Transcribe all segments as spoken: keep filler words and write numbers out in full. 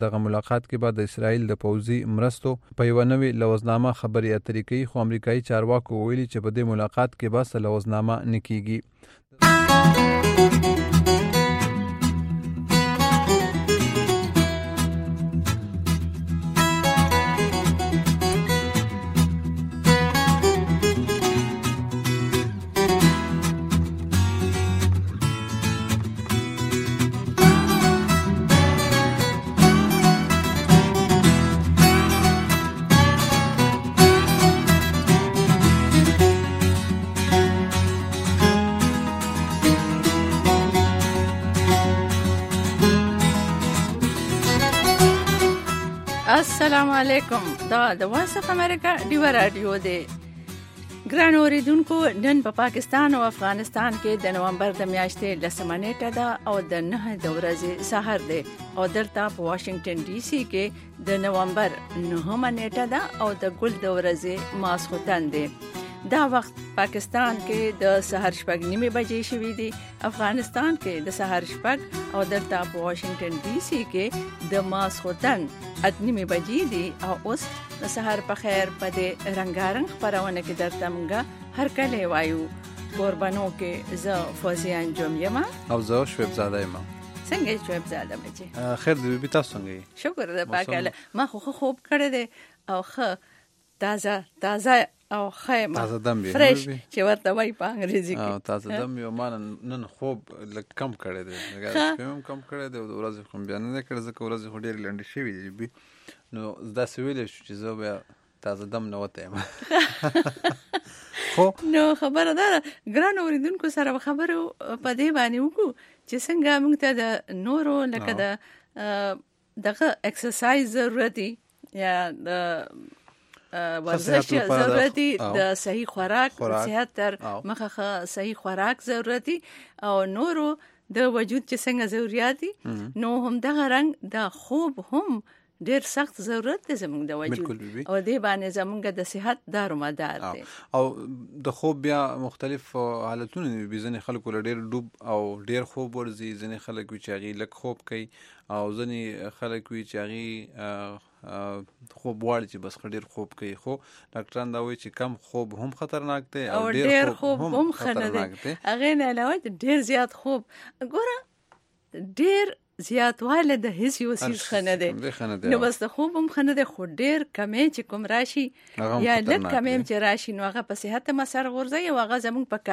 دغه ملاقات کې به د اسرائیل د پوځي مرستو په یوه نوې لوزنامه خبرې اترې کوي، خو امریکایي چارواکو ویلي چې په دې ملاقات کې به څه لوزنامه نه کیږي. السلام علیکم. دا د وایس اف امریکا ډیو رادیو دی. ګران اوریدونکو، نن په پاکستان او افغانستان کې د نومبر د میاشتې لسمه نیټه ده او د نهه د ورځې سحر دی، او دلته په واشنگټن ډي سي کې د نومبر نهمه نیټه ده او د ګل د ورځې ماسخوتن دی. دا وخت پاکستان کې د سحر شپږ نیمه بجې شوې دي، افغانستان کې د سحر شپږ او دلته په واشنگټن ډي سي کې د ماسخوتن اته نیمه بجې دي. او اوس د سحر په خیر په دې رنگارنګ خبرونه کې درته مونږه هر کله وایو. قربانو کې زه فوزیه انجم یم او زه شعیب زاده یم. څنګه شعیب زاده بچي؟ خیر دی، بي تاسو څنګه؟ شکر ده پاکاله. ما خو خوب کړی دی او ښه تازه تازه او خیم تازه دم به فرش چې ورته وای په انګریزي کې. او تازه دم یو مان نن خوب لږ کم کړی دی، هغه کم کړی دی، د ورځې خو بیا نه کړی ځکه ورځې خو ډېر لنډې شوې دي. نو دا سویل چې زه بیا تازه دم نه وته یم. خو نو خبره ده ګران اوریدونکو سره خبرو په دې باندې وکړو چې څنګه موږ ته د نورو لکه د دغه ایکسرسایز ضرورت یا د ورزش ضرورتي، د صحیح خوراک صحت تر مخه صحیح خوراک ضرورتي، او نورو د وجود چې څنګه ضرورتي، نو هم دغه رنګ د خوب هم ډیر سخت ضرورت دی زموږ د وجود، او دې باندې زموږ د صحت دارومدار دی. او د خوب بیا مختلف حالتونه دي، ځینې خلکو له ډیر ډوب او ډیر خوب ورځي، ځینې خلک وي چې هغې لږ خوب کوي، او ځینې خلک وي چې هغې خوب غواړي چې بس ډیر خوب کوي. خو ډاکټران دا وایي چې کم خوب هم خطرناک دی او ډیر خوب هم خطرناک دی. هغې نه علاوه ډیر زیات خوب، ګوره ډیر زیاتواله د هیڅ یو څیز ښه نه دی، نو بس د خوب هم ښه نه دی، خو ډیر کمی چې کوم راشي یا لږ کمی چې راشي نو هغه په صحت هم اثر غورځوي، او هغه زموږ په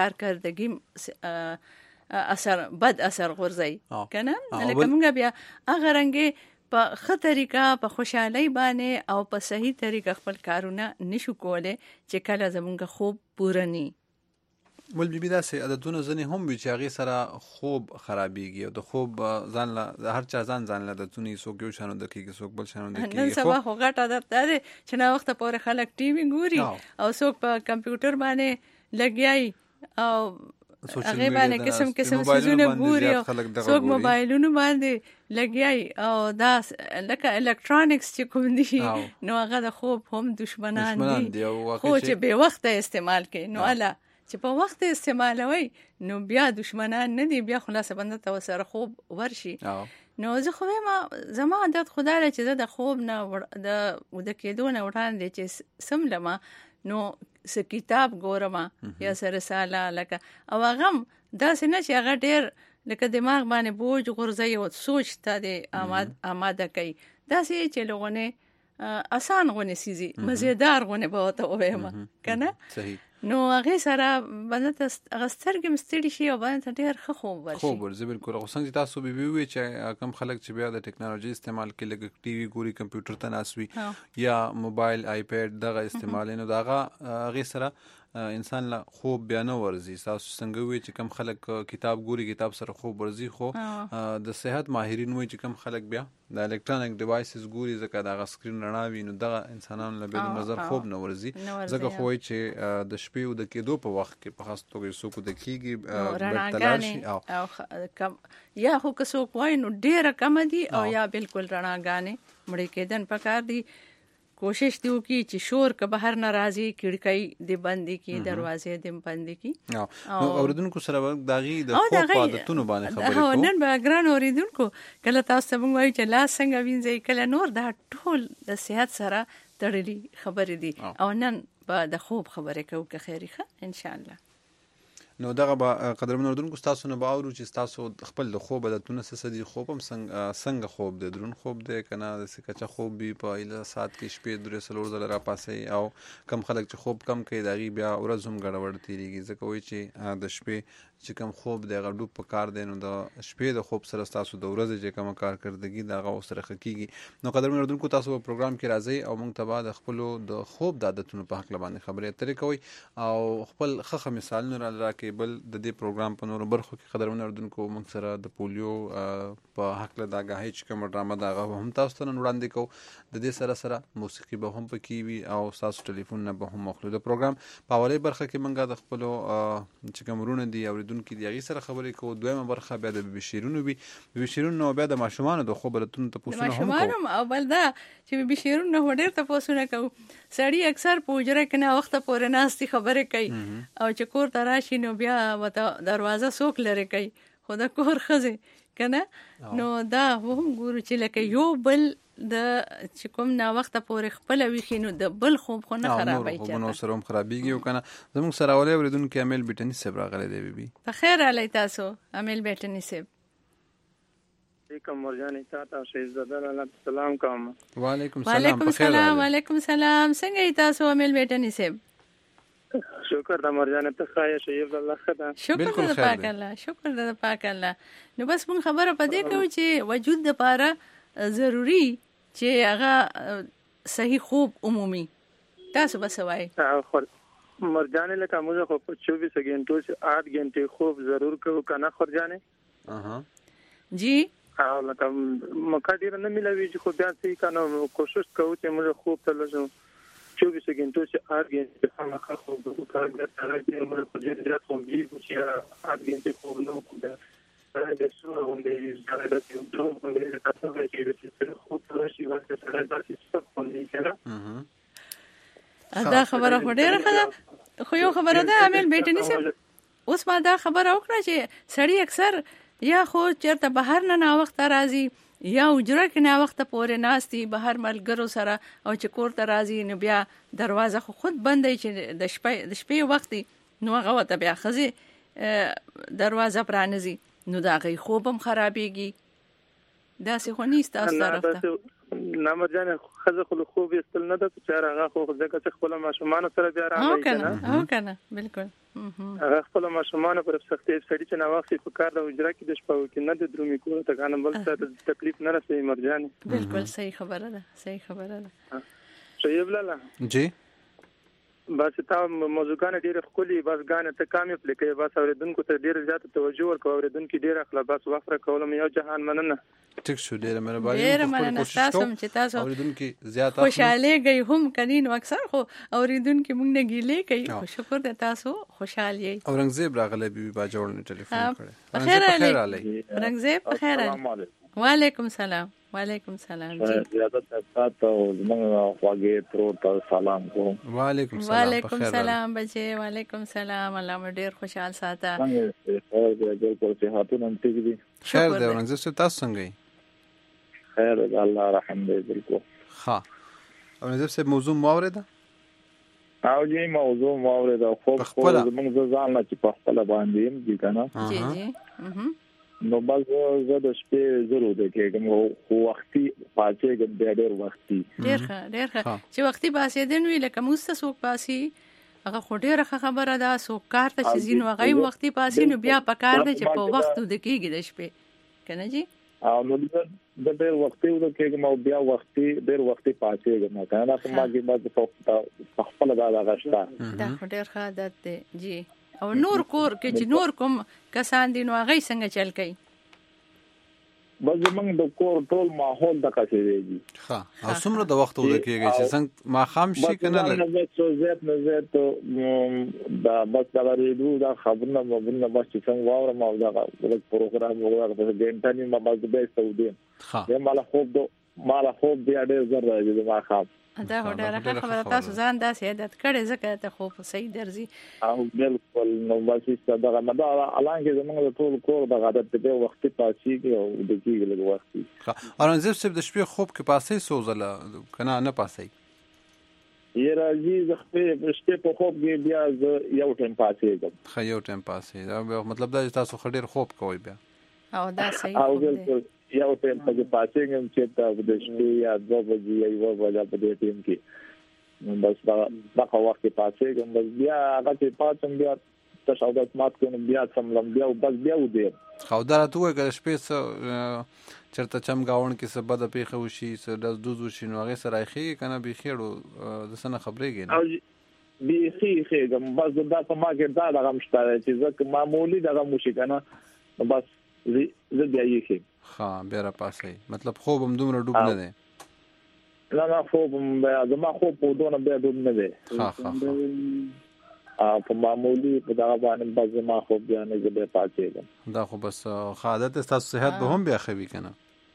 کارکردګي اثر بد اثر غورځوي که نه. لکه موږ بیا هغه رنګې په ښه طریقه په خوشحالۍ باندې او په صحیح طریقه خپل کارونه نشو کولی چې کله زموږ خوب پوره ني. مول بي بي داسې عادتونه ځینې هم وي چې هغې سره خوب خرابېږي، او د خوب ځان له د هر چا ځان ځان له عادتونه یې، څوک یو شان عادت کېږي، څوک بل شان عادت کېږي. نن سبا خو غټ عادت دا دی چې ناوخته پورې خلک ټي وي ګوري او څوک په کمپیوټر باندې لګیایي او هغې باندې قسم قسم څیزونه ګوري، او څوک موبایلونو باندې لګیایي، او دا لکه الکترونکس چې کوم دي نو هغه د خوب هم دشمنان دي. خو چې بې وخته استعمال کوي نو الله چې په وخت استعمالوي نو بیا دشمنان نه دي، بیا خلاصه بنده ته سره خوب ورشي. نو زه خو ما زما عادت خدا له چې زه د خوب نه د د کېدو نه وړاندې چې سملم نو څه کتاب ګورم یا څه رساله لکه، او هغه داسې نه چې هغه ډېر لکه دماغ باندې بوج غورځوي او سوچ ته دې آماده کوي، داسې چې لغونې آسان غونې سیزي مزیدار غونې به ورته ووایم که نه. صحیح. نو هغې سره بنده ته هغه سترګې م ستړي شي او بنده ته ډېر ښه خوب ورشي. خوب ورځي بالکل. خو څنګه چې تاسو بي بي ووایي چې کم خلک چې بیا د ټیکنالوژي استعمال کوي، لکه ټي وي ګوري، کمپیوټر ته ناست وي یا موبایل آیپیډ دغه استعمالوي، نو د هغه هغې سره انسان له خوب بیا نه ورځي. تاسو څنګه ووایي چې کم خلک کتاب ګوري، کتاب سره خوب ورځي، خو د صحت ماهرین وایي چې کم خلک بیا د الکترونیک ډیوایسز ګوري، ځکه د هغه سکرین رڼا وي، نو دغه انسانانو له بې نظر خوب نه ورځي. ځکه خو وایي چې د شپې او د کېدو په وخت کې په خاص توګه یو څوک د کېږي رڼاګانې یا خو که څوک وایي نو ډېره کمه دي، او یا بالکل رڼاګانې مړې کېدن پکار دي. کوشش دی وکي چې شور که بهر نه راځي کړکۍ دې بندې کی دروازې دې بندې کی. نو اوریدونکو سره داغي د خوب عادتونو باندې خبرې کوو. هو نن به ګران اوریدونکو کله تاسو ته موږ وایو چې لاس څنګه وینځي کله نور دا ټول د صحت سره تړلي خبرې دي او نن به د خوب خبرې کوو که خیري ښه ان شاء الله. نو دغه به قدرمن اوریدونکو تاسو نه به اورو چې تاسو خپل د خوب عادتونه څه دي. خوب هم څنګه څنګه خوب دی، درون خوب دی کنه د سکچا خوب وي په ایله سات کې شپې درې څلور ځله را پاسې او کم خلک چې خوب کم کوي داغي بیا ورځ هم ګډوډ تیریږي ځکه وایي چې د شپې چې کم خوب دی هغه ډوب په کار دی نو د شپې د خوب سره تاسو د ورځې چې کوم کارکردګي دا هغه سره خکېږي. نو قدرمن اوریدونکو تاسو په پروګرام کې راځي او موږ ته بعد خپل د خوب د عادتونو په حق باندې خبرې اترې کوي او خپل خخه مثالونه را راکې. بل د دې پروګرام په نورو برخو کې قدرمن اوریدونکو موږ سره د پولیو په حق له دا غاهي چې کوم ډرامه دا غو هم تاسو ته وړاندې کوو. د دې سره سره موسیقي به هم پکې وي او تاسو ټلیفون نه به هم مخلو. د پروګرام په اولې برخه کې موږ د خپل چې کومرونه دي اوریدونکو د هغه سره خبرې کوو. دویمه برخه بیا د بشیرونو وي بشیرونو بیا د ماشومان د خوب عادتونو ته پوښتنه هم کوو. ماشومان او بل دا چې بشیرونو وړر ته پوښتنه کوو. سړی اکثر په وجره کې نه وخت پورې ناستي خبرې کوي او چې کور ته راشي نو بیا وته دروازه څوک لري کوي خو د کور ښځې کنه نو دا هم ګورو چې لکه یو بل د چې کوم نا وخت پورې خپل ویخي نو د بل خوب خو نه خرابوي چې نو سره هم خرابېږي او کنه زموږ سره اولې اوریدونکو امیل بیٹنی صاحب راغلی دی بي په خیر علي تاسو امیل بیٹنی صاحب. علیکم مرجان تاسو شهزاده الله سلام کوم. وعلیکم السلام. وعلیکم السلام. وعلیکم السلام. څنګه تاسو امیل بیٹنی صاحب؟ شکر د مرجان ته خایه شیب الله خدا. شکر د پاک الله. شکر د پاک الله. نو بس مون خبره پدې کوي چې وجود د پاره ضروری چې هغه صحیح خوب عمومي تاسو بس وای. مرجان لکه موږ خو په چوبیس غنټو چې آٹھ غنټه خوب ضرور کوو کنه خرجانه. اها جی او لکه مقدار نه ملوي چې خو بیا سي کنه کوشش کوو چې موږ خوب ته لږ چوبیس غنټو چې آٹھ غنټه خامخا خوب کوو کار د سره کې موږ په دې ډېر خوب دی چې آٹھ غنټه خوب نو کوو دا د څو غونډې زړه د یو ډول غونډې تاسو کې چې خوب ته شي ورته سره د څه غونډې کړه. دا خبره خو ډېره ښه ده خو یو خبره ده امیل بیٹنی صاحب اوس ما دا خبره وکړه چې سړی اکثر یا خو چېرته بهر نه نا وخت راځي یا اجره کې نه وخت پورې ناستي بهر ملګرو سره او چې کور ته راځي نو بیا دروازه خو خود بندې چې د شپې د شپې وخت نو هغه ته بیا خزي دروازه پرانځي نو دا غي خوب هم خرابېږي. دا څه خو نيست تاسو طرفته نه مرجان خزه خو خوب استل نه د چار هغه خو ځکه چې خپل ماشومان سره بیا راځي کنه او کنه بالکل هغه خپل ماشومان پر سختي سړي چې نه وخت په کار د اجرا کې د شپو کې نه د درومي کول ته غانم بل څه تکلیف نه رسي مرجان. بالکل صحیح خبره ده صحیح خبره ده. شیب لاله جی بس تا موضوعان ډیر خولي بس غانه ته کامې پلیکې بس اوریدونکو ته ډیر زیات توجه ورکو اوریدونکو ډیر اخلاص بس وفره کولم یو جهان مننه. ټیک شو ډیر مهرباني. ډیر مننه تاسو چې تاسو اوریدونکو زیات خوشاله گئی هم کدين اکثر خو اوریدونکو موږ نه ګیلې کوي خو شکر ده تاسو خوشاله یې. اورنګزیب راغله بي با جوړ ټلیفون کړه. خیر علي اورنګزیب خیر علي. وعلیکم السلام. وعلیکم السلام. جی زیادت تاسو زموږ خواږه تر تاسو سلام کوم. وعلیکم السلام. وعلیکم السلام بچي. وعلیکم السلام. الله مې ډیر خوشحال ساته. خیر دې کول چې هاتون انتګ دي. خیر دې ورنځ تاسو څنګه؟ خیر دې الله رحم دې بالکل. ها ورنځ څه موضوع ماورده؟ او جی موضوع ماورده خو خو زموږ ځان نه چې په خپل باندې دي کنه. جی جی. نو بل زه د شپې ضرور د کېږم خو وختي پاتې ګم ډېر وختي ډېر ښه ډېر ښه چې وختي پاسې دین وی لکه موسته سوق پاسي هغه خو ډېر ښه خبره ده سو کار ته چې زین وغي وختي پاسې نو بیا پکار ده چې په وخت د کېږي د شپې کنه جی او نو د ډېر وختي د کېږم او بیا وختي ډېر وختي پاتې ګم کنه په ماګي باندې په خپل دا غشتا دا ډېر ښه عادت ده جی. او نور کور کې چې نور کوم کسان دي نو هغه څنګه چل کوي بس زمونږ د کور ټول ماحول د کسي دی. ها او څومره د وخت ود کېږي چې څنګه ما خام شي کنه نه څه زیات نه زیات دا بس دا ریډو دا خبرونه مبنه بس څنګه واورم او دا پروګرام وګورم په ګنټه نیمه بس به ستو دي. ها مال خوب دو مال خوب بیا ډېر زر راځي د ما خام دا هډه خبره تاسو ځان داسې عادت کړی ځکه ته خو په صحیح درځي او بالکل نو باسي دا غمدا الان کې زموږ ټول کور د عادت په وخت پاسيږي او د کېږي له وخت اورنګزیب صاحب د شپې خوب کې پاسې سوزله کنه نه پاسې یې راځي د شپې په خوب کې بیا یو ټیم پاسېږم خو یو ټیم پاسې دا مطلب دا چې تاسو خډیر خوب کوئ بیا او دا صحیح او بالکل یو ټیم په پاسېږم چې دا د شپې یا دوه بجې یا یو بجې په دې ټیم کې بس دا دا وخت کې پاسېږم بس بیا هغه چې پاتم بیا تاسو د مات کوم بیا سملم بیا بس بیا ودې خو دا راته وایي چې شپې څه چرته چم گاون کې څه بده پیښه وشي څه د دوزو شي نو هغه سره خې کنه به خېړو د سنه خبرېږي نه به خې خېګم بس دا په ما کې دا دغه مشته چې ځکه معمولی دغه مشي کنه بس زه بیا یې خې ها بیا را پاسې مطلب خوب هم دومره ډوب نه دی نه نه خوب بیا زما خوب په دونه بیا ډوب نه دی ها ها په معمولی په دا باندې بس زما خوب بیا نه دی پاتې دا خو بس عادت تاسو صحت به هم بیا خوي کنه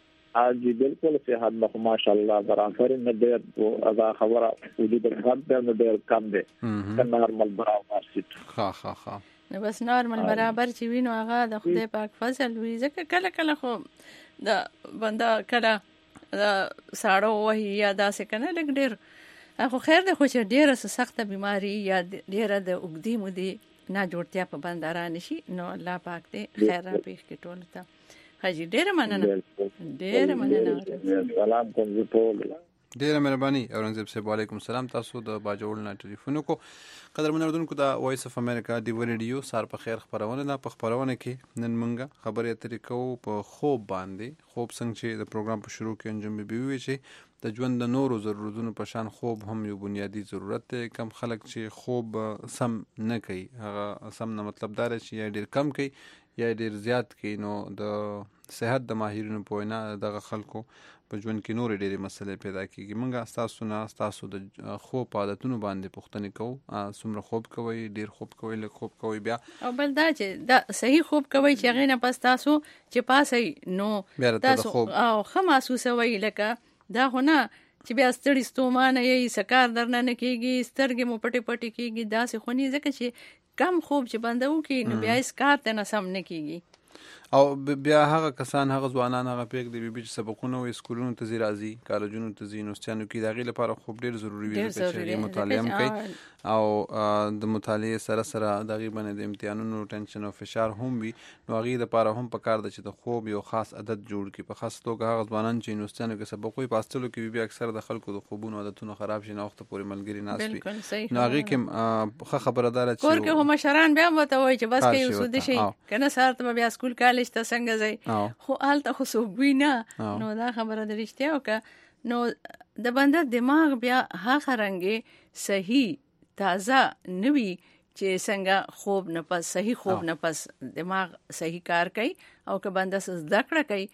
اجي بالکل صحت به ماشاءالله برابر نه دی او دا خبره وجود غد نه دی کم دی نارمل برابر شي ها ها ها نو بس نارمل برابر چې وینو هغه د خدای پاک فضل وي ځکه کله کله خو دا بنده کله دا ساړه وایي یا داسې کنه لږ ډېر خو خیر دی خو چې ډېره سخته بیماری یا ډېره د اوږدې مودې نه جوړتیا په باندې را نشي نو الله پاک دې خیر را پېښ کړي ټولو ته حاجي ډېره مننه ډېره مننه سلام کوم ټول ډیره مهرباني اورنګزیب صاحب وعلیکم السلام تاسو د باجوړ نه ټلیفون کو قدرمن اردوونکو د وایس اف امریکا دی ریډیو سار په خیر خبرونه نه په خبرونه کې نن مونږه خبرې اترې کوو په خوب باندې خوب څنګه چې د پروګرام په شروع کې انجام به وي چې د ژوند د نورو ضرورتونو په شان خوب هم یو بنیادی ضرورت دی کم خلک چې خوب سم نه کوي هغه سم نه مطلب دا چې یا ډیر کم کوي یا ډیر زیات کوي نو د صحت د ماهرینو په وینا دغه خلکو په ژوند کې نور ډېرې مسلې پیدا کیږي مونږه تاسو نه تاسو د خوب عادتونو باندې پوښتنه کوو څومره خوب کوئ ډیر خوب کوئ لږ خوب کوئ بیا او بل دا چې دا صحیح خوب کوئ چې هغې نه پس تاسو چې پاسئ نو تاسو او ښه محسوسوئ لکه دا خو نه چې بیا ستړي ستومانه یې سکار درنه نه کېږي سترګې مو پټې پټې کېږي داسې خو نه ځکه چې کم خوب چې بنده وکړي نو بیا هېڅ کار ته نه سم نه کېږي او بیا هغه کسان هغه ځوانان هغه پرېږدي بي بي چې سبقونه وایي سکولونو ته ځي راځي کالجونو ته ځي یونیورسټیانو کې د هغې لپاره خوب ډېر ضروري وي ځکه چې هغې مطالعه هم کوي او د مطالعې سره سره د هغې باندې د امتحانونو ټینشن او فشار هم وي نو هغې دپاره هم پکار ده چې د خوب یو خاص عادت جوړ کړي په خاص توګه هغه ځوانان چې یونیورسټیانو کې سبق وایي په هاسټلو کې بیا اکثر د خلکو د خوبونو عادتونه خراب شي ناوخته پورې ملګري ناست وي نو هغې کې ښه خبره ده چې کور کې خو مشران بیا هم ورته وایي چې بس که یو سوده شي که نه سهار ته به بیا سکول کالج ته څنګه ځئ خو هلته خو څوک وي نه نو دا خبره د رښتیا وکړه نو د بنده دماغ بیا هغه رنګې صحیح تازه نه وي چې څنګه خوب نه پس صحیح خوب نه پس دماغ صحیح کار کوي او که بنده څه زده کړه کوي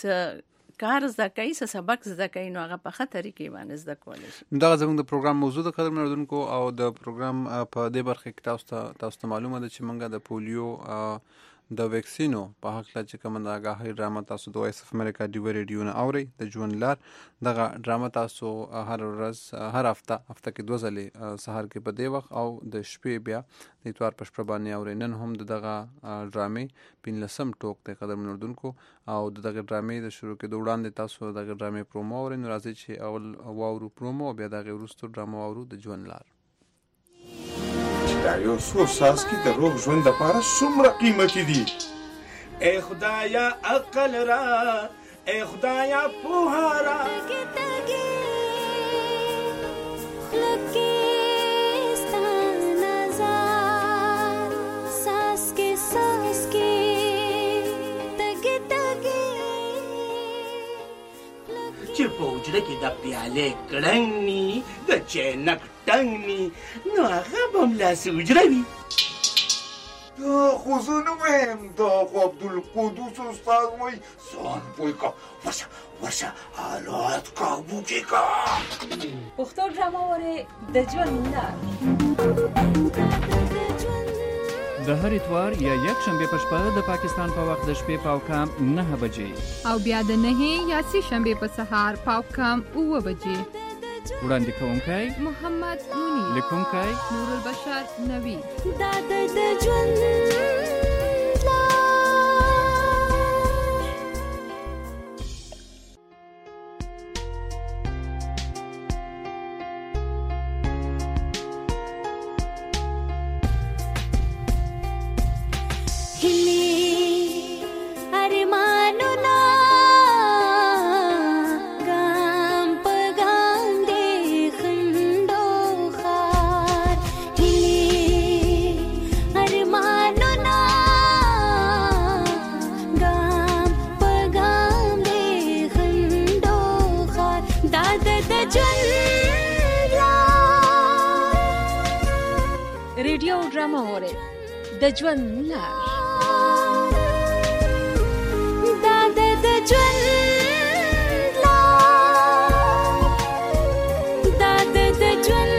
څه کار زده کوي څه سبق زده کوي نو هغه په ښه طریقې باندې زده کولی شي دغه زموږ د پروګرام موضوع د قدرمن اورېدونکو او د پروګرام په دې برخه کې تاسو ته تاسو ته معلومه ده چې موږ د پولیو د ویکسینو په هکله چې کومه د آګاهۍ ډرامه تاسو د وایس اف امریکا ډیوه ریډیو نه اورئ د ژوند لار دغه ډرامه تاسو هر ورځ هر هفته هفته کې دوه ځلې سهار کې په دې وخت او د شپې بیا د اتوار په شپه باندې اورئ نن هم د دغه ډرامې پنځلسم ټوک دی قدرمن اردوونکو او د دغه ډرامې د شروع کېدو وړاندې تاسو دغه ډرامې پرومو اورئ نو راځئ چې اول واورو پرومو بیا د هغې وروستو ډرامه واورو د ژوند لار دا یو څو څاڅکي د روغ ژوند لپاره څومره قیمتي دي ای خدایا عقل را ای خدایا پوهه را چې په وجره کې د پیالې کړنګ ني د چینک ټنګ ني نو هغه به هم لاسې وجره وي دا خو زه نه وایم دا خو عبدالقدوس استاد وایي ځان پوه که ورشه ورشه حالات کابو کې که پښتو ډرامه وارې د ژوند لار د هر اتوار یا یک شنبه په شپه د پاکستان په وخت د شپې پاو کام نه بجې او بیا د نه یا سه شنبه په سهار پاو کام اوه بجې. وړاندې کوونکی محمد مونی، لیکونکی نور البشر نوی. دا د ژوند ریډیو ډراما وره د ژوند لار دا د ژوند لار دا د ژوند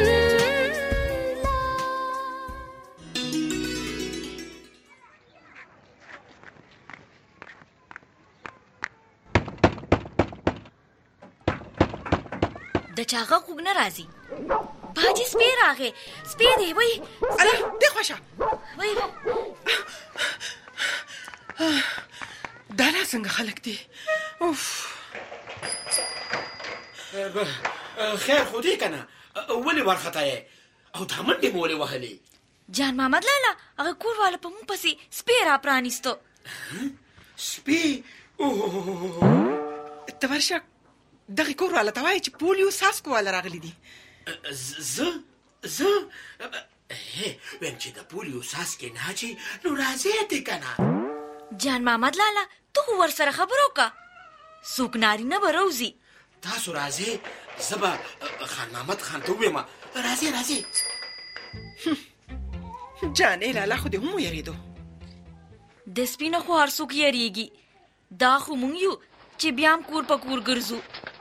د چاغه خوګ نه راځي. باجی سپی راغی. سپی دی وای. اله دی خوښه. وای دا نه څنګه خلک دي. اوف. خیر خو دې کنه ولې ورخته او دا منډې مو ولې وهلې؟ جان محمد لالا هغه کور والا په مون پسې سپی را پرانیستو. سپی ته ورشه دغه کور والا ته وایي چې پولیو ساسکو والا راغلی دي. زه زه ویم چې د پولیو ساسکې نه چې نو راځي دې کنه. جان محمد لالا ته ور سره خبرو کا څوک نارینه به روزي. تاسو راځي زه به خان محمد خان ته ووایم راځي راځي. جانې لالا خو دې هم ویرېدو. د سپي نه خو هر څوک یریږي. دا خو مونږ یو چې بیا هم کور په کور ګرځو.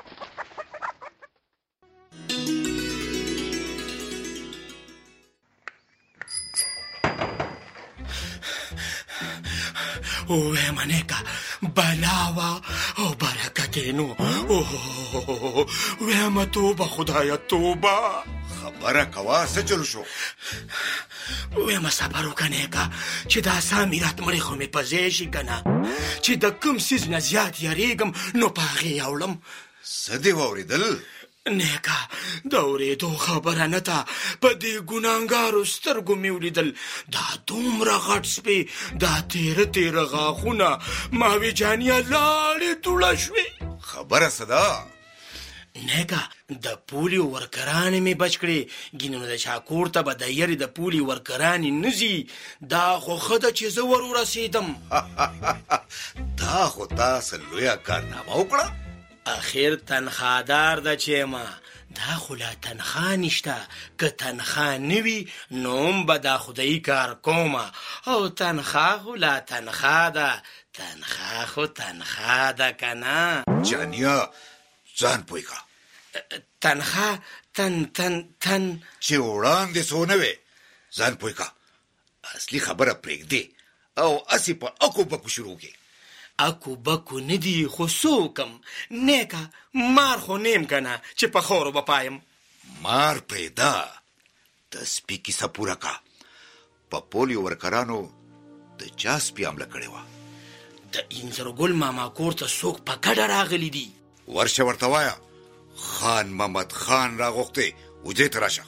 اوه منیکا بلاوا او برکتینو. اوه ویم توبه خدایا توبه. خبره کوا څه چل شو؟ ویم صبر وکنه کا چې دا سامیرات مړی خو مې پځې شي کنه چې د کوم سیز نه زیات یریږم نو پاغې یوړم. څه دې واورېدل؟ نیکا د اورېدو خبره نه ده. په دې ګناهګارو سترګو مې ولیدل دا دومره غټ سپی دا تیره تیره غاښونه ماوې جانیه لاړې توړه شوې. خبره څه ده؟ نیکا د پولیو ورکرانې مې بچ کړې. ګینو د چا کور ته به د یرې د پولیو ورکرانې نه ځي. دا خو ښه ده چې زه ور ورسېدم. دا خو تاسو لویه کارنامه وکړه. اخیر تنخوادار ده چې ما دا خو لا تنخوا نشته. که تنخوا نه وي نو هم به دا خدایي کار کومه. او تنخوا خو لا تنخوا ده. تنخوا خو تنخوا ده که نه؟ جانیه ځان پوی کا. تنخوا تن تن تن چې وړاندې څو نه وې ځان پوی کا. اصلي خبره پرېږدې او اسی په اکو بکو شروع کې. اکو بکو ندی خو سوکم. نیکا مار خو نیم کنه چې په خورو بپایم. مار پریدا د سپی کیسه پورا کا. په پولیو ورکرانو د چا سپی حمله کړې وه؟ د انځرګل ماما کور ته څوک په ګډه راغلی دي. ورشه ورته وایه خان محمد خان راغوښتی وجې ته راشه.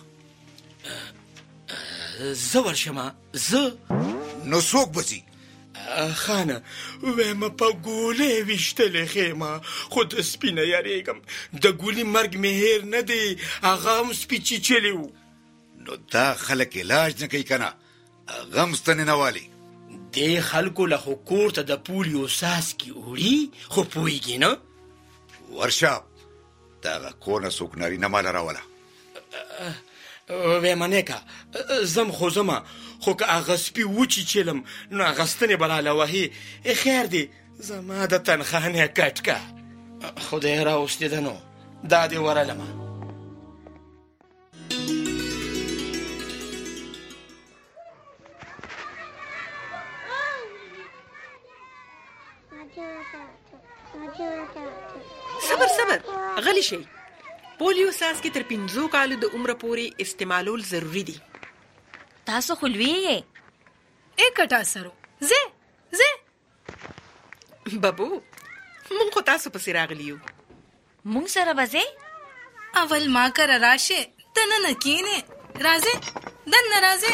زه ورشمه زه. نو څوک به ځي؟ خانه ویم په ګولې ویشتلې خېمه خو د سپي نه یریږم. د ګولې مرګ مې هېر نه دی. هغه هم سپي چیچلی و. نو دا خلک علاج نه کوي که نه هغه هم ستنې نه والي. دې خلکو له خو کور ته د پولیو څاڅکي وړي خو پوهېږي نه. ورشه د هغه کور نه څوک نارینه ماله راوله. ویم نیکه زم خو زمه خو که هغه سپي وچیچلم نو هغه ستنې به راله وهي. خیر دی زما د تنخانې کټ که. خدای راوستېده نو دا دې ورلمه. غلی شي. پولیو څاڅکي تر پنځو کالو د عمر پورې استعمالول ضروری دي. تاسو خو لوی یې. اکټا سرو زه زه بابو مونږ خو تاسو پسې راغلی یو. مونږ سره به ځې؟ اول ما کره راشه دننه کینې راځې دننه راځې.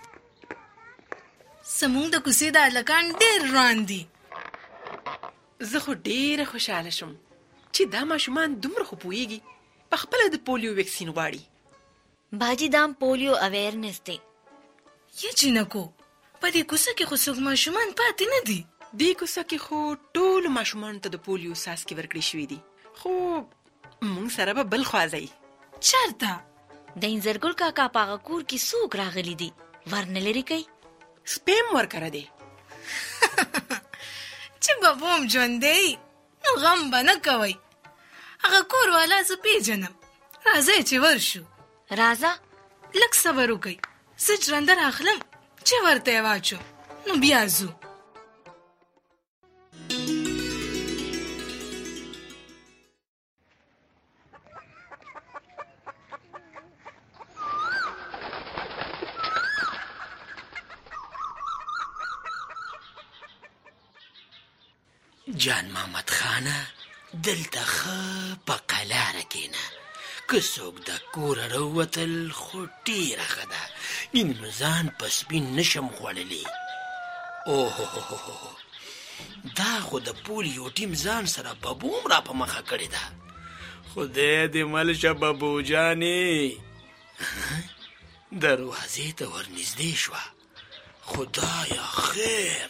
زموږ د کوڅې دا هلکان ډېر روان دي. زه خو ډېره خوشحاله شوم چې دا ماشومان دومره خو پوهېږي په خپله د پولیو ویکسین غواړي. باجی دام پولیو اویرنس دی. یا جینکو په دې کوڅه کې خو څوک ماشومان پاتې نه دي. دې کوڅه کې خو ټولو ماشومانو ته د پولیو څاڅکي ورکړي شوي دي، خو مونږ سره به بل خوا ځئ. چېرته؟ د انځرګل کاکا په هغه کور کې څوک راغلي دي، ورنه لرې کوي. سپیم ورکره دی چې بابو هم ژوندی نو غم به نه کوئ. هغه کور والا زه پیژنم. راځئ چې ورشو. راځه لږ صبر وکئ، زه جرنده راخلم چې ورته یې واچو نو بیا ځو. جان محمد خانه دلته ښه په قلاره کېنه. که څوک د کوره راووتل خو ډېره ښه ده، ګینې نو ځان په سپین نشم خوړلی. اوهوهوهو دا خو د پولیو ټیم ځان سره ببوم را په مخه کړې ده. خدای دې مل شه ببو جانې. دروازې ته ورنږدې شوه. خدایا خیر.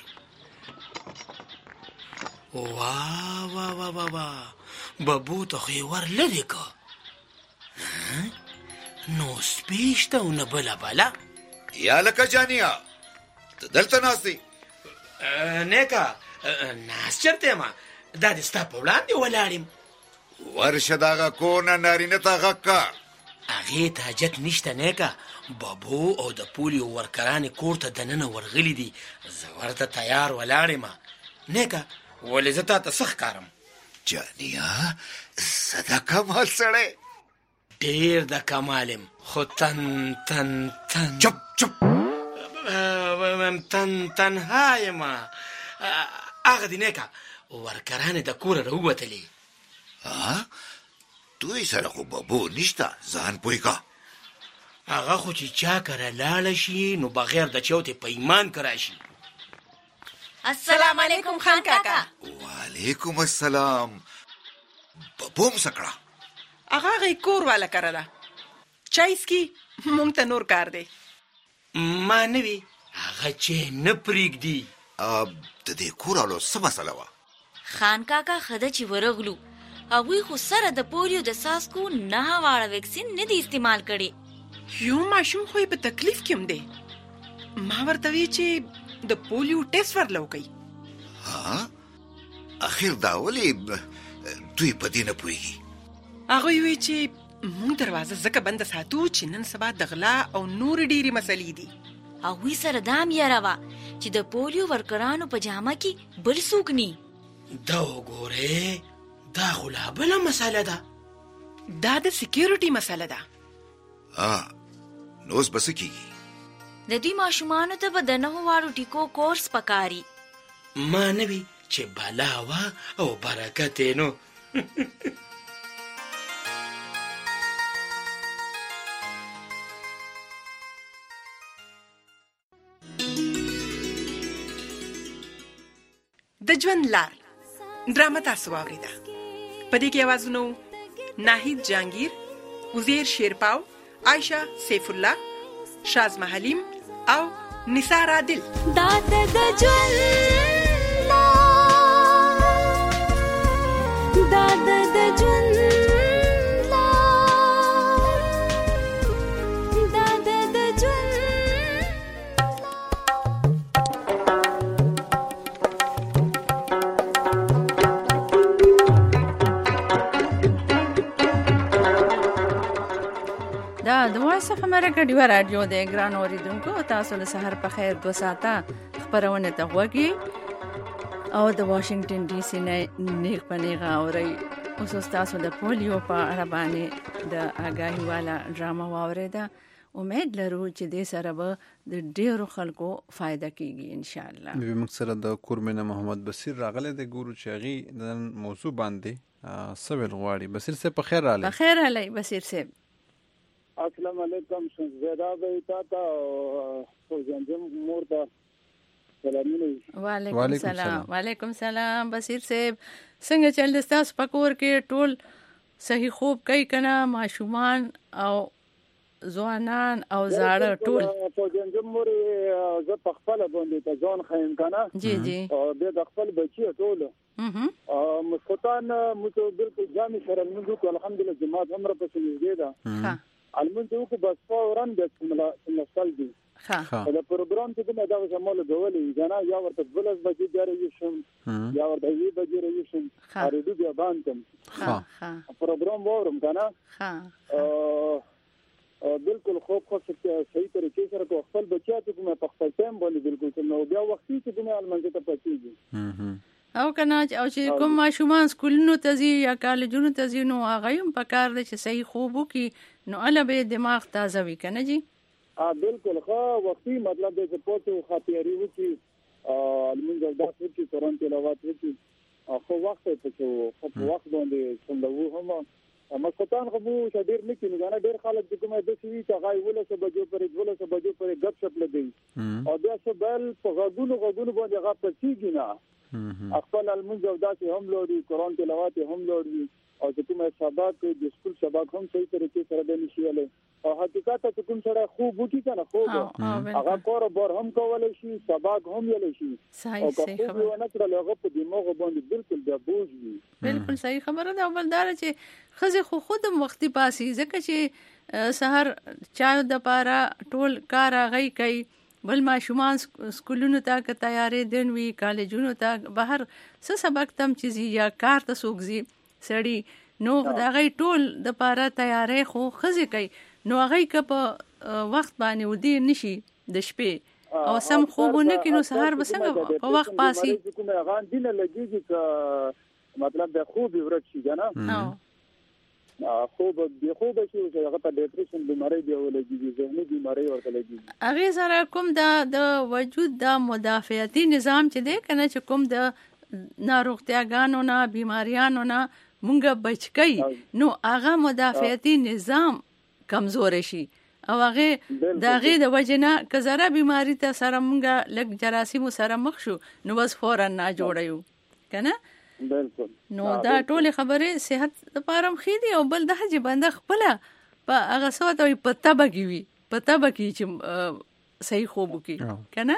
واه واه واه واه واه ببو ته خو یې ور لرې که نو سپی شته او نه بله بله. یا لکه جانیا ته دلته ناست دی؟ نیکه ناست چېرته یمه؟ دا دې ستا په وړاندې ولاړ یم. ورشه د هغه کور نه نارینه ته غږ که. هغې ته حاجت نشته نیکه. ببو او د پولیو ورکرانې کور ته دننه ورغلي دي. زه ورته تیار ولاړ یم. نیکه ولې زه تا ته څه ښکارم؟ جانیا زه د کمال سړی. ډېر د کمال یم، خو تن تن تن چپ چپ تن تنها یم. هغه دي نیکه ورکرانې د کوره راووتلې. دوی سره خو ببو نشته، ځان پوی که. هغه خو چې چا کره لاړه شي نو بغیر د چوتې په ایمان که راشي. السلام علیکم خان کاکا. وعلیکم السلام. ببو م څه کړه؟ هغه هغې کور والا کره ده. چای څکي، مونږ ته نور کار دی. ما نه وي هغه چې نه پرېږدي. د دې کور والو څه مسله وه؟ خان کاکا ښه ده چې ورغلو. هغوی خو سره د پولیو د څاڅکو نهه واړه ویکسین نه دي استعمال کړي. یو ماشوم خو یې په تکلیف کې هم دی. ما ورته وی چې د پولیو ټیسټ ورله وکئ. ها اخر دا ولې دوی په دې نه پوهېږي؟ هغوی وی چې مونږ دروازه ځکه بنده ساتو چې نن سبا د غلا او نورې ډېرې مسلې دي. هغوی سره دا هم یاره وه چې د پولیو ورکرانو په جامه کې بل څوک ني. دا وګورې دا خو لا بله مسله ده. دا د سکیورټي مسله ده. نو اوس به څه کېږي؟ د دوی ماشومانو ته به د نهو واړو ټیکو کورس پکاري. ما نه وي چې بلا وه او برکت یې نو. د ژوند لار ډرامه تاسو واورېده. په دې کې اوازونه وو ناهید جهانگیر، عزیر شیرپاو، عایشه سیف الله، شازمه حلیم او نثار عادل. دا د ژوند لار، دا د ژوند لار، دا د ژوند. دا د وایس اف امریکا ډیوه رادیو د ګران اوریدونکو، تاسو له سحر په خیر دو ساعته خبرونه ته غوږی او د واشنگټن ډي سي نه نیک پنیغه اوري اوس تاسو د پولیو په اړه باندې د آګاهي والا ډرامه واوریده. امید لرو چې دې سره به د ډیرو خلکو فائدہ کیږي ان شاء الله. به موږ سره د کورمنه محمد بصیر راغله د ګورو چاغي د موضوع باندې سوال غواړي. بصیر صاحب په خیر رااله. په خیر رااله بصیر صاحب. السلام علیکم زیاده به تاسو او جنجم مور ته وعلیکم سلام. وعلیکم سلام بصیر صاحب. څنګه چل د تاسو په کور کې ټول صحیح خوب کوي کنه؟ ماشومان او ځوانان او زاړه ټول په جنجم مور زه په خپل باندې ته ځان خایم کنه. جی جی. او د خپل بچي ټول اه مسخوتان مو بالکل جامع سره موږ الحمدلله جماعت عمره په سنځه ده. ها المنځو کو بس فورن د مسل دي. ها دا پروګرام چې کومه دا زموږ غوړې جنا یا ورته بلز بجې جاري شم یا ورته وی بجې رہی شم اړې دې باندې ها ها پروګرام وورم کنه. ها ا بالکل خوب خو صحیح طریقې سره کو خپل بچیا چې کومه په خپل ټیم باندې بالکل نو بیا وخت چې کومه المنځ ته پاتېږي او کنه او چې کوم ماشومان سکولونو ته ځي یا کالجونو ته ځي نو هغه هم په کار دي چې صحیح خوب وکي نو اله به دماغ تازه وي کنه جی. ا بالکل خو وختي مطلب د سپورت او خاطري وو چې المنځ د داسې چې قرآن تلاوت وکړي خو وخت ته چې خو وخت باندې څنګه وو هم مسکتان خو مو چې ډیر نه کینې غواړي ډیر خلک چې کومه د سوي چې غای وله څه بجو پرې وله څه بجو پرې غب شپ لګي او بیا څه بل په غوګونو غوګونو باندې غب پچیږي نه خپل المنځ د داسې هم لوري قرآن تلاوت هم لوري او چې کومه سبق د سکول سبق هم صحیح طریقې سره د نشيله او حقیقت ته کوم سره خوب وکی کنه خوب هغه کار بار هم کولای شي سبق هم یلی شي صحیح صحیح خبره او نه کړل هغه په دماغ باندې بالکل د بوج وي. بالکل صحیح خبره ده. بلدار چې خزه خو خود وختي پاسي ځکه چې سحر چای د پاره ټول کار غي کوي بل ماشومان سکولونو ته که تیارې دین وی کالجونو ته بهر څه سبق تم چیزي یا کار ته سوګزي سړی نو دا غي ټول د پاره تیارې خو خزه کوي نو هغه که په وخت باندې ودی نشي د شپې او سم خوبونه کې نو سحر به څنګه په وخت پاسي کومه غان دینه لګيږي ک مطلب د خوب ورک شي کنه. اه خوب به خوب شي چې هغه په ډیپریشن بیماری دی ولګيږي ذهني بیماری ورته لګيږي. هغه سره کوم د د وجود د مدافعتي نظام چې دی کنه چې کوم د ناروغتیاګانو نه بیماریانو نه مونږه بچکی نو هغه مدافعتي نظام کمزور شي او هغه دغه د وجنه کزره بیماری ته سره مونږه لګ جراثیم سره مخ شو نو بس فورا نه جوړیو کنه. بالکل نو دا ټول خبره صحت لپاره مخېدي او بل د حج بنده خپل په هغه سوت او پتا بګوي پتا بګی چې صحیح خوب وکي کنه.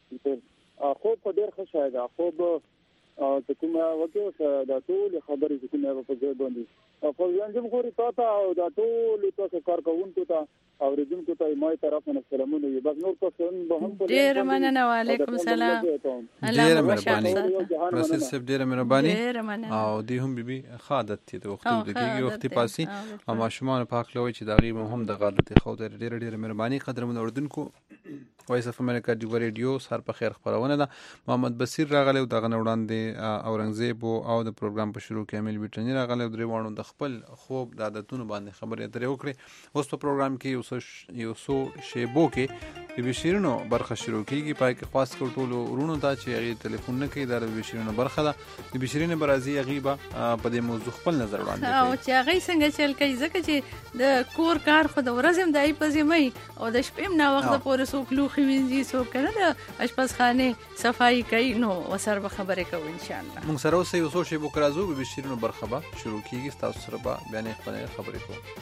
خو په ډیر ښه شاید خو او ته کومه وکړه دا ټول خبرې چې کومه په ځای باندې او په ځانځم خوري تاسو او دا ټول تاسو کار کوونکو ته او رجونکو ته مای طرف نه سلامونه یو بس نور تاسو به هم په ډیر مننه. وعلیکم سلام. ډیر مهرباني رسول صاحب ډیر مهرباني او دی هم بيبي خادت ته د وخت د کېږي وخت پاسي او ماشومان پاک لوي چې دا غي هم د غلط خو ډیر ډیر مهرباني قدرمن اردوونکو وایس اف امریکا دی ریډیو سر په خیر خبرونه ده. محمد بصیر راغله او دغه وړاندې اورنګزیب او د پروګرام په شروع کې امیل ویټنی راغله او درې وانو د خپل خوب د عادتونو باندې خبرې درې وکړي. اوس په پروګرام کې یو یو سو شیبو کې د بشیرونو برخه شروع کیږي پای کې خاص کر ټول ورونو ته چې هغه ټلیفون نه کوي د بشیرونو برخه ده. د بشیرینه برازي غیبه په دې موضوع خپل نظر وړاندې کوي او چې هغه څنګه چل کوي ځکه چې د کور کار خو د ورځم دای په ځمای او د شپې نه وخت پورې سو کلو خوینځي سو کنه د اشپزخانه صفائی کوي نو وسر به خبرې کوو ان شاء الله. موږ سره اوسې وسو شی بوکرازو به بشیرونو برخه به شروع کیږي تاسو سره به بیانې خپل خبرې کوو.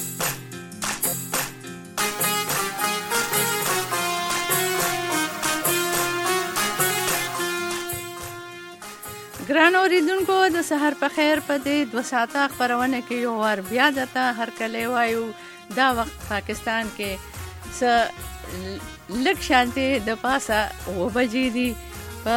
ګران اوریدونکو د سحر په خیر په دې دوه ساعته خبرونه کې یو ور بیا درته هر کله وایو دا وخت پاکستان کې س لک شانته د پاسه و بجې دي په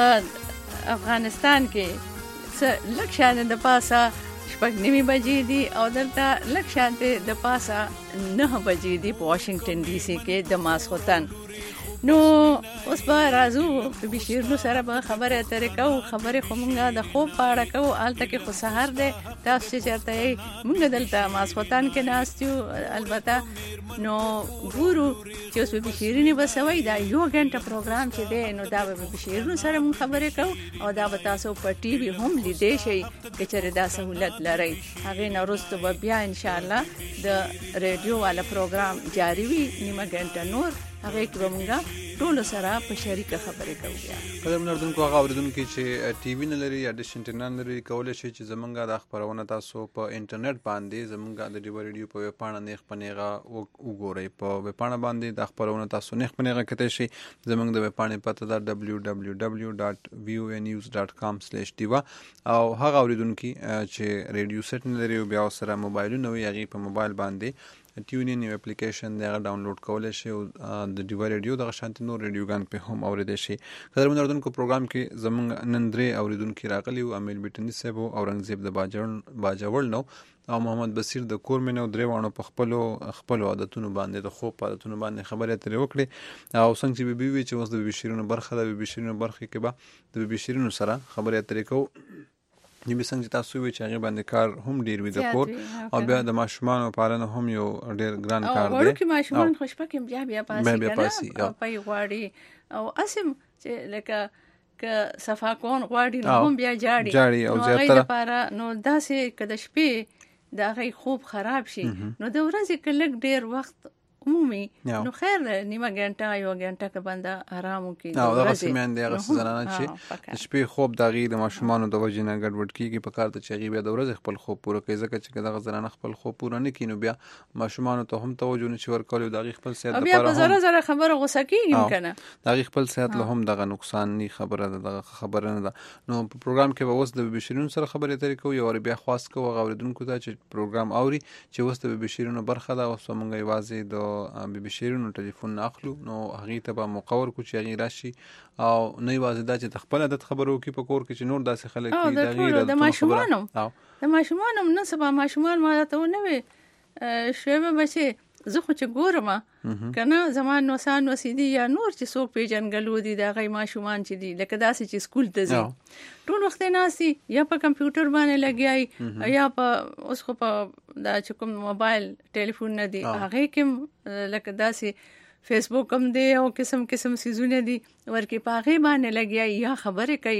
افغانستان کې س لک شانته د پاسه شپږ نیمه بجې دي او دلته لک شانته د پاسه نه بجې دي په واشنگټن ډي سي کې د ماسخوتن. نو اوس به راځو په بشیرونو سره به خبره اترې کوو. خبرې خو مونږه د خوب په اړه کوو. هلته کې خو سهار دی، تاسو چې چېرته یې مونږ دلته ماسخوتن کې ناست یو. البته نو ګورو چې اوس به بشیرینې به سوی دا یو غنټه پروګرام چې دی نو دا به بشیرونو سره مونږ خبرې کوو او دا به تاسو په ټي وي هم لیدی شئ که چېرې دا سهولت لرئ. هغې نه وروسته به بیا انشاءالله د ریډیو والا پروګرام جاري وي نیمه غنټه نور. هغه کې به مونږ ټول سره په شریکه خبرې کوو. بیا قدرمن اردوونکو هغه اوریدونکو چې ټي وي نه لري یا ډیش انټرنیټ نه لري کولی شي چې زمونږ د خبرونه تاسو په انټرنیټ باندې زمونږ د ډیو ریډیو په ویب پاڼه نیغ په نیغه وګورئ. په ویب پاڼه باندې د خبرونه تاسو نیغ په نیغه کتلی شئ. زمونږ د ویب پاڼې پته ده ډبلیو ډبلیو ډبلیو ډاټ وی او اے نیوز ډاټ کام سلیش ډیوا. او هغه اوریدونکي چې ریډیو سیټ نه لري او بیا سره موبایلونه وي هغې په موبایل باندې ټیونین یو اپلیکیشن دی هغه ډاونلوډ کولی شي او د ډیوا ریډیو دغه شانتې نور ریډیوګان پې هم اورېدی شي. قدرمن اورېدونکو پروګرام کې زموږ نن درې اورېدونکي راغلي وو. امیل بیټني صاحب او اورنګزیب د باجوړ نو او محمد بصیر د کورمن او درې واڼو په خپلو خپلو عادتونو باندې د خوب په عادتونو باندې خبرې اترې وکړې. او څنګه چې بیبي وي چې اوس د بیبي شیرینو برخه ده، بیبي شیرینو برخې کې به د بیبي شیرینو سره خبرې اترې کوو. نیمه څنګه چې تاسو وی چې هغه باندې کار هم ډیر وي د کور او بیا د ماشومانو پالنه هم یو ډیر ګران کار دی. او ورکه ماشومان خوشپکه بیا بیا پاسي کنه او پي غواړي او اسم چې لکه ک صفاکون غواړي نو هم بیا جاړي جاړي او زیاتره لپاره نو داسې کده شپې دا غي خوب خراب شي نو د ورځې کلک ډیر وخت عمومي نو خیر نیمه غنټه یو غنټه کې بنده آرام وکړي. او دا سیمه دی هغه زنانه چې شپې خوب د غي د ماشومانو د وجې نه ګډوډ کیږي په کار ته چې غي بیا د ورځې خپل خوب پوره کوي ځکه چې دغه زنانه خپل خوب پوره نه کینو بیا ماشومانو ته هم توجه نه شي ورکول او د غي خپل صحت لپاره بیا په زره زره خبره غوسه کیږي کنه د غي خپل صحت له هم دغه نقصان نه خبره ده دغه خبره نه ده. نو په پروګرام کې به اوس د بشیرونو سره خبرې اترې کوو. یو بیا خواست کوو غوړیدونکو ته چې پروګرام اوري چې اوس د بشیرونو برخه ده. اوس موږ یوازې د بي بشیرونو ټلیفون اخلو نو هغه ته به مقور کو چې هغه راشي او نه یوازې دا چې خپل عادت خبرو کې په کور کې چې نور داسې خلک دي د غیر د ماشومانو د ماشومانو نه سبا ماشومان ما ته نه وي شوبه بچي زه خو چې ګورم کنه زمان نو سان وسیدي یا نور چې څوک پیژنګلو دي دا غي ماشومان چې دي لکه داسې چې سکول ته ځي ټول وخت ناسي یا په کمپیوټر باندې لګیای یا په اوس خو په دا چې کوم موبایل ټلیفون نه دي هغه کې لکه داسې فیسبوک هم دی او قسم قسم سيزونه دي ورکه په هغه باندې لګیای یا خبرې کوي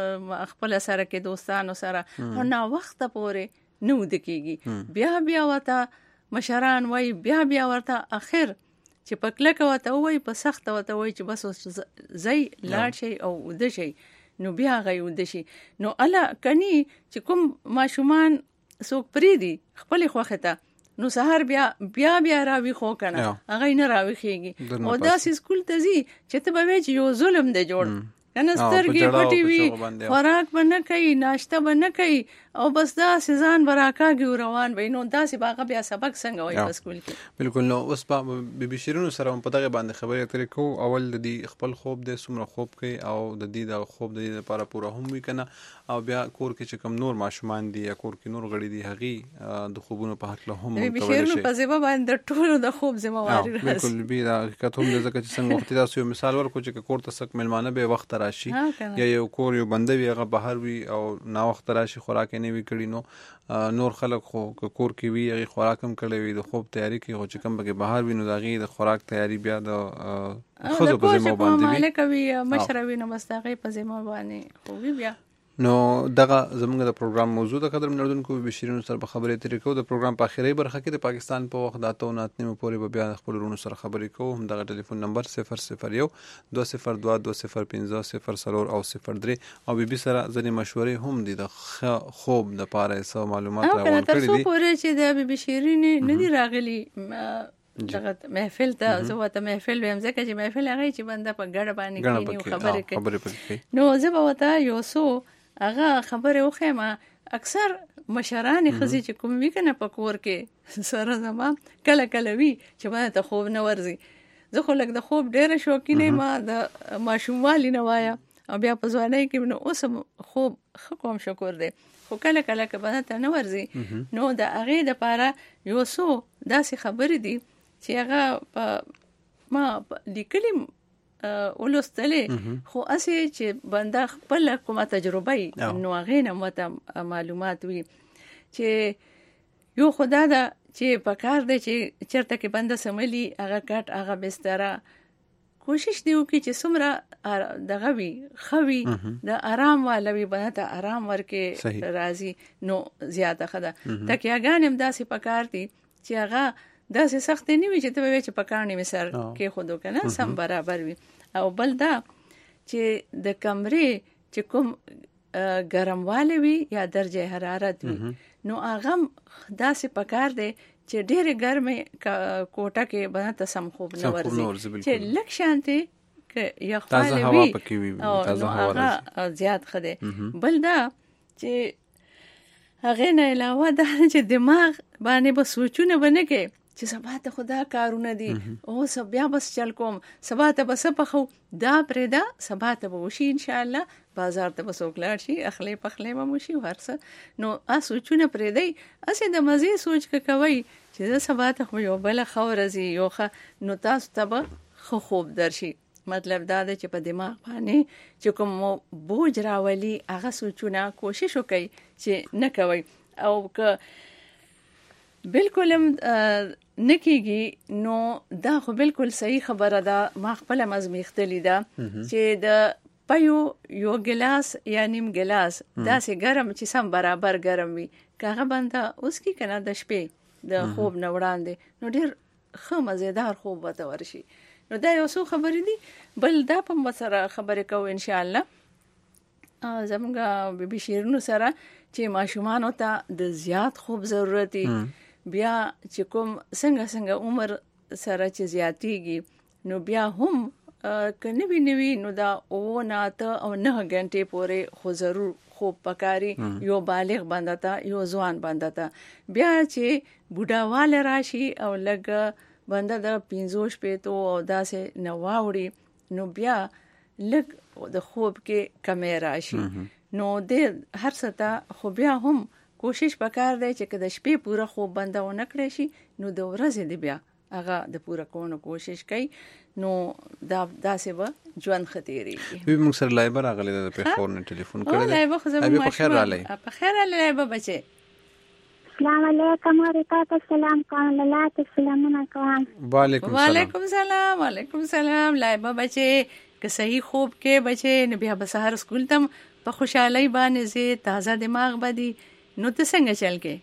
خپل سره کې دوستانو سره او نا وخت پورې نو دکېږي. بیا بیا وتا مشران وای بیا بیا ورته اخر چې پکله کوته وای په سخت وته وای چې بس زئی لاړ شي او ود شي نو بیا غي ود شي نو الا کني چې کوم ماشومان څوک پریدي خپل خوخته نو سهار بیا بیا بیا راوي خو کنه هغه نه راوي خيږي او دا سکول ته زی چې ته به وی یو ظلم دی جوړ کنه سترګې پټي وي خوراک باندې کوي ناشته باندې کوي او بس دا سيزان براکاږي روان وي نو دا سی باغه بیا سبق څنګه وای په سکول کې بالکل. نو اوس په بي بي شیرونو سره په دغه باندې خبرې اترې کوو. اول د دې خپل خوب د سمره خوب کوي او د دې د خوب د لپاره پوره هم وي کنه او بیا کور کې چې کم نور ماشومان دي یا کور کې نور غړي دي هغه د خوبونو په حق له هم بي بي شیرونو په ځبه باندې ټول د خوب ذمہ واري راځي. بالکل به دا حقیقت هم ځکه چې څنګه وخت تاسو مثال ورکو چې کور ته سک ملمانه به وخت راشي یا یو کور یو بنده وي هغه بهر وي او نا وخت راشي خوراک نه وي کړی نو نور خلک خو کور کې وي هغه خوراک هم کړی وي د خوب تیاری کې خو چې کوم به بهر وي نو دغه د خوراک تیاری بیا د خود په ذمہ باندې وي کوي مشروي نو مستغې په ذمہ باندې خو بیا نو دغه زموږ د پروګرام موضوع د قدر منردونکو بشیرونو سره به خبرې ترې کوو. د پروګرام په اخري برخه کې د پاکستان په وخت د اته ناتنیمو پورې به بیا خپل ورونو سره خبرې کوو. هم دغه ټلیفون نمبر صفر صفر یو دوه صفر دوه دوه صفر پنځه صفر څلور او صفر درې او بي بي سره ځینې مشورې هم دي د خوب د پاره سو معلومات راوړل کړي دي. تر څو پورې چې د بي بي شیرین نه دی راغلي دغه محفل ته زه وته محفل ویم ځکه چې محفل هغه چې بنده په ګډه باندې کینی خبرې کوي. نو زه به وته یو څو هغه خبره وخېما اکثر مشران خزي چې کوم وی کنه په کور کې سره زما کله کله وی چې باندې ته خوب نه ورزي. زه خو لګ د خوب ډېر شوقینه ما د ماشوموالي نه وایا او بیا په ځوانۍ کې نو اوس خوب خو کوم شکر دی خو کله کله کې باندې ته نه ورزي. نو د هغه د پاره یو څو داسې خبرې دي چې هغه ما لیکلي ولستلې خو اسې چې بنده خپل کومه تجربه نو هغه نه مت معلومات وي چې یو خدا دا چې پکار دی چې چرته کې بنده سملی هغه کټ هغه بستر کوشش دیو کې چې څومره دغه وي خوي د آرام والوي بنده ته آرام ورکه راضي نو زیاته خدا تکیاګان هم داسې پکار دي چې هغه داسې سخت نه وي چې ته به چې پکانې مسر کې خودو کنه سم برابر وي. او بل دا چې د کمرې چې کوم ګرمواله وي یا درجه حرارت وي نو هغه داسې پکار دی چې ډېر ګرمه کوټه کې باندې ته سم خوب نه ورزي چې لک شانتي کې یا تازه هوا پکې وي تازه هوا هغه زیات خده. بل دا چې هغه نه علاوه دا چې دماغ باندې به سوچونه بنه کې چې سبا ته خدا کارونه دي او سب بیا بس چل کوم سبا ته بس په خو دا پردا سبا ته وشي ان شاء الله بازار ته وسوکلاړ شي اخلي پخلي به مشي ورسه نو اسو چونه پردی اسې د مزي سوچ ک کوي چې سبا ته خو یو بل خورزي یو خ نو تاسو ته خو خوب درشي. مطلب دا دی چې په دماغ باندې چې کوم بوج راولي هغه سوچونه کوشش وکړي چې نه کوي او ک بالکل نکیږي نو دا خو بالکل صحیح خبره ده. ما خپل مزمیختلی ده چې د پيو یو ګلاس یا نیم ګلاس داسې ګرم چې سم برابر ګرم وي کاغه بنده اوس کی کنه د شپې د خوب نه وړاندې نو ډېر ښه مزیدار خوب وته ورشي. نو دا یو څو خبرې دي. بل دا په مسره خبرې کوو ان شاء الله زموږ بي بي شیرونو سره چې ماشومان ته د زیات خوب ضرورت دی. بیا چې کوم څنګه څنګه عمر سره چې زیاتیږي نو بیا هم کنه وی نوی نو دا او نه ته او نه غنټې پورې خو ضرور خوب پکاري یو بالغ باندې تا یو ځوان باندې تا بیا چې بوډاواله راشي او لګ باندې د پینځوش پېتو او داسې نواوړي نو بیا لګ د خوب کې کمې راشي نو د هر ستا خو بیا هم کوشش وکړ دی چې د شپې پوره خوب بندونه کړی شي نو د ورځې دی بیا هغه د پوره کولو کوشش کوي نو دا داسې به ژوند خطرېږي. وی موږ سره لایبر راغلی د پیښور نه ټلیفون کړی دی. لایبر خو زموږ په خیر رالی. په خیر رالی لایبر بچي. السلام علیکم ورحمۃ السلام کوم لاله سلامونه کوم. وعلیکم السلام. وعلیکم السلام وعلیکم السلام. لایبر بچي که صحیح خوب کې بچي نه بیا به سحر سکول تم په خوشحالي باندې زه تازه دماغ بدی نو ته څنګه چل کې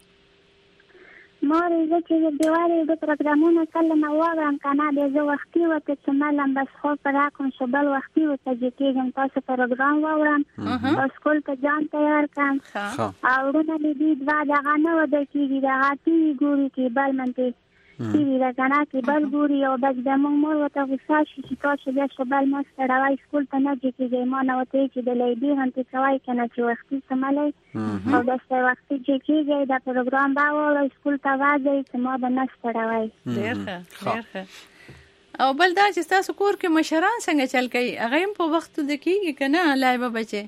مور زه چې د دیوالې د پروګرامونو کله نه واورم کنه د زه وختي وته چې ملم بس خو پر راکوم چې بل وختي وته چې کېږم تاسو پروګرام واورم او سکول ته ځان تیار کړم او ورونه دې دوا دغه نه وده کېږي د غاټي ګوري کې بل منته ټي وي راکنه کې بل ګوري او بس د موږ مور وته غوسه شي چې تاسو بیا شبل مو ستړوي سکول ته نه کېږي ما نه وته چې د لیدي هم ته کوي کنه چې وختي سمالي او د څه وختي چې کېږي د پروګرام باور سکول ته واځي چې ما به نه ستړوي. ډېر ښه ډېر ښه. او بل دا چې تاسو کور کې مشران څنګه چل کوي هغه هم په وخت د کېږي کنه لایبه بچي.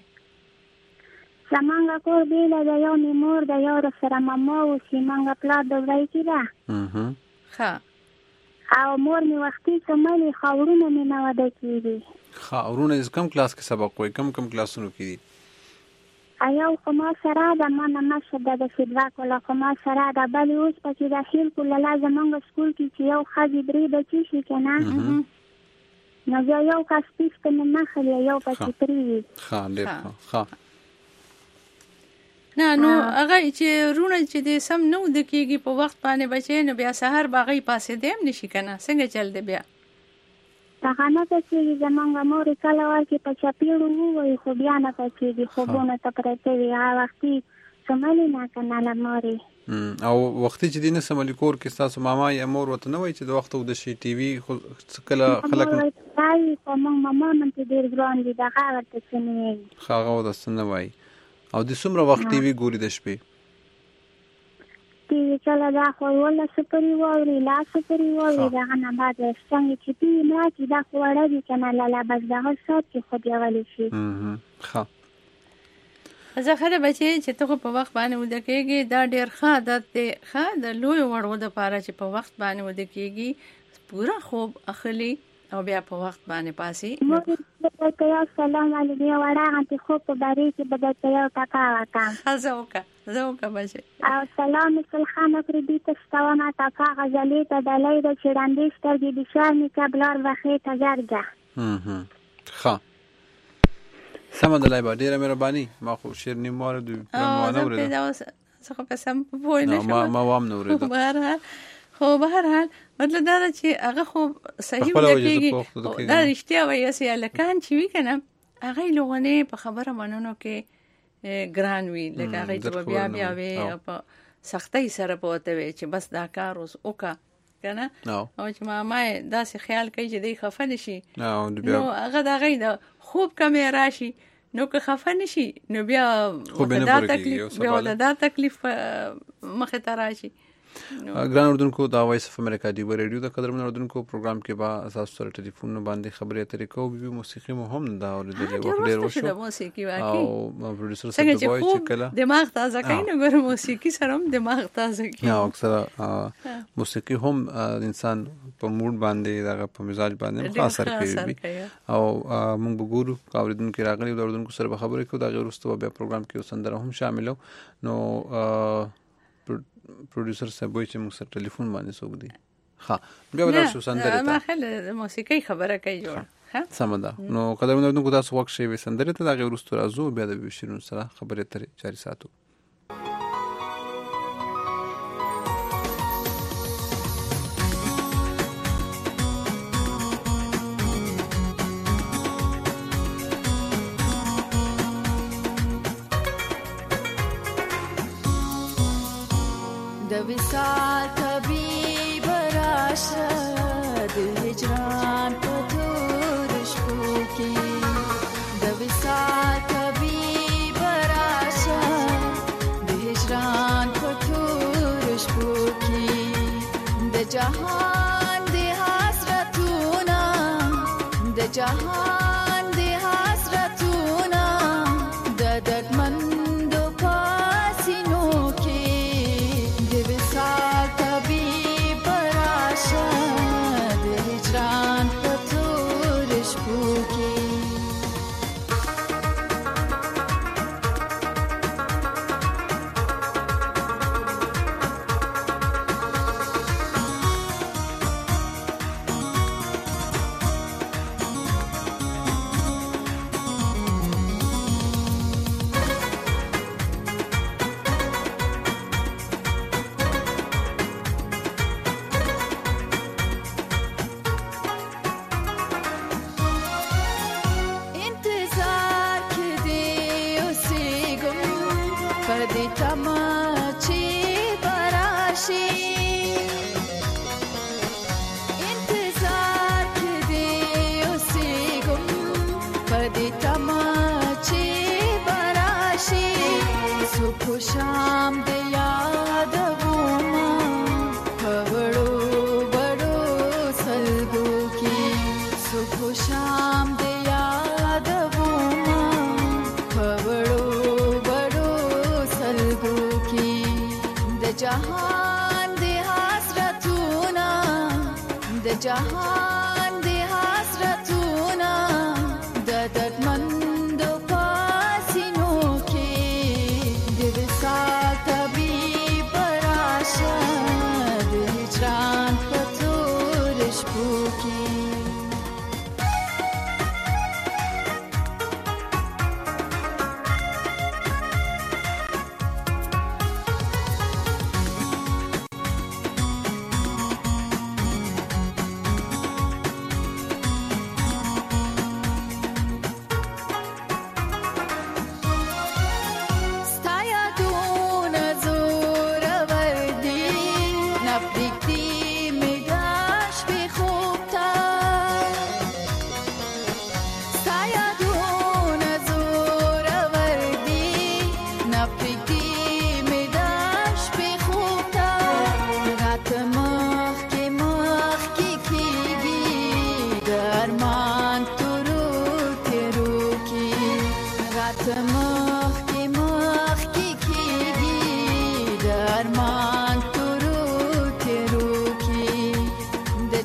سمانګه کور دی له یو نیمور د یو سره ماما او سیمانګه پلا د وای کیده. ها او مور می وختي کوملي خاورونه می نه وده کیږي. خاورونه از کم کلاس کې سبق وای کم کم کلاسونو کې دي. ایو کومه سره د منه مشه د فیدوا کوله کومه سره د بل اوس پکې داخل کوله لازم موږ سکول کې چې یو خاصی درې بچی شي کنه نو یو کس پیسته نه خلی یو پکې پری. ها ډېر ښه. نه نو هغه چې رونه چې د سم نو د کېږي په وخت باندې بچي نو بیا سحر باغی پاسې دیم نشي کنه څنګه چل دی بیا څنګه نه چې زمونږ مور کله ورکې په چپیړو وای خو بیا نه پکېږي خوبونه ته پرته وي هغه وختي سملی نه کنه لا موري او وختي چې دینه سملی کور کې تاسو ماما یا مور وته نه وای چې د وخت د شي ټي وي کله خلک راي په مونږ ماما من ته ډیر ګران دي دا هغه ته څنګه خاغه و د سن وای او د څومره وخت ټي وي ګوري د شپې ټي وي کله دا خو ولا سپری ووري لا سپری ووري دا نه بعد څنګه چې ټي وي نه چې دا خو وړي کنه لا لا بس دا هر څه کې خو دی ولې شي ښه زه خره بچي چې ته په وخت باندې ود کېږي دا ډېر ښه عادت دی ښه د لوی وړو د پاره چې په وخت باندې ود کېږي پورا خوب اخلي او بیا په وخت باندې پاسي مو ته یو سلام علیکم وړا انت خوب په باري کې بدل یو ټاکا وکم زوکا زوکا بچي او سلام سل خان کړی ته ستونه ټاکا غزلې ته دلای د چړاندې سترګې د شار می قبلار وخې ته ځرګه هم ښه سم د لای باندې مهرباني ما خو شیر نیموار د پرمانه ورته دا څه خو قسم په وای نه ما ما وام نه ورته بهر خو بهر حال مطلب دا چې هغه خو صحیح ولګي دا رښتیا وایي چې لکان چې وی کنه هغه لغونه په خبره منونو کې ګران وی لکه هغه چې بیا بیا وی په سختۍ سره پوته وی چې بس دا کار اوس وکا کنه او چې ماما دا سه خیال کوي چې دی خفه نشي نو هغه دا غي دا خوب کمه راشي نو که خفه نشي نو بیا دا تکلیف بیا دا تکلیف مخه ته راشي ګران اردوونکو دا وایس اف امریکا دی ریډیو د قدرمن اردوونکو پروګرام کې با اساس سره ټلیفون باندې خبرې اترې کوو به موسیقي مو هم دا اورېدلې وخت ډېر وشو د موسیقي واقعي او پروډوسر سره د وایي چې کله دماغ تازه کوي نو ګور موسیقي سره هم دماغ تازه کوي یا اکثر موسیقي هم انسان په موډ باندې دغه په مزاج باندې اثر کوي او موږ وګورو اوریدونکو راغلي د اردوونکو سره خبرې کوو دا غیر واستو بیا پروګرام کې وسندره هم شاملو نو پروډوسر صاحب وایي چې موږ سره ټلیفون باندې سوګ دی ها بیا ولا شو سندره ته ما خل موسیقي خبره کوي جوړ ها سمدا نو قدرمنو نو تاسو وخت شي سندره ته دا غیر واستو راځو بیا د بشیرون سره خبرې ترې جاری ساتو د وصال طبيب راشد هجران په تور شپو کې د وصال طبيب راشد د هجران په تور شپو کې د جهان د حسرتونه د جهان د حسرتونه د دردمن شام د یاد وما پړو بړو سلګو کی صبح شام د یاد وما پړو بړو سلګو کی د جهان د حسرتونه د جهان د حسرتونه د دردمن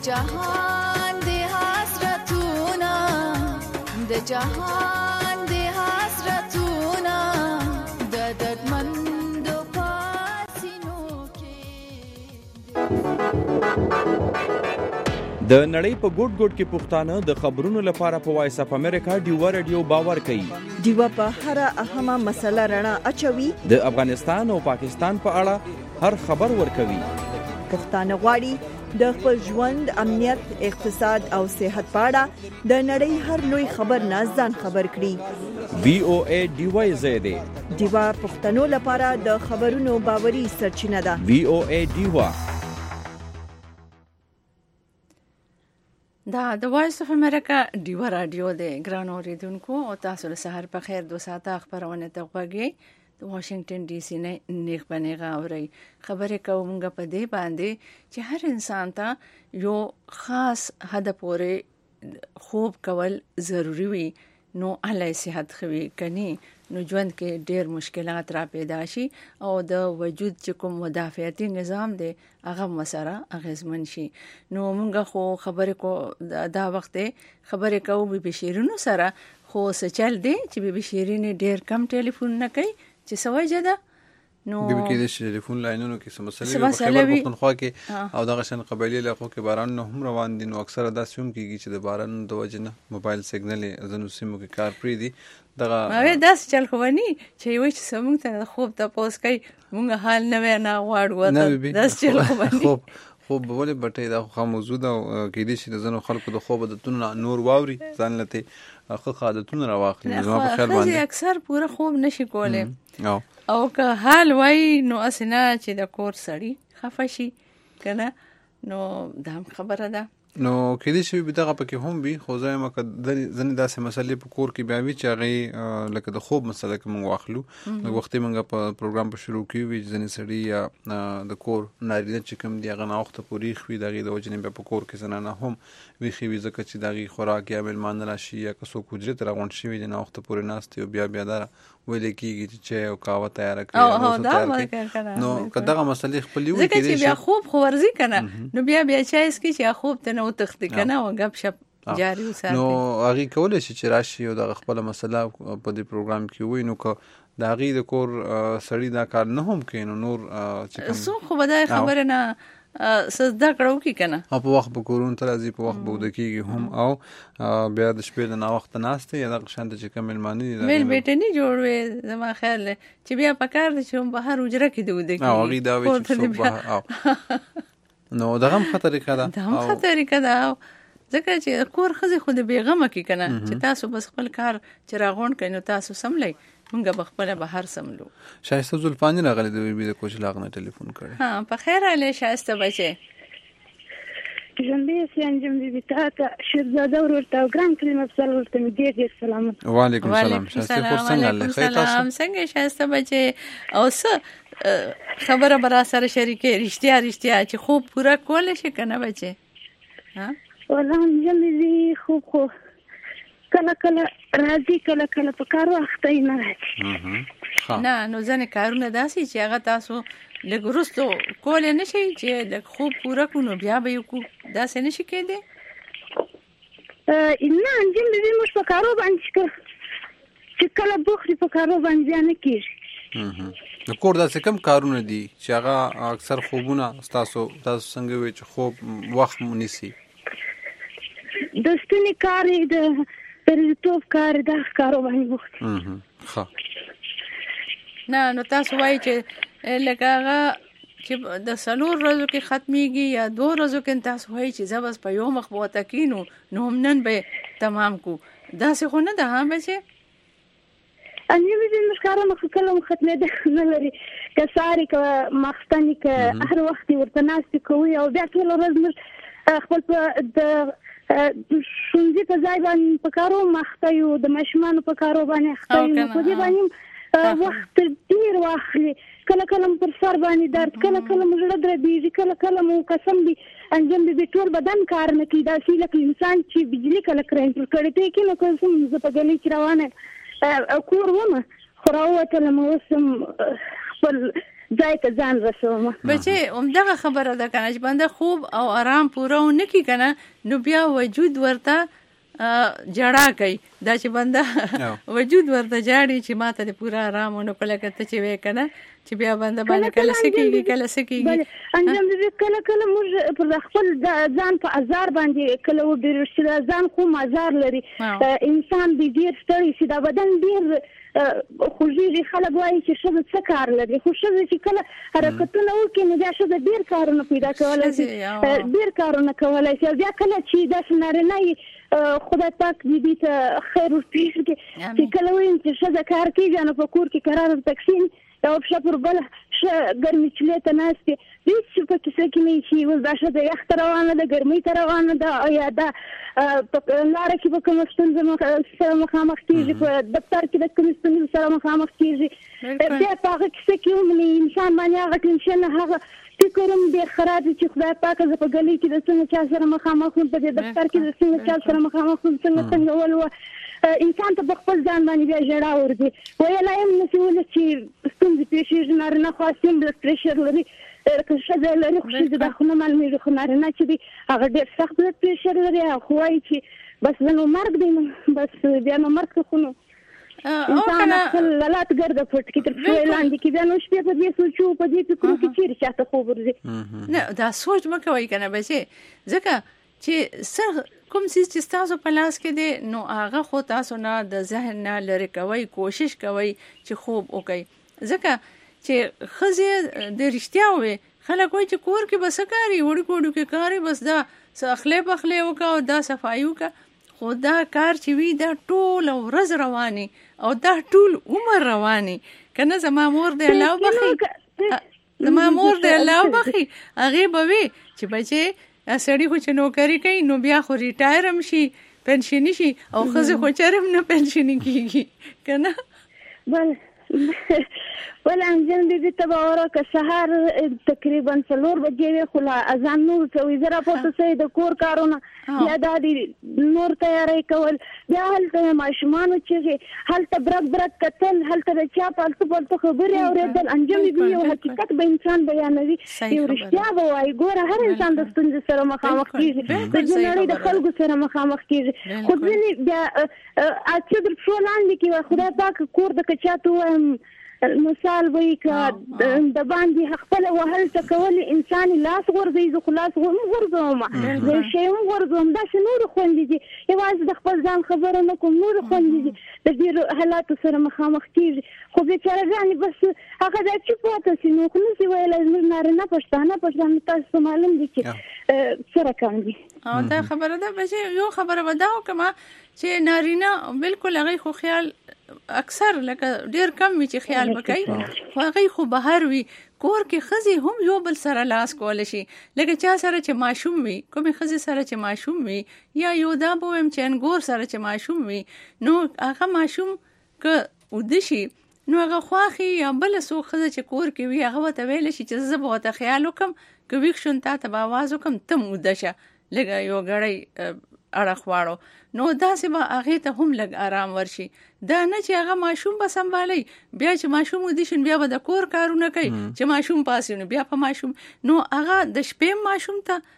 جهان د حسرتونه د جهان د حسرتونه د دردمندو پاسینو کې د نړۍ په ګوټ ګوټ کې پښتانه د خبرونو لپاره په وایس اپ امریکا ډیوا رادیو باور کوي. ډیوا په هر اهمه مسله رڼا اچوي. د افغانستان او پاکستان په اړه هر خبر ورکوي. پښتانه غواړي د خپل ژوند، امنیت، اقتصاد او صحت په اړه د نړۍ هر لوی خبر نه ځان خبر کړي. وی او ای ډیوا زیاده ډیوا پښتنو لپاره د خبرونو باوري سرچینه ده. وی او ای ډیوا دا د وایس اف امریکا ډیوا رادیو د ګران اوریدونکو او تاسو له سحر په خیر دو ساعته خبرونه ته غوږی د واشنگټن ډي سي نه نیک بنېغه اوري خبرې کومګه په دې باندې چې هر انسان ته یو خاص هدف پورې خوب کول ضروری وي. نو الله صحت خوي کني نو ژوند کې ډېر مشکلات را پیدا شي او د وجود چې کوم مدافعتي نظام دی هغه مسره اغیزمن شي. نو موږ خو خبرې کو دا وخت خبرې کوو به بشیرونو سره خو سچل دی چې به بشیرینه ډېر کم ټلیفون نه کوي چې سوي جده نو به کې د ټلیفون لاینونو کې سمسلې په خبر پښتونخوا کې او دغه شان قبایلی علاقو کې باران نه هم روان دي. نو اکثره دا سوم کېږي چې د باران د وجه نه موبایل سیګنل زنو سیمو کې کار پری دي. دغه مې داس چل خو ونی چې وای چې سمون ته خوب ته پوس کوي مونږ حال نه ورنه غواړو داس چل خو ونی خوب خوب ولې بټې دا خو موجوده کې دي چې زنو خلکو د خوب د تون نور واوري ځان لته خو عادتونه راواخلي. نو په خیال باندې اکثر پوره خوب نشي کولای او که حال وای نو اسنه چې د کور سړی خفه شي کنه نو دا خبره ده. نو کې دې شی به دغه پکې هم وي خو ځای مکه ځنې داسې مسلې په کور کې بیا وی چې هغه لکه د خوب مسله کې موږ واخلو. نو وخت موږ په پروګرام په شروع کې وی ځنې سړی یا د کور نارینه چې کوم دی هغه نه وخت پوری خوي دغه د وجنې په کور کې زنانه هم وی خوي ځکه چې دغه خوراک یا مل مان راشي یا کسو کوجرت راغون شي وی نه وخت پورې ناست او بیا بیا دا ویل کېږي چې او قهوه تیار کړي نو کداغه مسلې خپل یو کې دي بیا خوب خو ورزي کنه نو بیا بیا چای اسکی چې خوب ته نو تختی کنه او غب شپ جاری وساتي. نو هغه کولای شي چې راشي او د خپل مسله په دې پروګرام کې وای نو که د هغه د کور سړی دا کار نه هم کینو نور چې کوم خو بدای خبره نه سزدا کړو کی کنه په وخت په کورون تر ازي په وخت بوده کیږي هم او بیا د شپې د نا وخت ناشته یا د شانت چې کمل مانی دي مل بیٹه نه جوړوي زما خیال چې بیا پکار دي چې په هر اجره کې دوده کی او هغه دا وی چې صبح نو دغه خطر کړه دا خطر کړه ځکه چې کور خزي خو د بیغمه کې کنه چې تاسو بس خپل کار چراغون کینو تاسو سملای مونږ بخپله بهر سملو. شایسته زلفانی راغلی د وی د کوچ لاغنه ټلیفون کړي. ها په خیر علي شایسته بچي جنبي سيانجم بي بتاعه شهزاده ورته ګرام کلمه سلام ورته دې دې سلام. وعلیکم السلام شایسته فرصنګ الله خیر تاسو څنګه شایسته بچي او څه خبره برا سره شریکه رښتیا رښتیا چې خوب پورا کول شي کنه بچي ها والله جنبي خوب خو کله کله راځي کله کله په کار وخت نه راځي. نه نو ځنه کارونه داسي چې هغه تاسو لګورستو کول نه شي چې د خوب پورا کو نو بیا به یو داسې نشي کېده. ا نه انجام دې مش په کارو باندې چې کله بوخري په کارو باندې نه کیږي. د کور داسې کم کارونه دي چې هغه اکثر خوبونه تاسو تاسو څنګه وي چې خوب وخت مونږ د ستنې کار د پرېټوف کار د کارو باندې وخت. ها نه نو تاسو وایي چې لکه هغه چې د سلور ورځو کې ختميږي یا دوه ورځو کې تاسو وایي چې زبس په یو مخ بوته کینو نو نن به تمام کو دا څه خو نه ده ها بچي اني دې مشکاره مخ کلم ختمه ده نه لري کساري ک مختنی ک هر وخت ورته ناس کوي او بیا ټول ورځ خپل د شونځي په ځای باندې په کارو مخته یو د مشمانو په کارو باندې اخته یو په دې باندې وخت ډیر واخلي کله کله پر سر باندې درد کله کله مزړه درېږي کله کله مو قسم دي انجام دې ټول بدن کار نه کوي دا چې لکه انسان چې بجلی کله کرنټ کړي ته کې نو کوم څه په ګلې چې روانه کور ومه خو راوته لمه وسم خپل ځای ته ځان رسوم. بچي همدغه خبره ده کنه چې بنده خوب او آرام پوره ونه کی کنه نو بیا وجود ورته جړه کوي دا چې بنده وجود ورته جاړي چې ماته د پوره آرام ونه کله کته چې وې کنه چې بیا بنده باندې کله سکیږي کله سکیږي انجام دې کله کله موږ پر خپل ځان په ازار باندې کله و ډیر شي ځان خو مازار لري انسان دې ډیر ستړي شي دا بدن ډیر خوږي خلک وایي چې ښځه څه کار لري خو ښځه چې کله حرکتونه وکړي نو بیا ښځه ډیر کارونه پیدا کولی شي ډیر کارونه کولی شي بیا کله چې داسې نارینه خدای پاک دې ته خیر ورپېښ کړي چې کله وایي چې ښځه کار کوي نو په کور کې قرار تقسیم یو پښه پر بله ښه ګرمې چولې ته ناستې هېڅ شي په کیسه کې نه چې اوس دا ښځه یخ ته روانه ده ګرمۍ ته روانه ده او یا دا په لاره کې به کومه ستونزه سره مخامخ کېږي په دفتر کې د کومې ستونزې سره مخامخ کېږي بیا په هغه کیسه کې هم انسان باندې هغه ټینشن هغه فکر هم ډېر خراب وي چې خدای پاکه زه په ګلۍ کې د څنګه چا سره مخامخ وم په دې دفتر کې د څنګه چا سره مخامخ وم څنګه څنګه ولوه انسان ته په خپل ځان باندې بیا ژړا ورځي ویلی هم نشي ویلی چې ستونزې پېښېږي نارینه خو اصلي بلډ پرېشر لري که ښځه لري خو ښځې دا خو نه معلومېږي خو نارینه چې دی هغه ډېر سخت بلډ پرېشر لري خو وایي چې بس زه نو مرګ دی نو بس بیا نو مرګ ته خو نو انسان خپل لالات ګرده پټ کړي تر پښو یې لاندې کړي بیا نو شپې په دې سوچو په دې فکرو کې چېرې چاته خوب ورځي نه دا سوچ مه کوئ که نه بچې ځکه چې څه کوم څیز چې ستاسو په لاس کې دی نو هغه خو تاسو نه د ذهن نه لرې کوئ کوشش کوئ چې خوب وکړئ ځکه چې ښځې د رښتیا ووایي خلک وایي چې کور کې به څه کاري وړوکي وړوکي کاري بس دا څه اخلی پخلی وکړه او دا صفایي وکړه خو دا کار چې وي دا ټوله ورځ رواني او دا ټول عمر رواني که نه زما مور دی الله وبخي زما مور دی الله وبخي هغې به وي چې بچې سړی خو چې نوکري کوي نو بیا خو ریټایر هم شي پنشني شي او ښځې خو چېرې هم نه پنشني کېږي که نه بله بله انجن بیبي ته به وره که سهار تقریبا څلور بجې وې خو لا اذان نه ورکوي زه راپورته سوی د کور کارونه بیا دا د نور تیاری کول بیا هلته ماشومانو چغې هلته برک برک کتل هلته د چا پالتو پالتو خبرې اورېدل انجن بیبي یو حقیقت به انسان بیانوي یو رښتیا به وایي ګوره هر انسان د ستونزې سره مخامخ کېږي د دې نړۍ د خلکو سره مخامخ کېږي خو ځینې بیا اڅه در پښو لاندې کې خدای پاک کور د که چاته ووایم مثال وایي که د باندې خپله وهل څه کول انسان لاس غورځوي زه خو لاس هم غورځوم زه شی هم غورځوم داسې نورې خوندې دي یوازې د خپل ځان خبره نه کوم نورې خوندې دي د ډېرو حالاتو سره مخامخ کېږي خو بېچارهګانې بس هغه دا چې پاته سي نو خو نشي ویلی زموږ نارینه پښتانه پښتانه تاسو ته معلوم دي چې څه رقم دي او دا خبره ده بچې یو خبره به دا وکړم چې نارینه بالکل هغې خو خیال اکثر لکه ډیر کم وي چې خیال وکړي خو هغې خو بهر وي کور کې ښځې هم یو بل سره لاس کولی شي لکه چا سره چې ماشوم وي کومې ښځې سره چې ماشوم وي یا یو دا به ویم چې انګور سره چې ماشوم وي نو هغه ماشوم که اوده شي نو هغه خواښي یا بله څوک ښځه چې کور کې وي هغه ورته ویلی شي چې زه به ورته خیال وکړم که ویښ شون تا ته به اواز وکړم ته م اوده شه لږه یو ګړی اړخ واړو نو داسې به هغې ته هم لږ آرام ورشي دا نه چې هغه ماشوم به سنبالئ بیا چې ماشوم ودي شي بیا به د کور کارونه کوي چې ماشوم پاسي نو بیا په ماشوم نو هغه د شپې ماشوم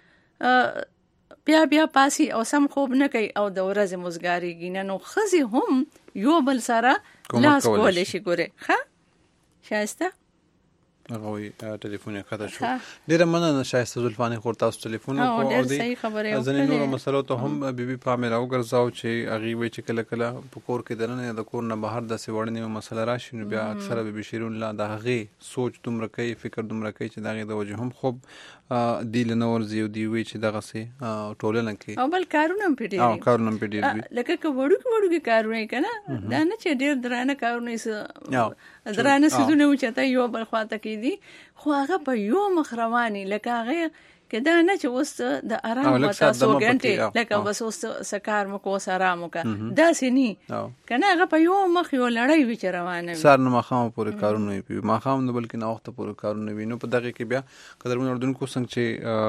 ته بیا بیا پاسي او سم خوب نه کوي او د ورځې مزګارېږي نه نو ښځې هم یو بل سره لاس کولی شي ګورې ښه ښایسته هغه وایي ټلیفون یې قطع شو ډېره مننه ښایسته زلفانې خور تاسو ټلیفون وکړو او د ځینې نورو مسلو ته هم بیبي پام یې راوګرځاو چې هغې وایي چې کله کله په کور کې دننه یا د کور نه بهر داسې وړ نوې مسله راشي نو بیا اکثره بیبي شیرون الله د هغې سوچ دومره کوي فکر دومره کوي چې د هغې د وجې هم خوب دی له نه ورځي او دوی وایي چې دغسې ټولنه کې او بل کارونه هم پرې ډېر کارونه هم پرې ډېر وي لکه که وړوکي وړوکي کارونه یې که نه دا نه چې ډېر درانه کارونه یې درانه څیزونه اوچته یو بل خواته کېدي خو هغه په یو مخ رواني لکه هغې که دا نه چې اوس د آرام وته څو ګنټې لکه بس اوس څه کار مو کوو اوس آرام وکړه داسې نه که نه هغه په یو مخ یو لړۍ وي چې روانه وي سهار نه ماښامه پورې کارونه وي ماښام نه بلکې ناوخته پورې کارونه وي نو په دغې کې بیا قدرمنو اردونکو څنګه چې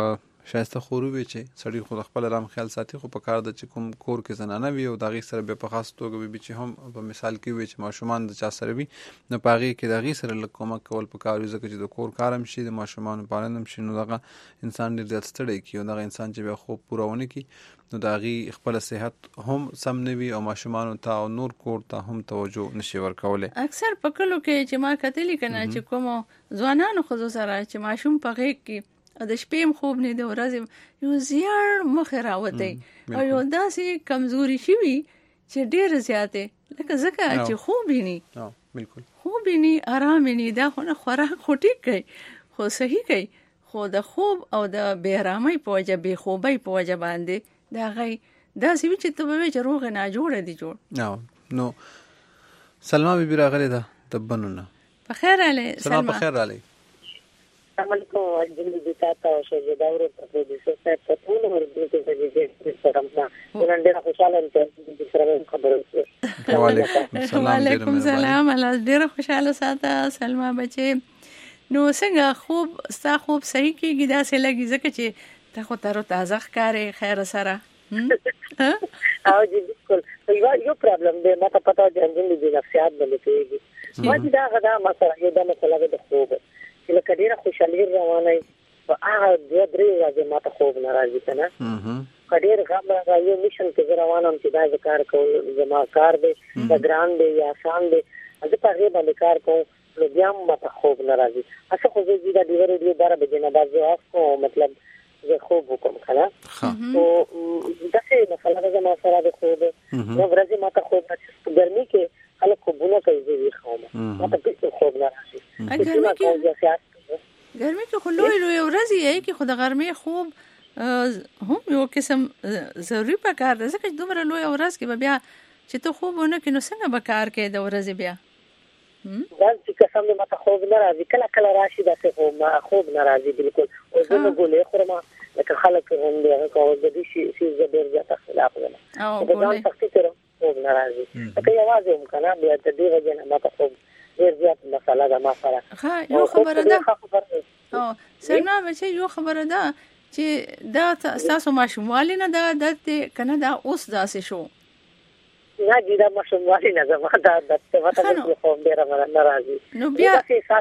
شایسته خورو وي چې سړی خو خپل آرام خیال ساتي، خو په کار د چې کوم کور کې زنانه وي او د هغې سره بیا په خاص توګه وي چې هم په مثال کې وي چې ماشومان د چا سره وي، نو په هغې کې د هغې سره لږ کومک کول په کار وي، ځکه چې د کور کار هم شي، د ماشومانو پالنه هم شي، نو دغه انسان ډېر زیات ستړی کړي او دغه انسان چې بیا خوب پوره ونه کړي نو د هغې خپله صحت هم سم نه وي او ماشومانو ته او نور کور ته هم توجه نشي ورکولی. اکثر په کلو کې چې ما کتلي که نه چې کومو ځوانانو ښځو سره چې ماشوم په غېږ کې د شپې هم خوب نه د ورځې یو زیړ مخې راوتی او یو داسې کمزوري شوي چې ډېره زیاتې لکه ځکه چې خوب یې ني بالکل خوب یې ني آرام یې ني، دا خو نه خوراک خو ټیک کوي خو صحیح کوي، خو د خوب او د بې ارامۍ په وجه بې خوبۍ په وجه باندې د هغې داسې وي چې ته به وایې چې روغ ناجوړه دي جوړ. نو سلما بیبي راغلې ده د بنو نه. په خیر راغلی سلما. په خیر راغلی. السلام علیکم. جنبی دیتا تا او شهیدا ورو په دې صاحب په ټول ورته کې چې سره ما نن ډېر خوشاله یم چې سره خبرې وکړم. وعلیکم السلام. وعلیکم السلام. الله ډېر خوشاله ساته سلما بچي. نو څنګه خوب ستا خوب صحیح کېږي داسې لګي ځکه چې ته خو تر تازه ښکارې خیر سره؟ او جی بالکل یو یو پرابلم دی ما ته پته ده چې د نفسیات باندې کېږي ما چې دا غدا ما سره یو د مسله د خوب چې لکه ډېره خوشحالي روانه وي په هغه دوه درې ورځې ما ته خوب نه راځي که نه که ډېر غم راغی یو میشن کې زه روانه وم چې دا زه کار کوم زما کار دی دا ګران دی یا آسان دی زه په هغې باندې کار کوم نو بیا هم ما ته خوب نه راځي. اصل خو زه دا ډېوه ریډیو باره بجې نه بعد زه آف کوم مطلب زه خوب وکړم که نه نو داسې مسله ده زما سره د خوب نو ورځې ما ته خوب نه په ګرمي کې خلک خوبونه کوي زه ویښه وم ما ته بالکل خوب نه راځي. ګرمي کې خو لوی لوی ورځې یې کې خو د غرمې خوب هم یو قسم ضروري پکار ده ځکه چې دومره لوی ورځ کې به بیا چې ته خوب ونه کړې نو څنګه به کار کوې د ورځې بیا؟ دا چې قسم دې ما ته خوب نه راځي کله کله راشي داسې خوب نه راځي بالکل او زه نه ګولۍ خورم لکه خلک هم دی هغه کوي د دې شي چې ډېر زیاته خلاف ده د ځان سختي سره خوب نه راځي لکه یوازې هم که نه بیا د دې وجې نه ما ته خوب ډېر زیات مسله ده ما سره. ښه یو خبره ده سلما بچی یو خبره ده چې دا ستاسو ماشوموالي نه ده عادت دی که نه دا اوس داسې شو؟ نه جی دا ماشوموالي نه زما دا عادت دی ما ته بالکل خوب ډېره نه راځي. نو بیا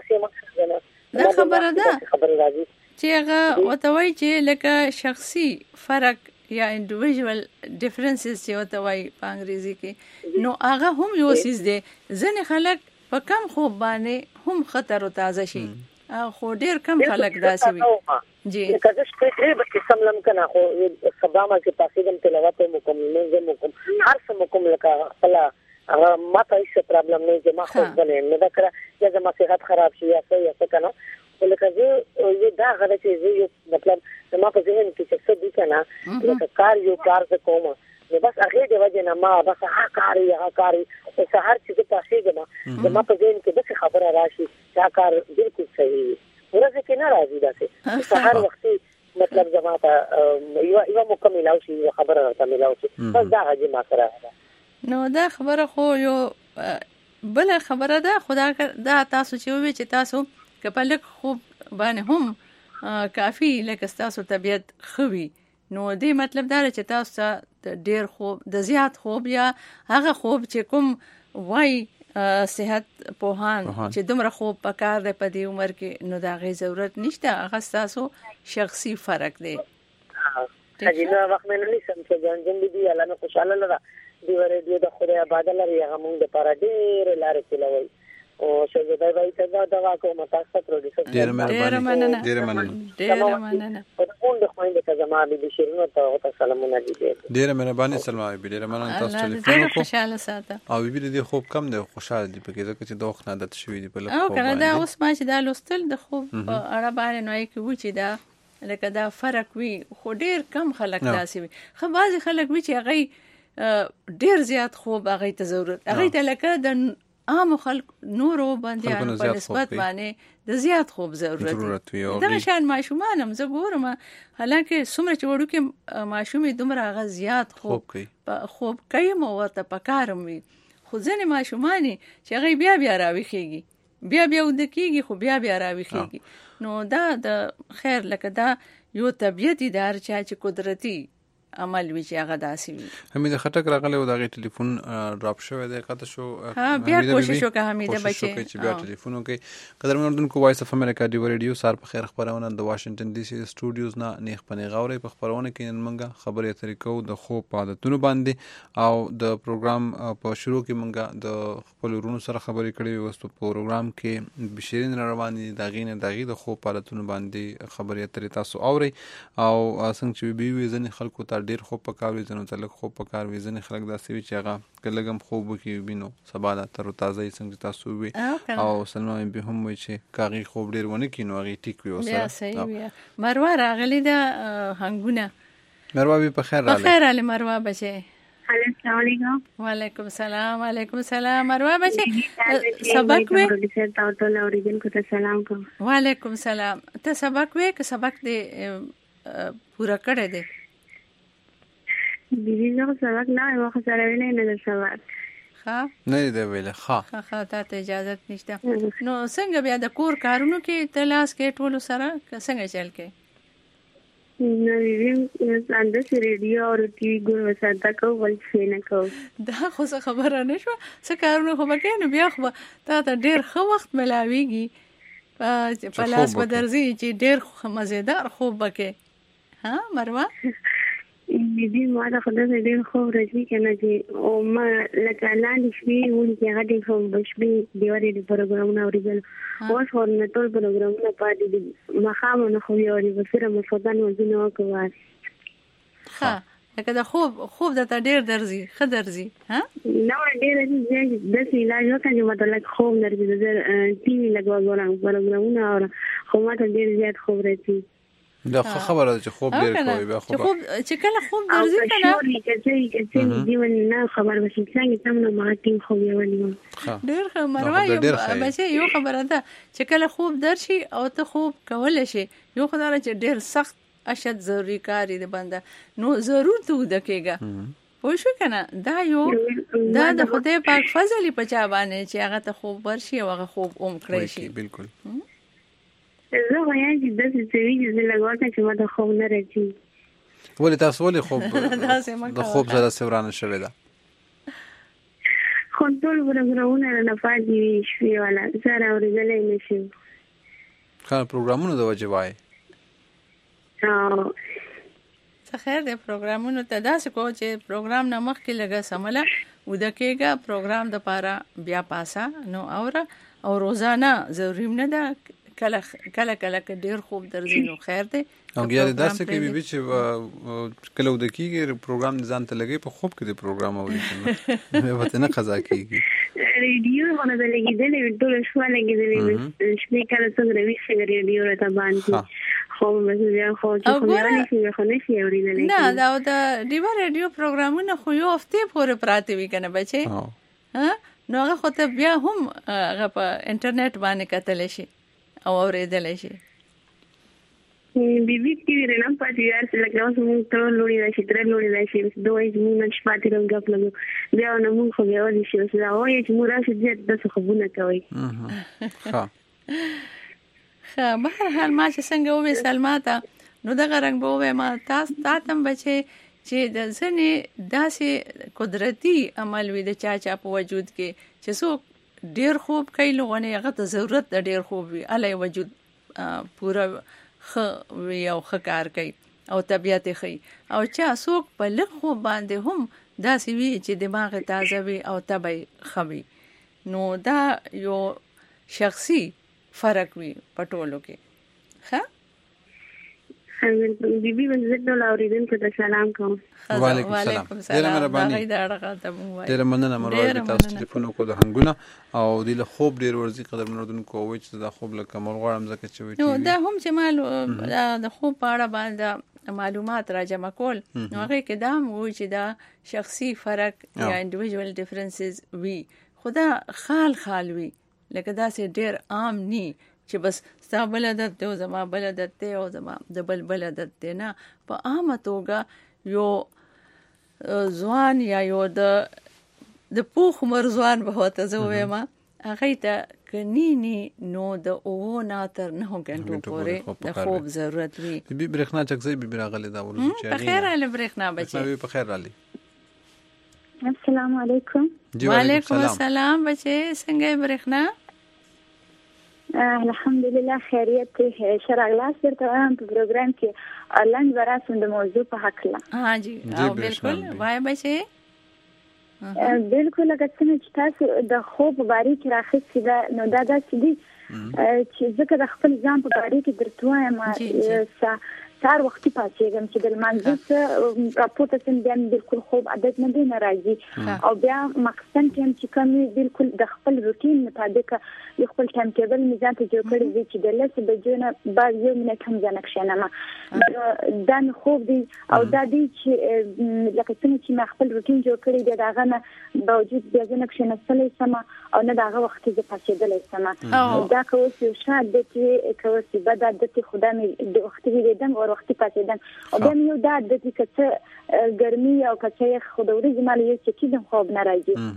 دا خبره ده خبره راځي چې هغه ورته وایي چې لکه شخصي فرق یا انډیویژوال ډیفرنسز چې ورته وایي په انګریزي کې نو هغه هم یو څیز دی. ځینې خلک په کم خوب باندې هم خطر او تازه شي خو ډېر کم خلک داسې وي. جی که زه شپې درې بجې سملم که نه خو سبا ما چې پاڅېږم تلاوت مو کوم لمونځ مو کوم هر څه مو کوم لکه خپله هغه ما ته هېڅ پرابلم نه وي چې ما خوب بلی یم نو دا کله یا زما صحت خراب شي یا څه یا څه که نه خو لکه زه یو دا هغه ده چې زه یو مطلب زما په ذهن کې چې څه دي که نه لکه کار یو کار زه کوم نو بس هغې د وجې نه ما بس هغه کار وي هغه کار وي خو سهار چې زه پاڅېږم زما په ذهن کې داسې خبره راشي چې هغه کار بالکل صحیح وي ورځې کې نه راځي داسې سهار وختي مطلب زما ته یوه موقع میلاو شي یوه خبره راته میلاو شي بس دا هغه ما سره ده. نو دا خبره خو یو بله خبره ده خو دا تاسو چې ووایئ چې تاسو که په لږ خوب باندې هم کافي لکه ستاسو طبیعت ښه وي نو دې مطلب دا دی چې تاسو ته د ډېر خوب د زیات خوب یا هغه خوب چې کوم وایي صحت پوهان چې دومره خوب پکار دی په دې عمر کې نو د هغې ضرورت نشته هغه ستاسو شخصي فرق دی. حاجي نو وخت مې نه نیسم چې جان دي الله مې خوشحاله لره دیو ریډیو د خدای آباد لري هغه موږ دپاره ډېرې لارې تېلوئ او شهزاده بھائی ته دا دوا کوم تاسو ته پروډوسر ډېره مننه ډېره مننه ډېره مننه په کوم د خويند ته زما د شیرینو ته او ته سلامونه دي ډېره مهرباني سلام بي ډېره مننه تاسو ټلیفون وکړو خوشاله ساته او بي دې خوب کم دی خوشاله دي پکې ځکه چې دوه خنه عادت شوی دی په لکه او کنه دا اوس ما چې دا لوستل د خوب اړه باندې نو کې و چې دا لکه دا فرق وي خو ډېر کم خلک داسې وي خو بعضې خلک وي چې هغه ډېر زیات خوب هغه ته ضرورت هغه ته لکه د عام خلک نورو باندې په نسبت باندې د زیات خوب ضرورت وي دا شان ماشومان هم زه ګورم حالانکه څومره چې وړوکې ماشومې دومره هغه زیات خوب خوب کوي مو ورته پکارم وي خو ځینې ماشومانې چې هغه بیا بیا راویښېږي بیا بیا وده کېږي خو بیا بیا راویښېږي نو دا د خیر لکه دا یو طبيعتي دار چا چې قدرتي عمل وی چې هغه داسي وي. حمید خټک راغله او دغه ټلیفون ډراپ شوی دی قطع شو. ها بیا کوشش وکړه حمید بچي چې بیا ټلیفون وکړي. قدر منوردن کو وایس اف امریکا دی ریډیو سار په خیر خبرونه د واشنگټن ډي سي سټوډیوز نه نیخ پنې غوړې په خبرونه کې نن منګه خبرې طریقو د خو پادتونو باندې او د پروګرام په شروع کې منګه د خپل ورونو سره خبرې کړې وو. په پروګرام کې بشیرین رواني داغینه داغي د خو پادتونو باندې خبرې اترې تاسو اوري او څنګه چې بي وي ځنې خلکو ته ډیر خوب پکار وي ځنه تلک خوب پکار وي ځنه خلک داسې وي چې هغه کلهګم خوب کې وینو سبا د تر تازه څنګه تاسو وي او سلمہ به هم وي چې کاغي خوب ډیر ونه کینو هغه ټیک وي اوسه صحیح وي. مروه راغلی د هنګونه مروه به په خیر راغلی. په خیر علي مروه بچي. السلام علیکم. وعلیکم السلام. وعلیکم السلام مروه بچي. سبق وې تاسو ته اوریدونکو ته سلام کوم. وعلیکم السلام. ته سبق وې که سبق دې پورا کړی دی؟ بیبي زه سبق نه وایم خو سره ویني نه د سبق ښه نه دی ویل ښه ښه ښه تا ته اجازه نشته. نو څنګه بیا د کور کارونو کې تلاس کې ټولو سره څنګه چل کې؟ نه بیبي انداسې ریډیو او ټي وي ګورو ساده کوو بل څه نه کوو. دا خو څه خبره نه شوه څه کارونه خو به کوې نو بیا خو به تا ته ډېر ښه وخت میلاویږي په لاس به درځي چې ډېر مزیدار خوب به کوې. ها مروه بیبي ما دا خدای ډېر خوب راځي کنه چې او ما لکه لاندې شپې ولې چې هغه ډېر خوب بشپې دیوارې د پروګرامونه اورېدل اوس خو نه ټول پروګرامونه پاتې دي ماښام نه خو یې اوري به صرف مفدن وزونه وکړو. ښه لکه د خوب خوب درته ډېر درځي ښه درځي ها نه ډېر درځي داسې علاج وکړه چې ما ته لږ خوب درځي د ټي وي لږ وګورم پروګرامونه اورم خو ما ته ډېر زیات خوب راځي. دا خبره ده چې خوب ډیر کوي بیا خوب چې کله خوب درځي کنه او چې چې دیول نه خبر وشي څنګه تم نو ما ټیم خو یولیم ډیر خبره مروه بچي یو خبره ده چې کله خوب درشي او ته خوب کول شي یو خدای چې ډیر سخت اشد ضروری کاری دی بنده نو ضرور ته ودکېګا پوه شو کنه دا یو دا د خدای پاک فضل په چا باندې چې هغه ته خوب ورشي او هغه خوب اوم کړی شي. بالکل زه وایم چې داسې څه وي چې زه لږ چې ما ته خوب نه راځي. ولې تاسو ولې خوب د خوب سره سورانه شوې ده؟ خو ټول پروګرامونه رانه پاتې وي شپې والا سره اورېدلی نه شي. ښه پروګرامونه د وجې وایي څه خیر دی پروګرامونو ته داسې کوو چې پروګرام نه مخکې لږه سمله وده کېږه پروګرام دپاره بیا پاسه نو اوره او روزانه ضروري نه ده کله کله کله که ډیر خوب درځي نو خیر دی. او ګیاره داسې کوي بیبي چې کله وده کېږي پروګرام ځان ته لګي په خوب کې د پروګرام اوري کنه بیا به نه قضا کېږي. ریډیو باندې د لګېدلې ټول شپه لګېدلې شپې کله څنګه ویښه ریډیو راته باندې خو مې بیا خو چې خو نه شي خو نه شي اورېدلی نه دا د ډیوا ریډیو پروګرامونه خو یو هفتې پورې پراته وي کنه بچي ها نو هغه خو ته بیا هم هغه په انټرنیټ باندې کتلی شي او اورېدلی شي. بیبي ټي وي رنم پاتې یار چې لکه اوس مونږ ته لوړې راشي تر لوړې راشي دوی مونږ نه شپاتې رنګ غپ لګو بیا نو مونږ خو بیا ودی شي اوس دا وایي چې مونږ راشي دې د څه خبرونه کوي. ښه ښه بهر حال ما چې څنګه وې سلما ته نو دغه رنګ به وې ما تاسو تاسو بچي چې د ځنې داسې قدرتي عمل وي د چا چا په وجود کې چې څوک ډیر خوب کوي لغونه هغه ته ضرورت د ډیر خوب وي علي وجود پورا خ وي او خ کار کوي او طبيعت خي او چا څوک په لږ خوب باندې هم داسې وي چې دماغ تازه وي او طبيعي خوي نو دا یو شخصي فرق وي په ټولو کې. ښه بیبي وزت ډول اوریدونکو ته سلام کوم. وعلیکم السلام. ډیره مهرباني ډیره مننه مروه تاسو ټلیفون وکړو د هنګونه او د خوب ډیر ورزي قدر منوردونکو وای چې د خوب لکه مل غواړم ځکه چې وي نو دا هم چې مال د خوب په اړه باندې معلومات را جمع کول نو هغه کې دا وایي چې دا شخصي فرق یا انډیویډوال ډیفرنسز وي خدا خال خال وي لکه دا سه ډیر عام ني چې بس ستا بل عادت دی او زما بل عادت دی او زما د بل بل عادت دی نه په عامه توګه یو ځوان یا یو د د پوخ عمر ځوان به وته زه وایم هغه ته کنيني نو د او نه تر نه غنټو پورې د خوب ضرورت وي. بي برېښنا چکسي بي راغلي دا ورته چې په خیر اله برېښنا بچي په خیر رالي. السلام علیکم. وعلیکم السلام بچي څنګه برېښنا؟ الحمدلله خیریت شرعلاس درته وایم په پروګرام کې لاند وراسم د موضوع په حق لا. ها جی او بالکل وای بچي بالکل لکه څنګه چې تاسو د خوب باره کې راخصي دا نو دا داسې دي چې ځکه د خپل ځان په باره کې درته وایم سار وختي پاتېږم چې د لمانځه څخه راپورته سم بیا بالکل خوب عادت نه دی ناراضي او بیا مقصد کې هم چې کوم بالکل د خپل روټین مطابق د خپل ټایم ټیبل میزان ته جوړ کړی دی چې د لس بجو نه بعد یو منټ هم ځان کښېنم دا مې خوب دی او دا دی چې لکه څنګه چې ما خپل روټین جوړ کړی دی د هغه نه باوجود بیا زه نه کښېنستلی سم او نه د هغه وختي زه پاڅېدلی سم دا که اوس یو ښه عادت وي که اوس بد عادت وي خو دا مې د وختي ویدېدم او وختي پاتېدم او بیا مې یو دا عادت وي که څه ګرمي او که څه یخ خو د ورځې ما له یو چکېږم خوب نه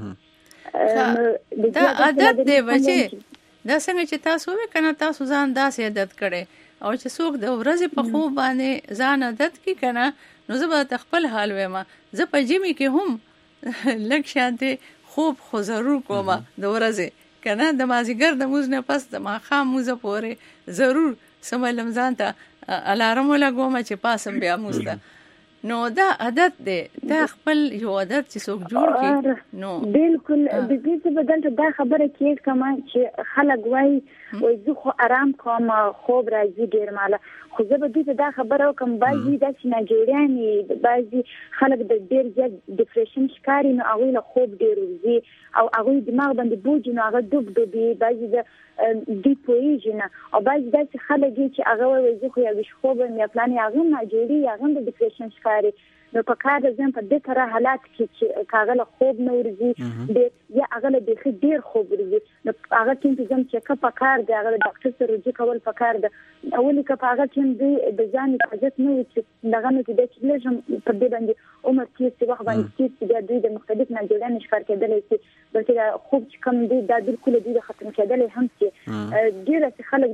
راځي. دا عادت دی بچې دا څنګه چې تاسو وې که نه تاسو ځان داسې عادت کړی او چې څوک د ورځې په خوب باندې ځان عادت کړي که نه نو زه به خپل حال وایم. زه په ژمي کې هم لږ شانتې خوب خو ضرور کوم د ورځې که نه د مازدیګر د مونځ نه پس د ماښام مونځه پورې ضرور سملم ځان ته الارم ولګوم چې پاسم بیا مونځ ته. نو دا عادت دی دا خپل یو عادت چې څوک جوړ کړي نو بالکل د دې څه بدل دا خبره کې کما چې خلک وایي وای زه خو آرام کوم خوب راځي ډیر ماله خو زه به دې دا خبره وکم بعضي دا چې ناجوړیان بعضي خلک د ډیر زیات ډیپریشن ښکاري نو هغوی له خوب ډیر وځي او هغوی دماغ باندې بوج نو هغه ډوب ډوبي بعضي د دی پوهېږي نه او بعضې داسې خلک دي چې هغه وایي زه خو یو خوب یم یا پلانې هغه هم ناجوړي هغه هم د ډیپریشن ښکاري نو په کار د ځم په دې طرح حالات کې چې که هغه له خوب نه ورځي یا هغه له بیخي ډېر خوب ورځي نو هغه ټیم ته ځم چې که په کار دی هغه د ډاکټر سره رجوع کول په کار ده ولې که په هغه ټیم دوی د ځان حفاظت نه وي چې دغه نه کېدای چې لږ هم پر دې باندې عمر تېر شي وخت باندې تېر شي بیا دوی د مختلف ناجوړیانو ښکار کېدلی شي بلکې دا خوب چې کوم دی دا بالکل دوی د ختم کېدلی هم شي ډېر داسې خلک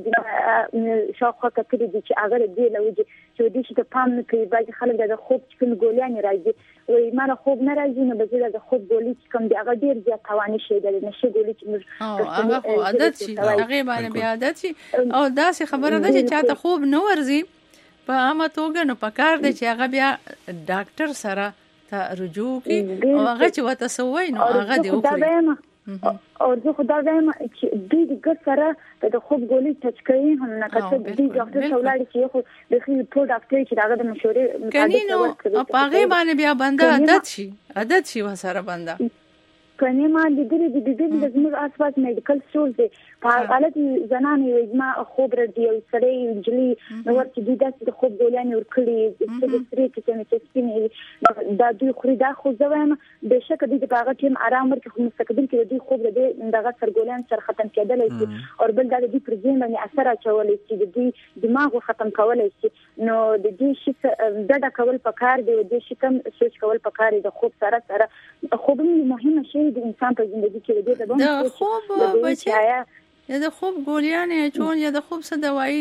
دي شاوخوا کتلي دي چې هغه له دې له وجې چې دې شي ته پام نه کوي بعضې خلک د خوب چې کوم ګولیانې راځي وایي ما له خوب نه راځي نو به زه د خوب ګولي چې کوم دی هغه ډېر زیات تاواني شی دی د نشې ګولي چې موږ هغه خو عادت شي هغې باندې بیا عادت شي او داسې خبره ده چې چاته خوب نه ورځي په عامه توګه نو په کار دی چې هغه بیا ډاکټر سره ته رجوع کړي او هغه چې ورته څه ووایي نو هغه دې وکړي او زه خو دا وایم چې دوی د ګډ سره د خوب ګولۍ ټچ کوي هم نه که څه دوی ډاکټر ته ولاړې چې خو بیخي ټول ډاکټر چې د هغه د مشورې کني نو په هغې باندې بیا بنده عادت شي عادت شي ورسره بنده کني ما لیدلي دي د دې د زموږ آس پاس میډیکل سټور دی په حالت زنانې وایي زما خوب راځي او سړی نجلۍ نو ورته دوی داسې د خوب ګولیانې ورکړي څه د سرې قسمې چې سپینې دا دوی خوري دا خو زه وایم بېشکه دوی په هغه ټایم ارام ورکړي خو مستقبل کې د دوی خوب د دې دغه سرګولیان سره ختم کېدلی شي او بل دا د دوی پر ذهن باندې اثر اچولی شي د دوی دماغ ختم کولی شي نو د دې شي ډډه کول پکار دی د دې شي کم سوچ کول پکار دی د خوب سره سره خوب مهمه شی د انسان په ژوند کې د دې د خوب بچي یا د خوب ګولیانې چون یا د خوب څه دوايي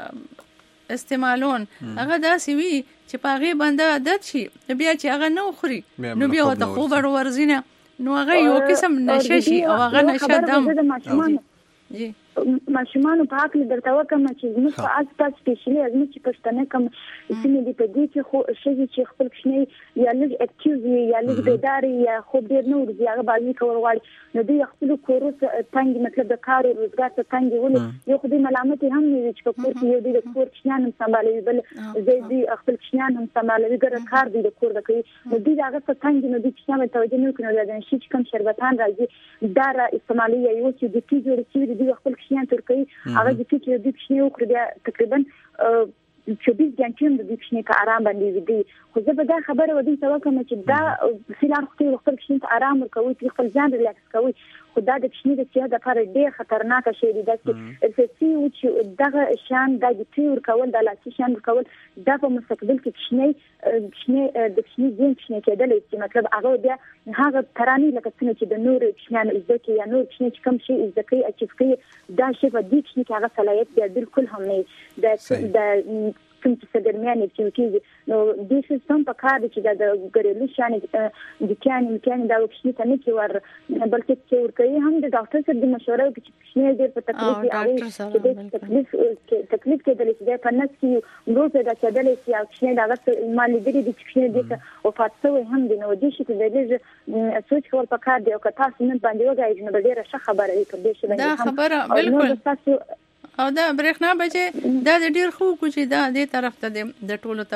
استعمالون هغه داسې وي چې په هغې بنده عادت شي بیا چې هغه نه وخوري نو بیا ورته خوب ورځي نه نو هغه یو قسم نشه شي او هغه نشه دم جی ماشومان په حق درته وکم چې زموږ په آس پاس سپیشلي زموږ چې پښتنه کوم سیمې دي په دې کې خو ښځې چې خپل کوچنی یا لږ اکټیو وي یا لږ بیدار یا خوب ډېر نه ورځي هغه بازي کول غواړي نو دوی خپلو کورو ته تنګ مطلب د کار او روزګار ته تنګ ولې یو خو دوی ملامتې هم نه وي چې په کور کې یو دوی د کور کوچنیان هم سمبالوي بل زه دوی خپل کوچنیان هم سمبالوي ګره کار دوی د کور د کوي نو دوی د هغه څه تنګ نو دوی کوچنیان باندې توجه نه وکړي نو د نشي چې کوم شربتان راځي دا را استعمالوي یا یو چې د ټي جوړ شوي دوی خپل کوچنیان تر کوي هغه د چې د کوچنی وکړي بیا تقریبا چوبیس غنټې د کوچنی په آرام باندې وي خو زه به دا خبره ودی ته وکم چې دا فلان خو خپل کوچنی ته آرام ورکوي چې خپل ځان ریلاکس کوي خدای د کشمیر د صحت لپاره ډېر خطرناک شی دی چې اساسي و چې دغه شان د تیور کول د لاسي شان کول د په مستقبل کې کشمیر کشمیر د کشمیر زین کشمیر کېدل چې مطلب هغه بیا هغه ترانی لکه څنګه چې د نور کشمیر ځکه یا نور کشمیر چې کوم شي ځکه چې کې دا شی په دې کشمیر کې هغه صلاحیت بیا بالکل هم نه د د کوم چې درمیانې چې کېږي نو د سیستم په کار دی چې د ګریلو شان د کیان امکان دا وکشنی ته نه کې ور بلکې چې ور کوي هم د ډاکټر سره د مشوره کې چې کشمیر ډېر په تکلیف او چې تکلیف تکلیف کې د لې په نس کې نو په دا چې د لې چې کشمیر دا مالي دې د کشمیر دې او فاصله هم د نو دې چې د لې سوچ کول په کار دی او که تاسو نه باندې وګورئ نو ډېر ښه خبره دی په دې شی دا خبره بالکل او دا برېښنا بچي دا د ډیر خو کو چې دا دې طرف ته د ټولو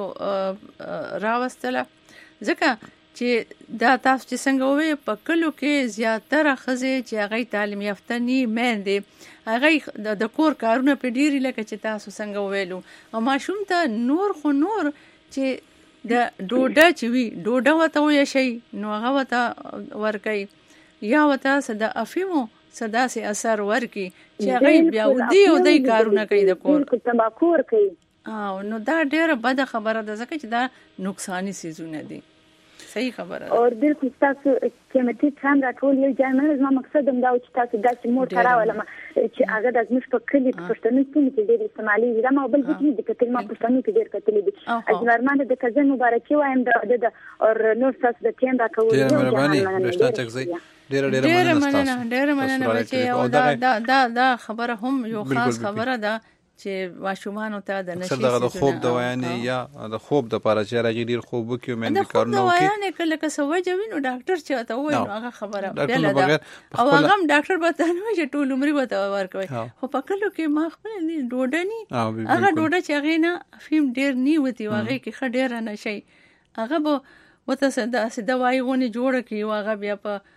توجه راوستله ځکه چې دا تاسو چې څنګه وې په کلو کې زیاتره ښځې چې هغه تعلیم یافته ني میندې هغه د کور کارونه په ډیری لکه چې تاسو څنګه ویلو او ماشوم ته نور خو نور چې د ډوډه چې وي ډوډه وته وي شي نو هغه وته ورکي یا وته صد افیمو صدا سي اثر ورکی چې هغه بیا ودی او دای کارونه کوي د کور تماکور کوي او نو دا ډیره بد خبره ده ځکه چې دا نقصانی سيزونه دي صحیح خبره او بالکل تاسو کمیټي څنګه راټول یو ځای زما مقصد هم دا چې تاسو داسې مور کراوله چې هغه د زموږ په کلی په پښتنو کې ډېر استعمالي دا ما بل کې د کتل ما پښتنو کې ډېر کتل دي اجمرمانه د کزن مبارکي وایم د او نور تاسو د تیم دا کوي ډېر مهرباني رښتا چکزي ډېر ډېر مننه ډېر مننه چې او دا دا دا خبره هم یو خاص خبره ده چې ماشومان ته د نشي سره د خوب دوايانې یا د خوب د لپاره چې راغی ډیر خوب وکي مې کارونه وکي دوايانې کله کسه وجوي نو ډاکټر چې ته وایي نو هغه خبره بل ده او هغه ډاکټر به ته نه چې ټول عمر به ته ورکوي خو په کلو کې ما خپل نه ډوډه ني هغه ډوډه چې هغه نه فیم ډیر ني وتی هغه کې خډیر نه شي هغه به وته سده دوايي غونې جوړه کی هغه بیا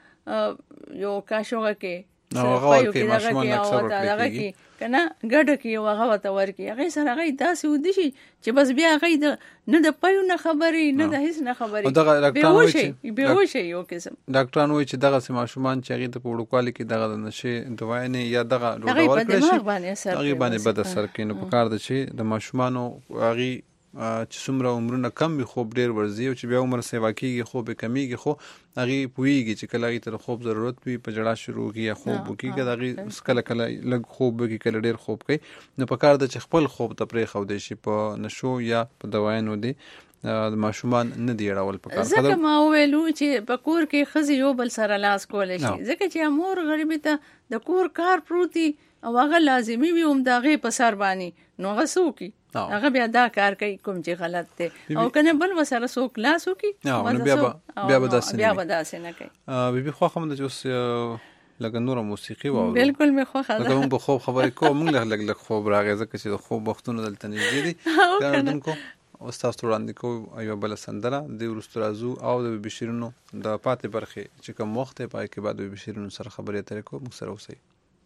په یو کاشوغه کې نو هغه کې ماشومان اکثر ورکړي کنه ګډه کې هغه وته ورکی هغه سره هغه داسې ودی شي چې بس بیا هغه نه د پيو نه خبري نه د هیڅ نه خبري دغه ډاکټران وایي چې به وشي یو قسم ډاکټران وایي چې دغه سم ماشومان چې هغه د پوډوکوالي کې دغه نشي دوايي نه یا دغه ډوډۍ ورکړي شي هغه باندې بد اثر کوي نو په کار د شي د ماشومان هغه چې څومره عمرونه کم وي خوب ډیر ورزي او چې بیا عمر سیوا کیږي خوب کمیږي خو هغه پويږي چې کله هغه تر خوب ضرورت وي په جړه شروع کی یا خوب وکي کله کله کله لږ خوب وکي کله ډیر خوب کوي نو په کار د چې خپل خوب ته پرې خو دي شي په نشو یا په دوايانو دي د ماشومان نه دی اړول په کار ځکه ما ویلو چې په کور کې خزي یو بل سره لاس کول شي ځکه چې امور غریبي ته د کور کار پروتي او هغه لازمي وي هم دغه په سر باندې نو غسو کی هغه بیا دا کار کوي کوم چې غلط دی او کنه بل وسره سو کلاس وکي بیا بیا به داسې بیا به داسې نه کوي بي بي خو هم د جوس لکه نور موسیقي و بالکل مې خو خبره لکه موږ خو خبرې کوم موږ لږ لږ خوب راغی ځکه چې د خوب وختونه دلته نږدې دي ګاردونکو او تاسو وړاندې کوم ایو بل سندره د ورسترازو او د بشیرونو د پاتې برخه چې کوم وخت پای کې بعد د بشیرونو سره خبرې اترې کوم سره اوسئ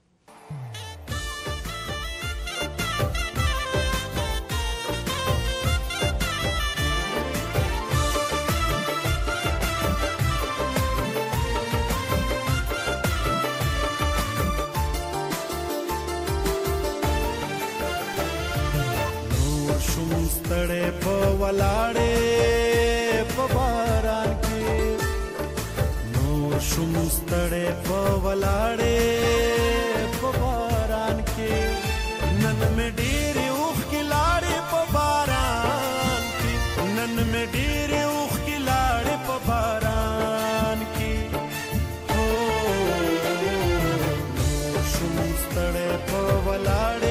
ستړې په ولاړې په باران کې نور شوم ستړې په ولاړې په باران کې نن مې ډېرې اوښکې لاړې په باران کې نن مې ډېرې اوښکې لاړې په باران کې هو نور شوم ستړې په ولاړې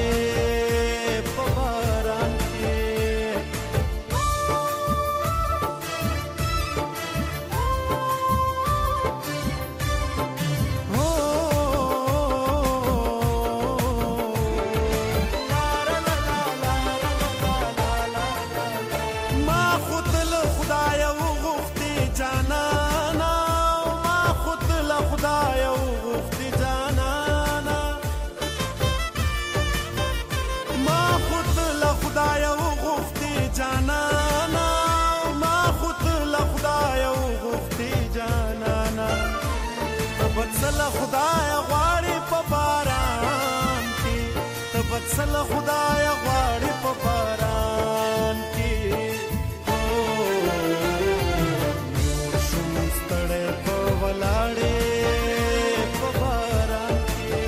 سل خدای غواړي په باران کې ته به سل خدای غواړي په باران کې نور شوم ستړی په ولاړې په باران کې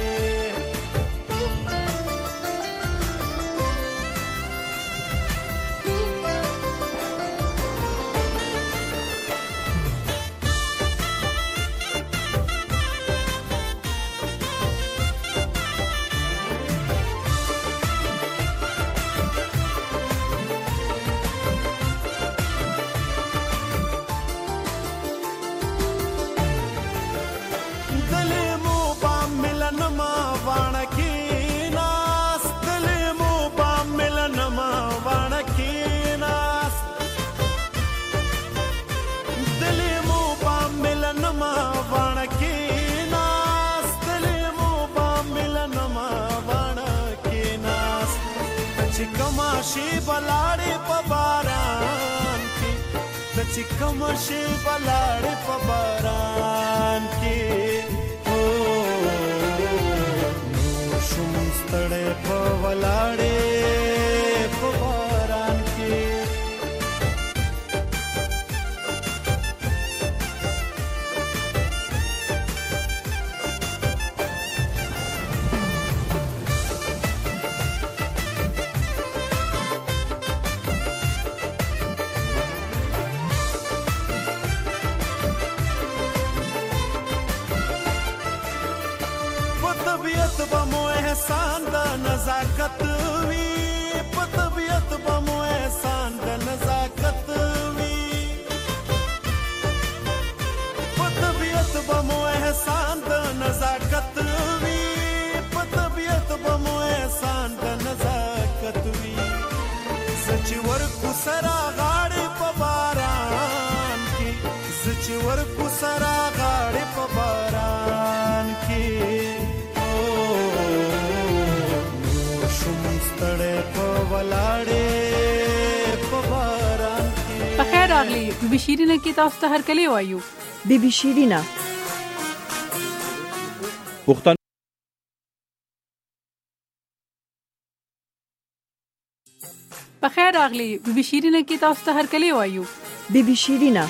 شي بلاړې په باران کې د چې کوم شي بلاړې په باران کې نور شوم ستړی په ولاړې په باران کې احسان د نزاکت وی په طبیعت به مو احسان د نزاکت وی په طبیعت به مو احسان د نزاکت وی په طبیعت به مو احسان د نزاکت وی سچ ورکو سرا غاړې په باران کې سچ ورکو سرا غاړې په باران کې په خیر راغلی بي شیرینه کې تاسو ته هر کلی وایو بي بي شیرینه پښتون په خیر راغلی بي شیرینه کې تاسو ته هر کلی وایو بي بي شیرینه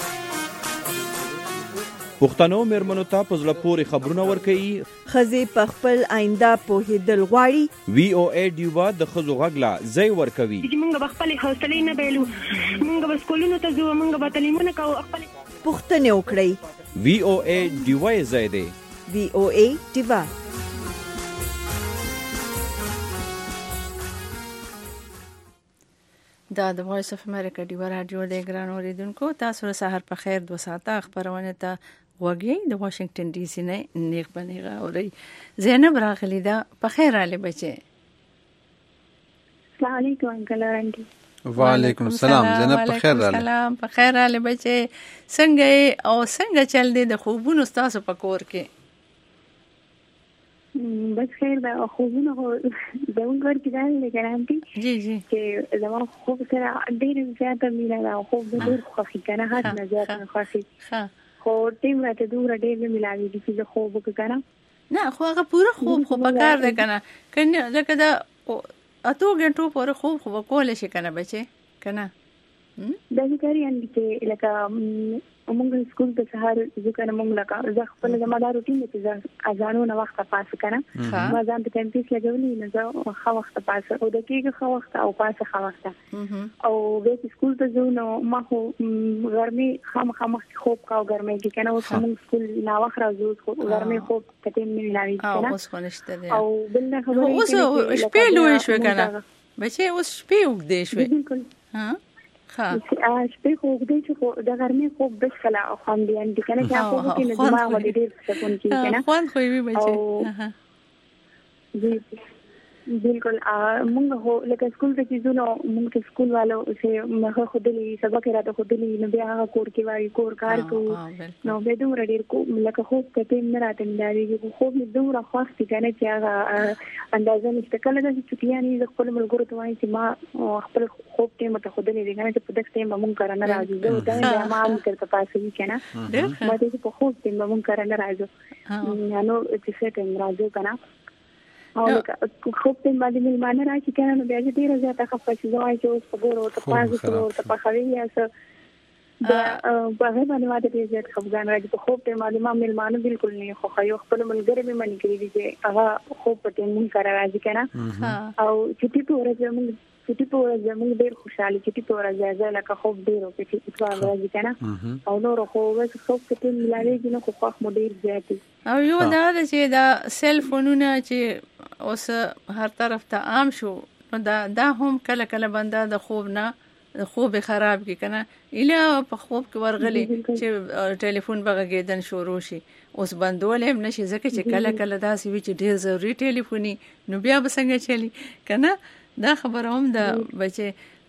پښتنو مېرمنو ته په زړه پورې خبرونه ورکوي ښځې په خپل آینده پوهېدل غواړي وی او اے ډیوا د ښځو غږ لا ځای ورکوي موږ به خپلې حوصلې نه بایلو موږ به سکولونو ته ځو موږ به تعلیمونه کوو خپلې پوښتنې وکړئ وی او اے ډیوا یې ځای دی وی او اے ډیوا دا د وایس اف امریکا ډیوا رادیو د ګران اوریدونکو تاسو سره سحر په خیر دوه ساعته خبرونه ته وګورئ د واشنگټن ډي سي نه نیغ بنیغه اوري زینب راغلی دا په خیر علي بچي السلام علیکم انکل رنګي وعلیکم السلام زینب په خیر راغلی السلام په خیر علي بچي څنګه او څنګه چل دي د خوبونو تاسو په کور کې بس خیر دا خوبونه هو دون کار کې دا لګرانتي جی جی چې زما خوب سره ډېر زیاته مینا دا خوب ډېر خوښي کنه هات نه زیاته خوښي ها خو ټیم راته دوه ډېر نه ملاوي دي چې خوب وکړم نه خو هغه پوره خوب خو پکار دی کنه کنه لکه دا اته غنټو پوره خوب خو کول شي کنه بچي کنه دا ځکه یان چې لکه موږ سکول ته سهار ځکه موږ لکه زه خپل زما دا روټین دی چې اذانو نه وخت پاس کړم ما ځان ته ټیمپیس لګولې نه زه خو وخت پاس او د کېږي خو وخت او پاس خو وخت او به سکول ته ځو نو ما خو ګرمي خام خام خوب کاو ګرمي کې کنه اوس موږ سکول لا وخت راځو خو ګرمي خوب کته نه ملایي کنه اوس خو نشته دی او بل نه خبرې اوس شپې لوي شو کنه بچي اوس شپې وګدې شو ها ها شپې خو دې چې د ګرمي خوب بس کلا خو دې ان دي کنه چې په کې نه دماغ ولې ډېر څه کوم کې کنه خوان خو وي بچي جی بالکل موږ هو لکه سکول ته چې زونو موږ ته سکول والو چې مخه خودلی سبق راته خودلی نو بیا هغه کور کې وایي کور کار کوو نو به دومره ډیر کو لکه خوب ته نه راته مداري خو به دومره خوښ دي کنه چې هغه اندازه نشته کله د چټیانې د خپل ملګرو ته وایي چې ما خپل خوب ټیم ته خودلی دي کنه چې په دغه ټیم موږ کار نه راځي دا دا ما هم تر پاسه وی کنه ما دې په خوب ټیم موږ کار نه راځو نو چې څه ټیم راځو کنه او خوب ته باندې مېلمانه راځي کنه نو بیا دې ډیره زیاته خفه شي زوای چې اوس په ګورو ته پازو ته په خوي یا څه دا په هغه باندې ماته ډیره زیات خفګان راځي په خوب ته باندې ما مېلمانه بالکل نه خو خو خپل ملګری به منی کړی دي چې هغه خوب په ټیم مون کار راځي کنه او چې تی په ورځ موږ چې تی په ورځ موږ ډیر خوشاله چې تی په ورځ ځای لکه خوب ډیر او چې تی په ورځ کنه او نور خو وځ خوب په ټیم ملایږي نو خو خوښ مو ډیر زیات او یو دا چې دا سیل فونونه چې اوس هر طرف ته عام شو نو دا دا هم کله کله بنده د خوب نه خوب خراب کی کنه اله په خوب کې ورغلی چې ټلیفون بغږیدن شروع شي اوس بندول هم نشي ځکه چې کله کله دا سی چې ډیر ضروري ټلیفوني نو بیا به څنګه چلی کنه دا خبره هم د بچي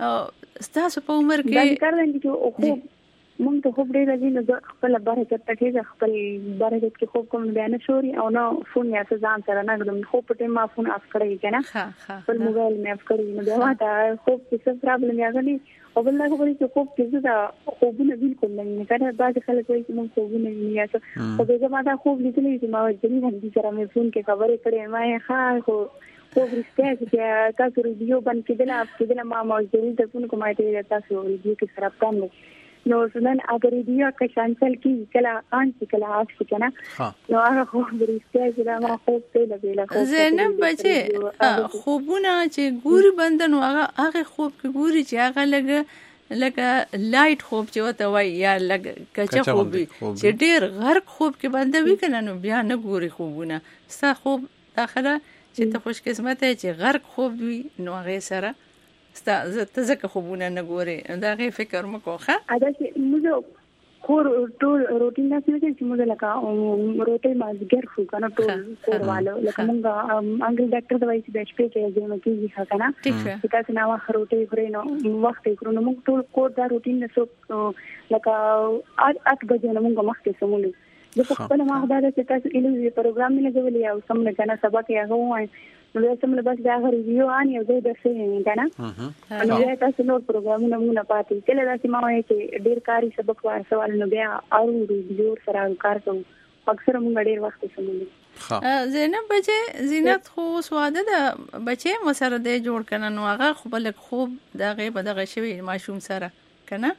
ستاسو په عمر کې دا کار دی چې خوب مونږ ته خوب ډیر راځي نو خپل برکت ته کېږي خپل برکت کې خوب کوم بیان شوري او نو فون یا څه ځان سره نه غوډم خوب په ټیم ما فون اف کړی کنه ها ها په موبایل مې اف کړی نو بیا دا خوب کې څه پرابلم یاغلی او بل هغه ورته چې خوب کې دا خوبونه بالکل نه کنه بعض خلک وایي چې مونږ خوبونه نه یا څه او به ما دا خوب لیدلې چې ما ورته نه دي سره مې فون کې خبرې کړې ما یې ها خو خوب رښتیا چې تاسو ریډیو باندې کېدل اف کېدل ما ما ورته د فون کومه ته تاسو ریډیو کې سره پام نو زنن اگر ریډیو کا شانسل کی کلا ان کی کلا اف کی کنه نو هغه خو درسته چې ما خوب ته لګیلا خو زینب بچي خوبونه چې ګوري بندن هغه هغه خوب کې ګوري چې هغه لګ لکه لایټ خوب چې وته وای یا لګ کچا خوب چې ډیر غرق خوب کې بنده وی کنه نو بیا نه ګوري خوبونه ستا خوب اخره چې ته خوش قسمت چې غرق خوب وي نو هغه سره ستا ته ځکه خوبونه نه ګورې دا غي فکر مکو ښه ادا چې موږ کور ټول روټین نه چې موږ لکه روټي مازګر خو کنه ټول کور والو لکه موږ انګل ډاکټر د وایي چې شپې کې ځینې کېږي ښه کنه چې تاسو نو وخت روټي خوري نو وخت یې کړو نو موږ ټول کور دا روټین نه سو لکه اټ بجې نو موږ مخکې سمولو د خپل ما خدای دې تاسو ایلو پروګرام نه لګولې او سم نه کنه سبا کې هغه وای نو سم له بس دا ریویو ان یو دې د څه نه کنه نو بیا تاسو نور پروګرام نه مونږ پاتې کله دا چې ما وایي چې ډیر کاری سبق وای سوال نو بیا او ریویو سره کار کوم اکثر مونږ ډیر وخت سمولې زینب بچي زینت خو سواده د بچي مسره دې جوړ کنه نو هغه خو بل خوب دا غي بدغه شوی ماشوم سره کنه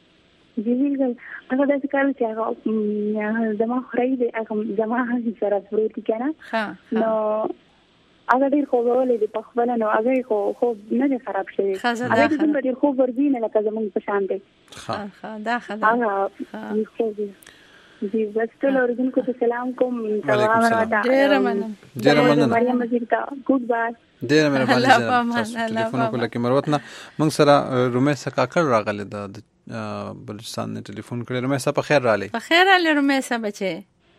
جی بالکل هغه د کار چې هغه زما خړې دې هغه زما سره پروتي کنه نو هغه ډیر خو ولې د پخبل نو هغه خو خو نه خراب شي هغه د ډیر خو ورځي نه لکه زمون په شان دی ها ها دا خدا هغه خو جی وستل اورګن کو سلام کوم ډیر مننه ډیر مننه مریم مزیدا ګډ بای ډیر مهرباني زه ټلیفون کوله کې مروتنه موږ سره رومیسا کاکړ راغله د بلوچستان نه ټلیفون کړی رومیسا په خیر رااله په خیر رااله رومیسا بچي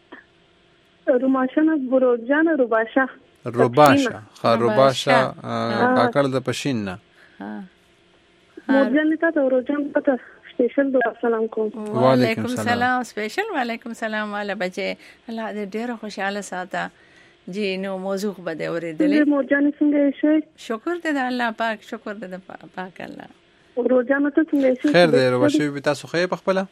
روماشا بروجان روباشا روباشا خا روباشا کاکړ د پښین نه ها مورجان ته روجان ته سپیشل د السلام کوم وعلیکم السلام سپیشل وعلیکم السلام والا بچي الله دې ډېر خوشاله ساته جی نو موضوع بده اورېدلې مورجان څنګه شي شکر دې الله پاک شکر دې پاک الله روجان ته څنګه شي خیر دې روباشي به تاسو خې په خپل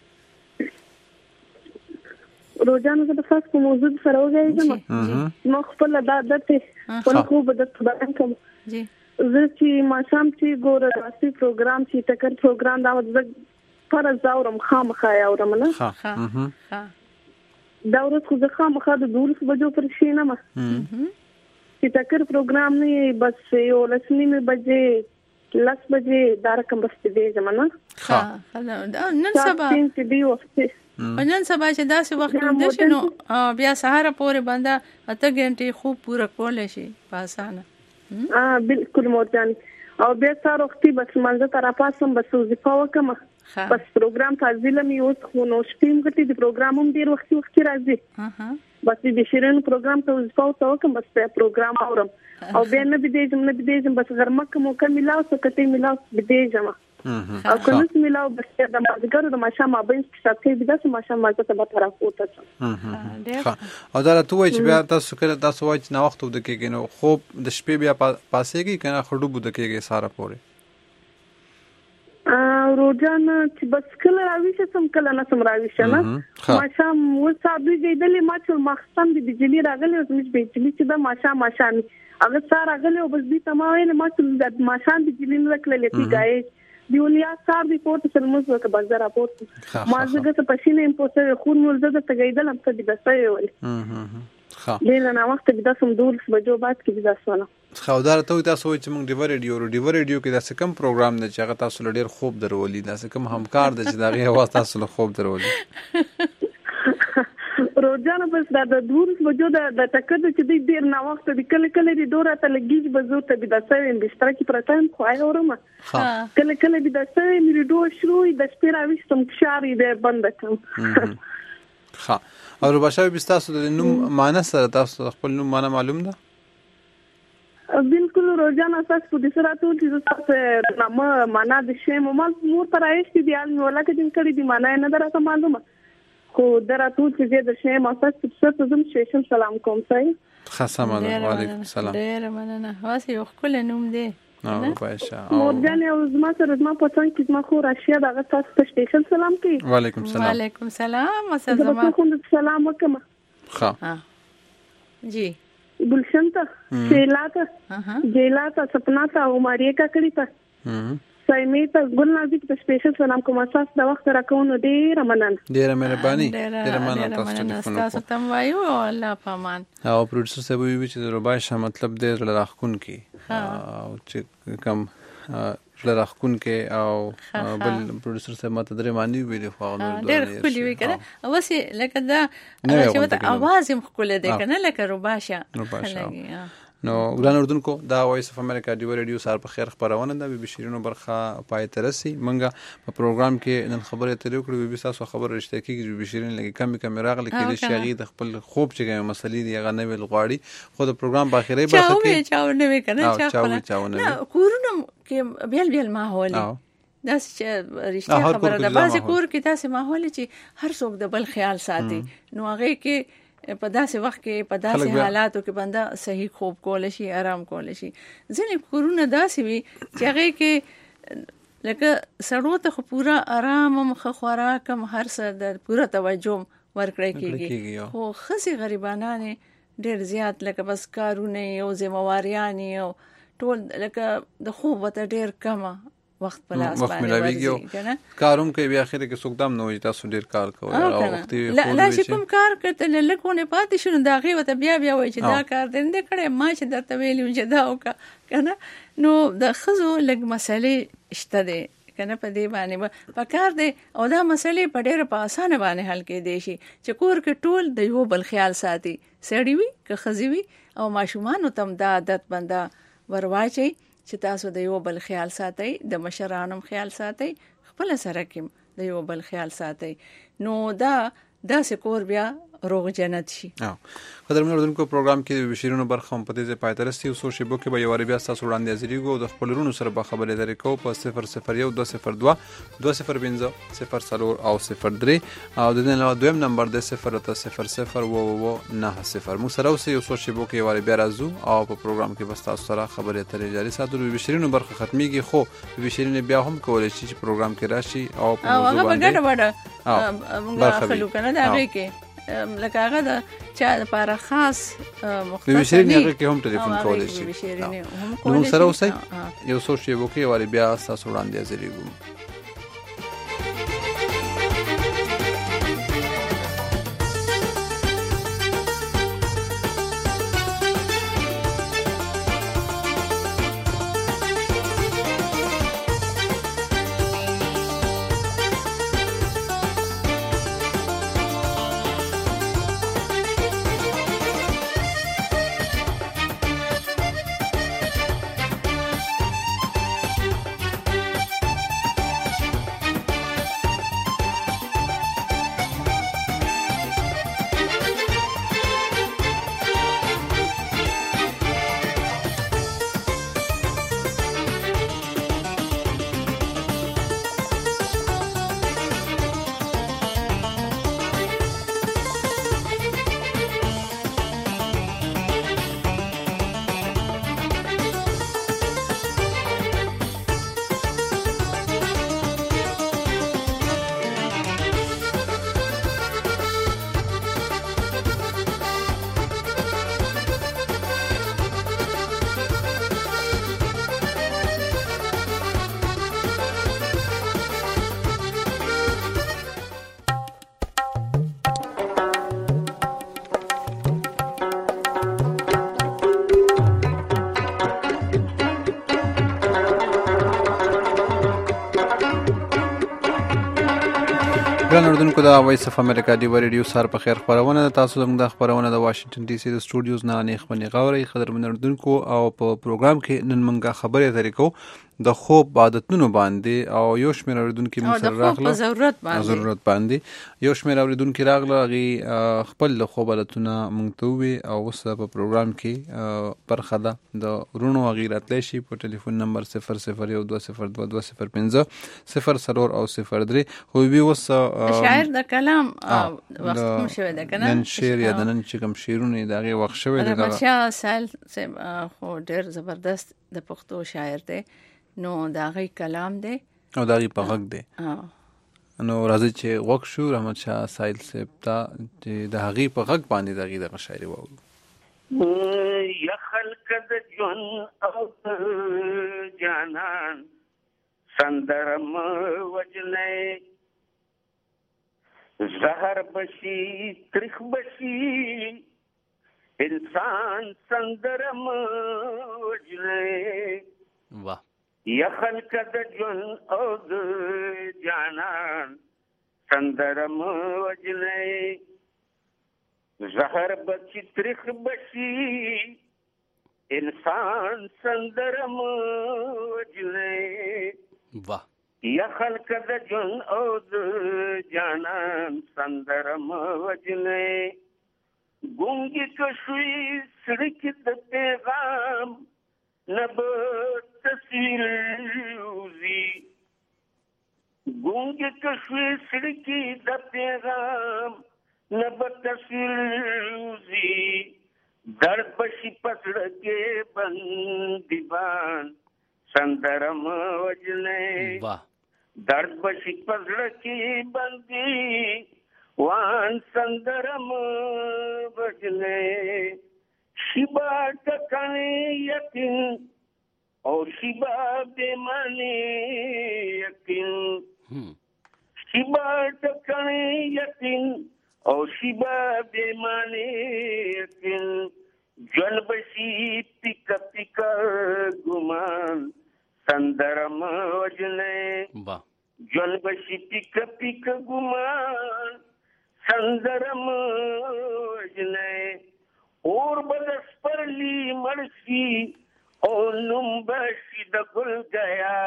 روزانه د فاس په موضوع سره وګورئ نو خپل د عادت په خو بده بیان کوم جی زه چې ما شام چې ګوره راسي پروګرام چې تکر پروګرام دا د فرض اورم خامخا اورم نه ها ها دا ورځ خو زه خامخا د دولس بجو پر شي نه ما چې تکر پروګرام نه بس یو لسنی می بجې لاس بجې دا رقم بس دې زمانه ها نن سبا چې دی وخت نن سبا چې داسې وخت د شنو بیا سهار پورې بنده اته غنټې خوب پوره کولای شي په اسانه اه بالکل مورجان او بیا سهار وختي بس منځ ته راپاسم بس وظیفه وکم بس پروګرام فاضله مې اوس خو نو شپیم غټي د پروګرام هم ډیر وختي وختي راځي بس د شیرین پروګرام ته وځو ته کوم بس پروګرام اورم او بیا نه بده نه بده بس غرمه کوم کوم ملاو څه کته ملاو بده جما او کوم ملاو بس د مازګر د ماشه ما بین څه بده څه ماشه ما ته به طرف وته او دا ته وای چې بیا تاسو کله تاسو وای چې نو وخت د کېږي نو خوب د شپې بیا پاسېږي کنه خړو بده کېږي ساره پورې روزانه چې بس کله راويشه سم کله نه سم راويشه نه ماشه مو صاحب دې ما چې مخصم د بجلی راغلی او زموږ بجلی چې دا ماشه ماشه هغه ساره راغلی او بس دې تمام ما چې ماشه د بجلی نه کړلې چې گای دیولیا صاحب ریپورت سره موږ وکړ بازار راپورت ما زګه ته پښینه امپوسه خون مول زده ته گیدل هم ته د بسې ولی ها دې نه وخت به تاسو دول بجو بعد کې تاسو نه خاودار ته تاسو چې موږ ډیور ریډیو ډیور ریډیو کې داسې کم پروګرام نه چې هغه تاسو لډیر خوب درولي داسې کم همکار د چې دغه आवाज تاسو له خوب درولي روزانه بس دا د دورس بجو د تکد چې د ډیر نه وخت د کله کله د دوره ته لګیږي بزو ته د داسې ان بستر کې پرتایم خو آی اورم کله کله د داسې مې دوه شروع د سپیرا وستم شاري د بند کوم ها او رباشا بستاسو د نوم معنی سره تاسو خپل نوم معنی معلوم ده بالکل روزانه تاسو په دې سره ټول چې تاسو نامه معنا د شی مو مور پر آیشتي دی ان ولا کې دین کړي دی معنا نه درته معلومه خو درته چې د شی ما تاسو څه زم شیشم سلام کوم سای خاصه مننه وعلیکم السلام ډیر مننه واسه یو خپل نوم دی نو باشا مور جان او زما سره زما په څنګه کې ما خو راشیا دغه تاسو ته شیشم سلام کوي وعلیکم السلام وعلیکم السلام اسه زما کوم سلام وکم ها جی गुलशन था शेला था जेला था सपना था उमारिया का कड़ी था साइमे था गुलनाजी की स्पेशल सलाम को मसाज द वक्त राखौन ډیر مننه ډیر مهرباني ډیر مننه تاسو ته وایو الله پامان او پروډوسر صاحب وی چې رباشه مطلب دې راخون کی او چې کم لراخون کې او بل پروډوسر صاحب ماته درې معنی ویل خو نو ډېر خولي وی کنه او سي لکه دا چې وته आवाज هم خول دی کنه لکه رباشه نو ګران اردوونکو دا وایس اف امریکا دی ریډیو سار په خیر خبرونه ده به بشیرونو برخه پای ترسي منګه په پروګرام کې نن خبره ترې وکړو به تاسو خبر رښتیا کیږي بشیرین لګي کم کم راغلي کې شي غي د خپل خوب چې مسلې دی غنه ویل غواړي خو د پروګرام په اخیری برخه کې چاو نه وی کنه چاو چاو نه کورونه کې بیل بیل ماحول دا چې رښتیا خبره ده بعض کور کې تاسو ماحول چې هر څوک د بل خیال ساتي نو هغه کې په داسې وخت کې په داسې حالاتو کې بنده صحیح خوب کول شي آرام کول شي ځینې کورونه داسې وي چې هغه کې لکه سړو ته خو پورا آرام مخ خوراک هم هر څه د پورا توجه ورکړی کېږي خو خسي غریبانان ډېر زیات لکه بس کارونه او ذمہواریان او ټول لکه د خوب ته ډېر کم وخت په لاس باندې کنه کاروم کې بیا اخر کې سوګدام نو تاسو ډیر کار کوئ او وخت لا لا چې کوم کار کړته لکونه پاتې شون دا غي وته بیا بیا وای چې دا کار دې کړې ما چې درته ویلم چې دا وکا کنه نو د خزو لګ مسلې شته دي کنه په دې باندې په کار دي او دا مسلې په ډېر په اسانه باندې حل کې دي شي چې کور کې ټول د یو بل خیال ساتي سړی وي که خزي وي او ماشومان تم دا عادت بندا ورواچي چې تاسو د یو بل خیال ساتئ د مشرانم خیال ساتئ خپل سره کې د یو بل خیال ساتئ نو دا داسې کور بیا روغ جنت شي ها قدرمن اردوونکو پروګرام کې بشیرونو برخه هم پته ځای پاترستی او سوشي بوکي به یو بیا تاسو وړاندې ازریګو د خپل رونو سره به خبرې درې کو په صفر صفر یو دوه صفر دوه دوه صفر پنځه صفر څلور او صفر درې او د دې نو دویم نمبر د صفر ته صفر صفر و و نه صفر مو سره اوسې یو سوشي بوکي یو بیا راځو او په پروګرام کې بس تاسو سره خبرې ترې جاري ساتو د بشیرونو برخه ختميږي خو بشیرونه بیا هم کولای شي چې پروګرام کې راشي او په موضوع باندې او هغه وړه موږ خلکو کنه دا وی کې لکه هغه د چا لپاره خاص مختصر دی بشیرین هغه کې هم ټلیفون کولای شي نو سره اوسئ یو څو شی وکي ولی بیا تاسو وړاندې ازریګو ګران اردوونکو د وایس اف امریکا دی ریډیو سار په خیر خبرونه تاسو زموږ د خبرونه د واشنگټن ډي سي د سټوډیوز نه نه خبرونه غوړي خبرونه اردوونکو او په پروګرام کې نن موږ خبرې طریقو د خوب عادتونو باندې او یو شمېر اوریدونکو موږ سره راغله ضرورت باندې ضرورت باندې یو شمېر اوریدونکو راغله غي خپل د خوب عادتونه موږ ته وي او اوس په پروګرام کې برخه ده د رونو غیرت لشي په ټلیفون نمبر صفر صفر یو دوه صفر دوه دوه صفر پنځه صفر سرور او صفر درې خو وی اوس شاعر د کلام وخت مو شوی ده کنه نن شعر یا د نن چې کوم شعرونه دغه وخت شوی ده رمشا سال خو ډیر زبردست د پښتو شاعر دی نو دا غي کلام دی او دا غي په غږ دی نو راځي چې وک شو رحمت شاه سایل صاحب ته چې د هغې په غږ باندې د هغې دغه شاعري واورو یا خلق د ژوند او جانان سندرم وجلې زهر بشي ترخ بشي انسان سندرم وجلې واہ یا خلق د ژوند او د جانان سندرم وجلې زهر بچی ترخ بشي انسان سندرم وجلې واہ یا خلق د ژوند او د جانان سندرم وجلې ګونګي کشوي سړک د پیغام نب تصویر وزي ګونګ کشوي سړکی د پیغام نب تصویر وزي درد بشي پسړه کې بنديبان سندرم وجلې واہ درد بشي پسړه کې بندي وان سندرم وجلې شیبا ټکانې یقین او شیبا بېمانې یقین شیبا ټکانې یقین او شیبا بېمانې یقین ژوند بشي پیکه پیکه ګمان سندرم وجلې ژوند بشي پیکه پیکه ګمان سندرم وجلې اور بدس پر لی مرسی او نم بشی د گل گیا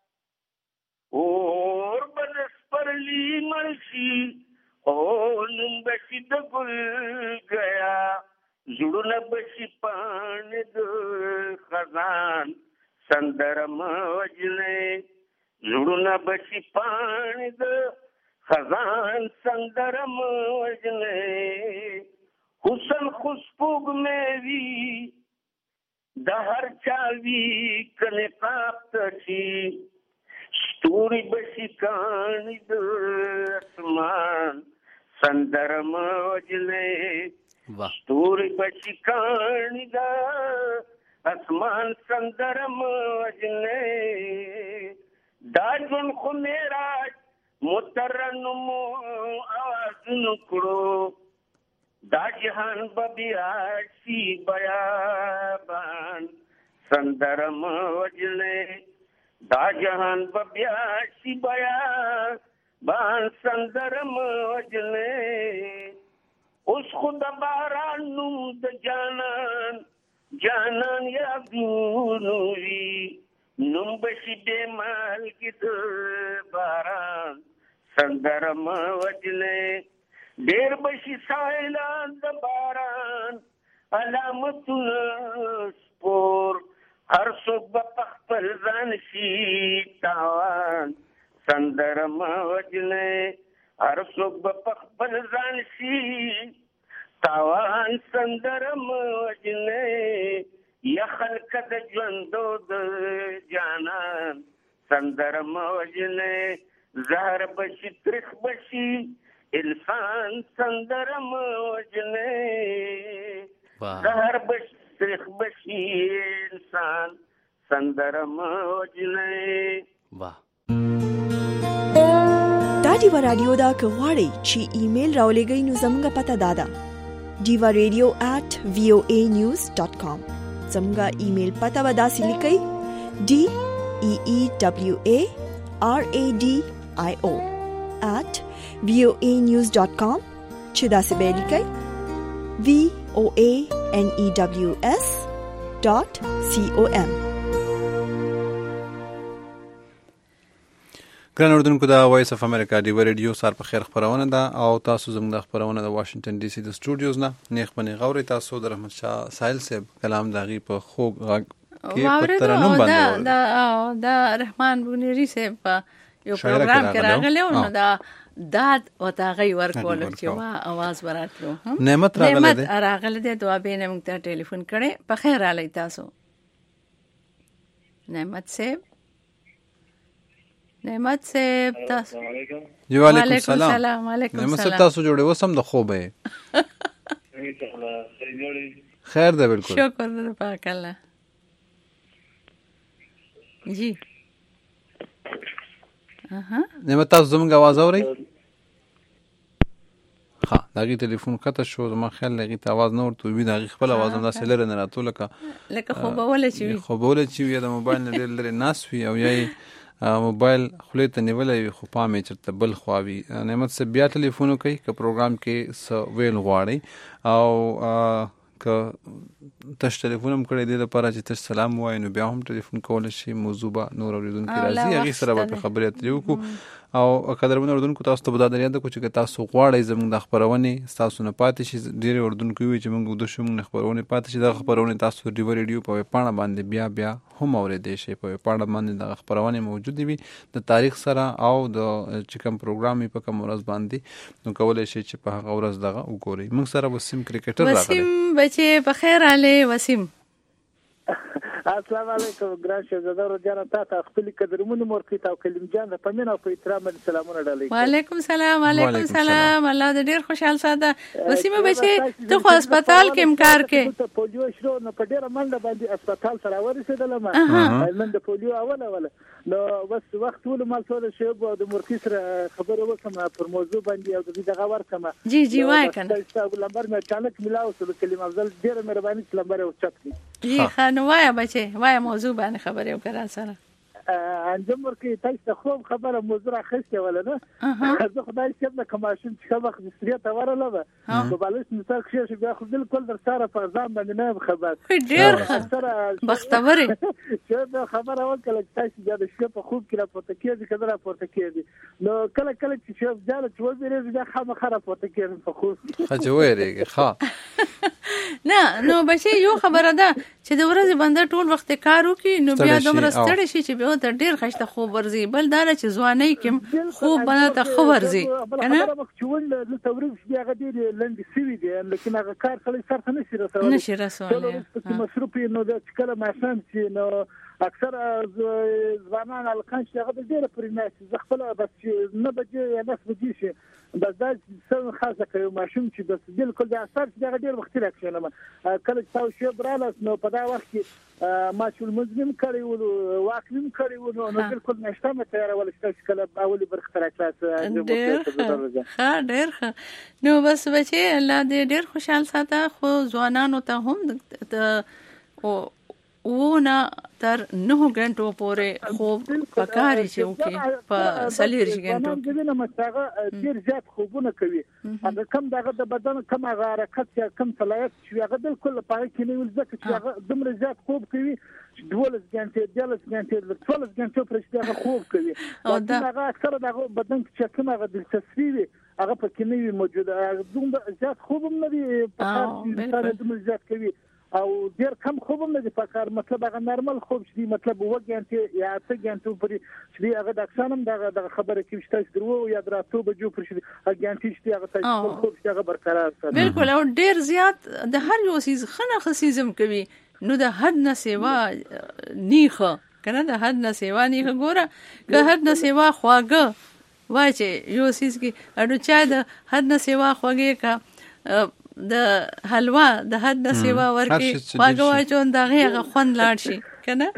اور بدس پر لی مرسی او نم بشی د گل گیا زړون بشی پان د خزان سندرم وجلې زړون بشی پان د خزان سندرم وجلې حسن خوشبوگ میں وی دہر چاوی کنے پاپت چی ستوری بشی کانی در اسمان سندرم وجلے ستوری بشی کانی در اسمان سندرم وجلے داجن خو میراج مترنمو آواز نکڑو دا جهان ببیا سی بیابان سندرم وجلې دا جهان ببیا سی بیابان سندرم وجلې اوس خود باران نوم د جانان جانان یادونو وی نوم بشي بیمال کی د باران سندرم وجلې ډېر بشي سایلان د باران علامتونه سپور هر څوک به خپل ځان شي تاوان سندرم وجلې هر څوک به خپل ځان شي تاوان سندرم وجلې یا خلق د ژوندو د جانان سندرم وجلې زهر بشي ترخ بشي انسان سندرم وجلې زهر بشي ترخ بشي انسان سندرم وجلې واہ دا دیوا رادیو دا کواړی چې ایمیل راولېږئ نو زموږه پته دادا diva radio at voa news dot com زموږه ایمیل پته وداسې لیکئ d e e w a r a d i o at وی او ای نیوز ډاټ کام چې داسې به لیکئ وی او ای ان ای دبلیو اس ډاټ سی او ام. ګران اردوونکو د وایس اف امریکا ډیو ریډیو سار په خیر خبرونه ده او تاسو زموږ د خبرونه د واشنگټن ډي سي د سټوډیوز نه نیخ باندې غوړی تاسو د رحمت شاه ساحل صاحب کلام داغي په خوږ غږ کې په ترنم باندې دا دا رحمان بونیری صاحب یو پروګرام کې راغلی او نو دا داد او تاغي ورکول چې وا आवाज وراتلو نعمت راغله ده نعمت راغله ده دعا به موږ ته ټلیفون کړي په خیر علي تاسو نعمت صاحب نعمت صاحب تاسو جی وعلیکم السلام السلام علیکم نعمت صاحب تاسو جوړه وسم د خوبه خیر ده بالکل شکر ده پاک الله جی اها نعمت تاسو زموږ आवाज اورئ ها داغي ټلیفون قطع شو ما خیال لګی ته आवाज نه ورته وی داغي خپل आवाज هم داسې لره نه راتو لکه لکه خو به ولې چی خو به ولې چی د موبایل نه ډېر لري ناس وی او یای موبایل خولې ته نیولې خو پامې چرته بل خواوي نعمت سے بیا ټلیفون کوي ک پروګرام کې س ویل غواړي او ک تاسو ټلیفون هم کړی دی لپاره چې تاسو سلام وایي نو بیا هم ټلیفون کول شي موضوع به نور اوریدونکو راځي هغه سره به خبرې اترې وکړو او قدرمن اردوونکو تاسو ته بدادر یاد کو چې تاسو غواړئ زموږ د خبرونه تاسو نه پاتې شي ډېر اردوونکو وي چې موږ د شوم نه خبرونه پاتې شي د خبرونه تاسو ډیو ریډیو په پاڼه باندې بیا بیا هم اورېدئ شي په پاڼه باندې د خبرونه موجود وي د تاریخ سره او د چې کوم پروګرام په کوم ورځ باندې نو کولای شي چې په هغه ورځ دغه وګورئ موږ سره وسیم کرکټر راغلی وسیم بچي په خیر علي وسیم السلام علیکم ګران شهزاده رجانا تاسو خپل قدرمن مرکې تاو کلم جان په مینه او په احترام سلامونه ډالې وعلیکم السلام وعلیکم السلام الله دې ډیر خوشاله ساده وسیم بچي ته خو هسپتال کې امکار کې پولیو شروع نو په ډیره منډه باندې هسپتال سره ورسېدلم نن د پولیو اوله اوله نو بس وخت ول مال ټول شی او د مرکې سره خبره وکم پر موضوع باندې او د دغه ورکم جی جی وای کنه تاسو لمبر مې اچانک ملاو سره کلمه افضل ډیره مهرباني لمبر او چت کی جی خان وای بچي وای موضوع باندې خبرې وکړه سره انجام ورکې تاسو خو خبره موضوع راخسته ولا نه زه خدای شپ نه کوماشم چې وخت ستړي ته ورله به په بالښت مثال کې شي بیا خو بالکل در سره په ځان باندې نه خبر ډېر بختوره چې دا خبره وکړه چې تاسو بیا د شپ په خوب کې راپورته کېږي کله راپورته کېږي نو کله کله چې شپ ځاله چې وځي بیا خامخا راپورته کېږي په خوب خځه وېریږي ښه نه نو بچي یو خبره ده چې د ورځې باندې ټول وخت کار وکړي نو بیا دومره ستړي شي چې بیا ته ډیر خشته خوب ورزي بل دا چې ځواني کې خوب باندې ته خو ورزي کنه چول د تورید بیا غدي لند سوي دي لکه هغه کار خلک سره نشي رسول نشي رسول مصروف نو د کله ماشان چې نو اکثر ځوانان الکان چې هغه ډیره پرې نه چې خپل بس نه بجې یا نه بجې شي بس دا څه خاصه کوي ماشوم چې بس بالکل د اثر چې هغه ډیر وخت راکښنه کله چې تاسو شی براله نو په دا وخت کې ما چې مزمن کړی و واقعیم کړی و نو بالکل نشته مې تیار ول چې کله اولي برخه راکړه ها ډیر نو بس بچي الله دې ډیر خوشاله ساته خو ځوانانو ته هم او ونه تر نه غنټو پورې خوب پکاري چې وکي په سلیری غنټو کې نه مستغه ډیر زیات خوبونه کوي هغه کم دغه د بدن کم حرکت یا کم صلاحیت چې هغه بالکل پاره کې نه ول ځکه چې هغه دومره زیات خوب کوي دولس غنټې دولس غنټې څوارلس غنټې پرې چې هغه خوب کوي او هغه اکثر دغه بدن چې کوم هغه دلچسپي وي هغه پکې نه وي موجوده دومره زیات خوب هم نه وي په کار کې دومره زیات کوي او ډیر کم خوب هم نه دي په کار مطلب هغه نارمل خوب شي مطلب وګانته یا څه ګانته پرې چې هغه د اکسانم دغه خبره کې شته درو یا دراتو بجو پر شي ګانته چې هغه تاسو خوب چې هغه برقرار ساتي بالکل او ډیر زیات د هر یو سیز خنه خصيزم کوي نو د حد نه سیوا نیخه کنه د حد نه سیوا نیخه ګوره که حد نه سیوا خواګه وای چې یو سیز کې اډو چا د حد نه سیوا خوږه کا د حلوا د حد نه سیوا ورکی واګه واچون دغه هغه خوند لاړ شي کنه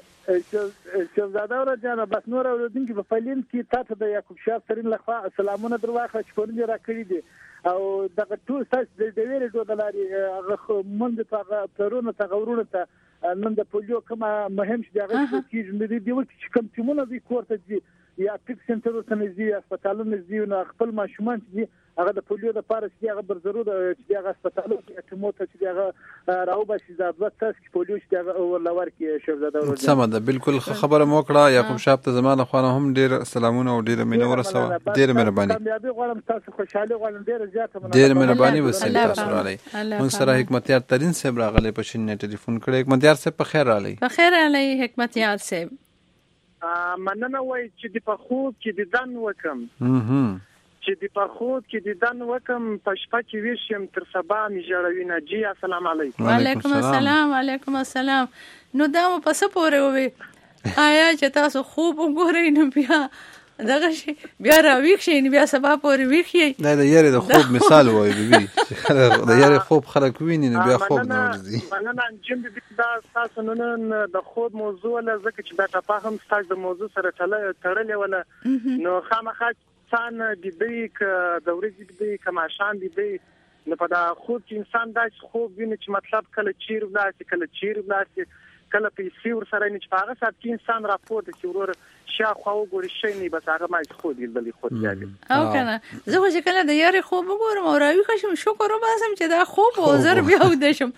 شهزاده ورجانه بس نور اوردونکو په فلین کې تاسو د یعقوب شاه سرین لخوا سلامونه درواخه چې پرونی راکړي دي او دغه ټول تاسو د ویری ډولاري هغه مونږ ته پرونه ته غورونه ته نن د پولیو کومه مهم شي دغه چې د دې وخت چې کوم تیمونه دي کوړه دي یا پیک سنټر ته نږدې هسپتالونه نږدې نو خپل ماشومان چې هغه د پولیو د پاره چې هغه بر ضرور چې هغه هسپتالونه کې ټیمو ته چې هغه راو بشي ځابط تاسو کې پولیو چې هغه ولور کې شهزاده ورته سم ده بالکل خبره مو کړه یعقوب شاب ته زمانه خو هم ډیر سلامونه او ډیر مینه ورسوه ډیر مهرباني کامیابی غواړم تاسو خوشاله غواړم ډیر زیاته ډیر مهرباني وسیله تاسو رالی موږ سره حکمتیار ترين صاحب راغلی په شین ټلیفون کړی حکمتیار صاحب په خیر رالی په خیر رالی حکمتیار صاحب مننه وای چې د پخوب کې د دن وکم چې د پخوب کې د دن وکم په شپه کې ویشم تر سبا می جوړوي نه جی السلام علیکم وعلیکم السلام وعلیکم السلام نو دا په څه پورې وې آیا چې تاسو خوب وګورئ نو بیا دغه شي بیا راویښ شي بیا سبا پورې ویښ نه د یاري د خوب مثال وای بیبي د یاري خوب خلک ویني نو بیا خوب نه ورځي مننه جیم دې دا تاسو نن د خوب موضوع له ځکه چې دا تفاهم تاسو د موضوع سره تړلې ولا نو خامخا انسان د دې ک د ورځې د دې کماشان د دې نو په دا خوب کې انسان دا خوب ویني چې مطلب کله چیر ولاس کله چیر ولاس کله پیسې ور سره نه چپاغه سات کې انسان راپورته چې ورور شاخوا وګوري شي نه بس هغه ما خو دې بلې خو دې او کنه زه خو چې کله د یاري خوب وګورم او راوي خشم شکر وباسم چې دا خوب او زر بیا ودشم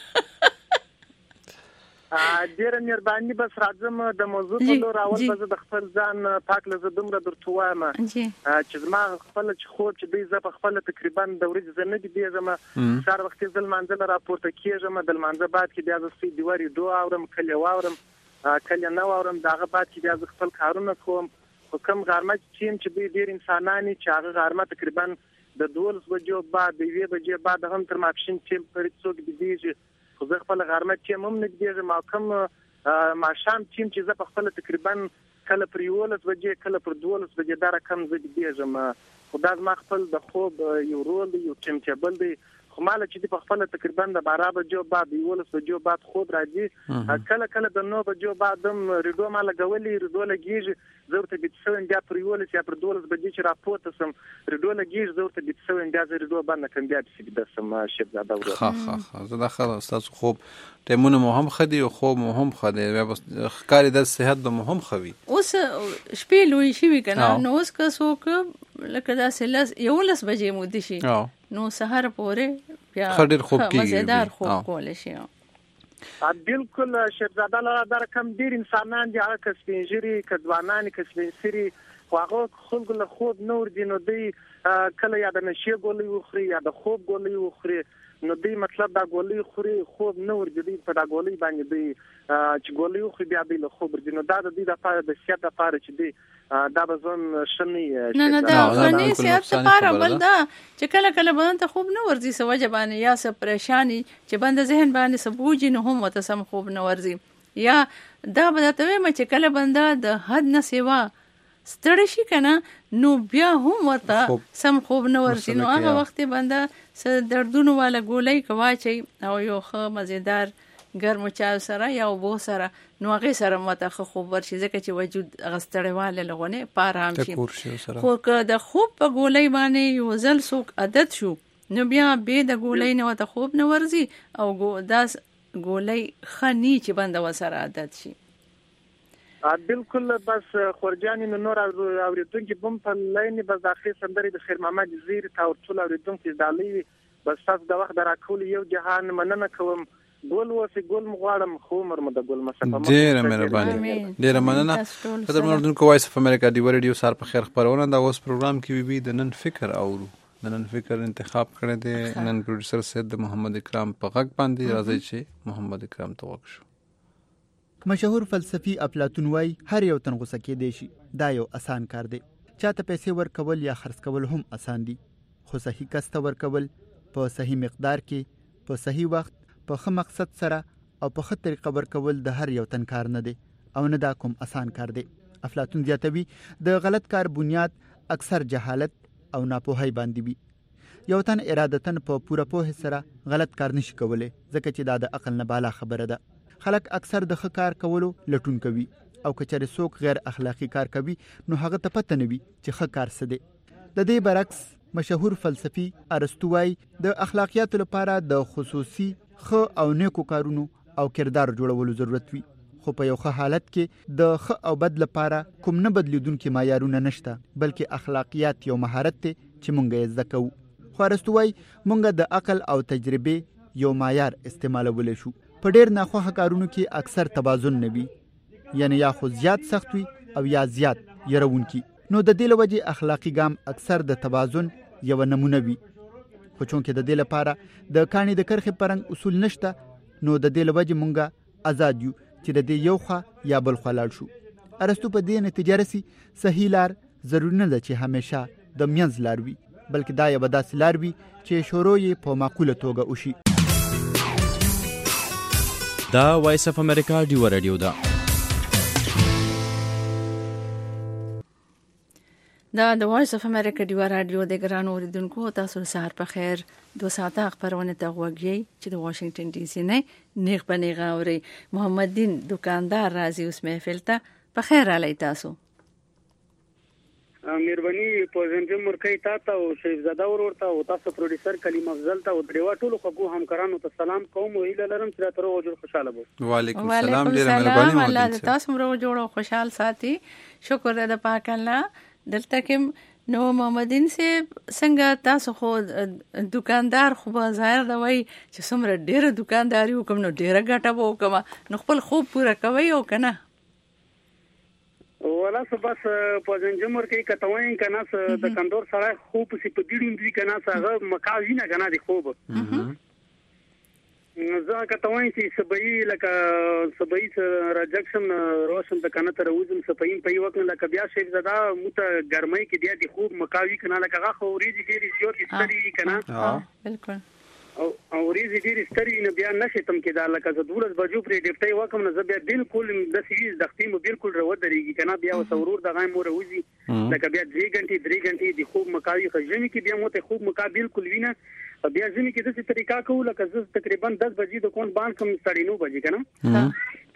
ډیره مهرباني بس راځم د موضوع په لور اول به د خپل ځان پاک لزه دومره درته وایم چې زما خپل چې خوب چې دوی زه په خپل تقریبا د ورځې زه نه دي دیږم سهار وخت ځل منځل راپورته کېږم د منځه بعد کې بیا د سې دیواري دوه اورم کله واورم کله نه واورم داغه بعد کې بیا خپل کارونه کوم خو کوم غرمه چې چې دوی ډیر انسانانی چې هغه غرمه تقریبا د دولس بجو بعد د یوه بجې بعد هم تر ماپښین ټیم پرې څوک دیږي خو زه خپل غرمه چې هم نه کېږم ما کوم ماښام ټیم چې زه په خپل تقریبا کله پر یولس بجې کله پر دولس بجې دا رقم زه کېږم خو دا ما خپل د خوب یو رول یو ټیم ټیبل دی خو مال چې په خپل تقریبا د بارا بجو بعد یولس بجو بعد خوب راځي کله کله د نو بجو بعد هم ریډو مال غولي ریډو لګیږي زورته د څو بیا پر یولس یا پر دولس بجې چې راپورته سم ریډو لګیږي زورته د څو بیا زه ریډو باندې کوم بیا چې د سم شپ زاده ور ها ها ها زه داخله تاسو خوب ټیمونه مو هم خدي او خوب مو هم خدي بس ښکاری د صحت د مو هم خوي اوس شپې لوي شي کنه نو اوس که څوک لکه دا سلس یولس بجې مو دي شي نو سحر پورې بیا خډیر خوب کیږي مزیدار خوب کول شي بالکل شهزاده لاره در کم ډیر انسانان دي هغه کسبینجری کډوانان کسبینسری واغه خلک له خوب نور دي نو دی کله یا د نشي ګولې وخري یا د خوب ګولې وخري نو دی مطلب دا ګولې خوري خوب نور دي په دا ګولې باندې دی چې ګولې خوري بیا دی له خوب دي نو دا د دې لپاره د سیاست لپاره چې دی دا بزون شنی نه نه دا غني سیاست لپاره بل دا چې کله کله باندې خوب نه ورځي سو وجبانه یا څه پریشانی چې بند ذهن باندې سبوجي نه هم وتسم خوب نه ورځي یا دا به ته مې چې کله بنده د حد نه سیوا ستړی شي کنه نو بیا هم ورته سم خوب نه ورځي نو هغه وخت بنده س دردونو والا ګولۍ کواچي او یو خو مزیدار ګرم چا سره یا وبو سره نو هغه سره ماته خوب ورشي ځکه چې وجود غستړیواله لغونه پارام شي خو که د خوب په ګولۍ باندې یو ځل څوک عادت شو نو بیا به د ګولۍ نه وته خوب نه ورځي او داس ګولۍ خني چې بنده وسره عادت شي بالکل بس خورجانی نور اوریدونکو بم په لاین بس داخلي سندري د خیر محمد زیر تا ورټول اوریدونکو دالي بس تاسو د وخت دراکول یو جهان مننه کوم ګول وسی ګول مغواړم خو مرمه د ګول مسافه ډیره مهرباني ډیره مننه قدر اوریدونکو وایس اف امریکا دی ریډیو سار په خیر خبرونه دا اوس پروګرام کې وی د نن فکر اورو د نن فکر انتخاب کړی دی نن پروډوسر سید محمد اکرام په غږ باندې راځي چې محمد اکرام ته وښو مشهور فلسفي افلاطون وای هر یو تن غوسه کې دی شي دا یو اسان کار دی چاته پیسې ورکول یا خرڅ کول هم اسان دي خو صحیح کس ته ورکول په صحیح مقدار کې په صحیح وخت په ښه مقصد سره او په ښه طریقه ورکول د هر یو تن کار نه دی او نه دا کوم اسان کار دی افلاطون زیاتوي د غلط کار بنیاد اکثر جهالت او ناپوهی باندې وي یو تن ارادتن په پوره پوهه سره غلط کار نشي کولای ځکه چې دا د عقل نه بالا خبره ده خلک اکثر د ښه کار کولو لټون کوي او کچره څوک غیر اخلاقی کار کوي نو هغه ته پته نه وي چې ښه کار څه دی د دې برعکس مشهور فلسفي ارسطو وايي د اخلاقیاتو لپاره د خصوصي ښه او نیکو کارونو او کردار جوړولو ضرورت وي خو په یو ښه حالت کې د ښه او بد لپاره کوم نه بدلیدونکي معیارونه نشته، بلکې اخلاقیات یو مهارت دی چې مونږ یې زده کوو. خو ارسطو وایي مونږ د عقل او تجربې یو معیار استعمالولی شو. په ډېر ناخوښه کارونو کې اکثر توازن نه وي، یعنی یا خو زیات سخت وي او یا زیات یرونکي. نو د دې له وجې اخلاقي ګام اکثر د توازن یوه نمونه وي. خو چونکې د دې لپاره د کاڼي د کرښې په رنګ اصول نشته، نو د دې له وجې مونږ آزاد یو چې د دې یو خوا یا بل خوا لاړ شو. ارسطو په دې نتیجه رسي صحیح لار ضروري نه ده چې همیشه د منځ لار وي، بلکې دا یوه داسې لار وي چې شروع یې په معقوله توګه وشي. دا وایس اف امریکا ډیو رادیو ده. دا د وایس اف امریکا ډیو رادیو د ګرانو اوریدونکو، تاسو سهار په خیر. دو ساعته خبرونه ته غوږی چې د واشنگټن ډي سي نه نیغ په نیغه اوري. محمد دین دکاندار راځي اوس محفل ته. په خیر علی تاسو. مهرباني پوزنجم مرکې تاسو او شیخ زاده ورته او تاسو پروډوسر کلیم افضل ته او دریوا ټولو خو همکارانو ته سلام کوم او هیله لرم چې تاسو روغ جوړ خوشاله وو. وعلیکم السلام. ډیر مهرباني مو الله تاسو روغ جوړ او خوشحال ساتي. شکر ده پاک الله. دلته کې نو محمدین سے څنګه تاسو خو دکاندار خو به ظاهر دا وای چې څومره ډیره دکانداري وکم نو ډیره ګټه به وکم نو خپل خوب پوره کوي او کنه ولا بس پوزنجمر کې کتوین کنه د کندور سره خوب سي په ډیډون دی کنه هغه مکاوی نه کنه دی خوب زه کتوین چې سبای لکه سبای راجکشن روشن د کنه تر وزم سپاین په یو وخت لکه بیا شیخ زدا مت ګرمۍ کې دی خوب مکاوی کنه لکه هغه خوريږي ډیری زیات ستړي کنه ها بالکل او اوريږي ډیری ستړي نه بیا نشتم کې دا لکه زه دولس بجو پرې ډیپټي وکم نه زه بیا بالکل د سیریز د ختمو بالکل رو درېږي کنه بیا وسورور د غایم مور وځي لکه بیا درې غنټې درې غنټې د خوب مکاوی خجنی کې بیا مو ته خوب مکا بالکل وینه بیا ځینې کې د څه طریقہ کوو لکه زه تقریبا دس بجې د کون بان کوم ساڑھے نو بجې کنه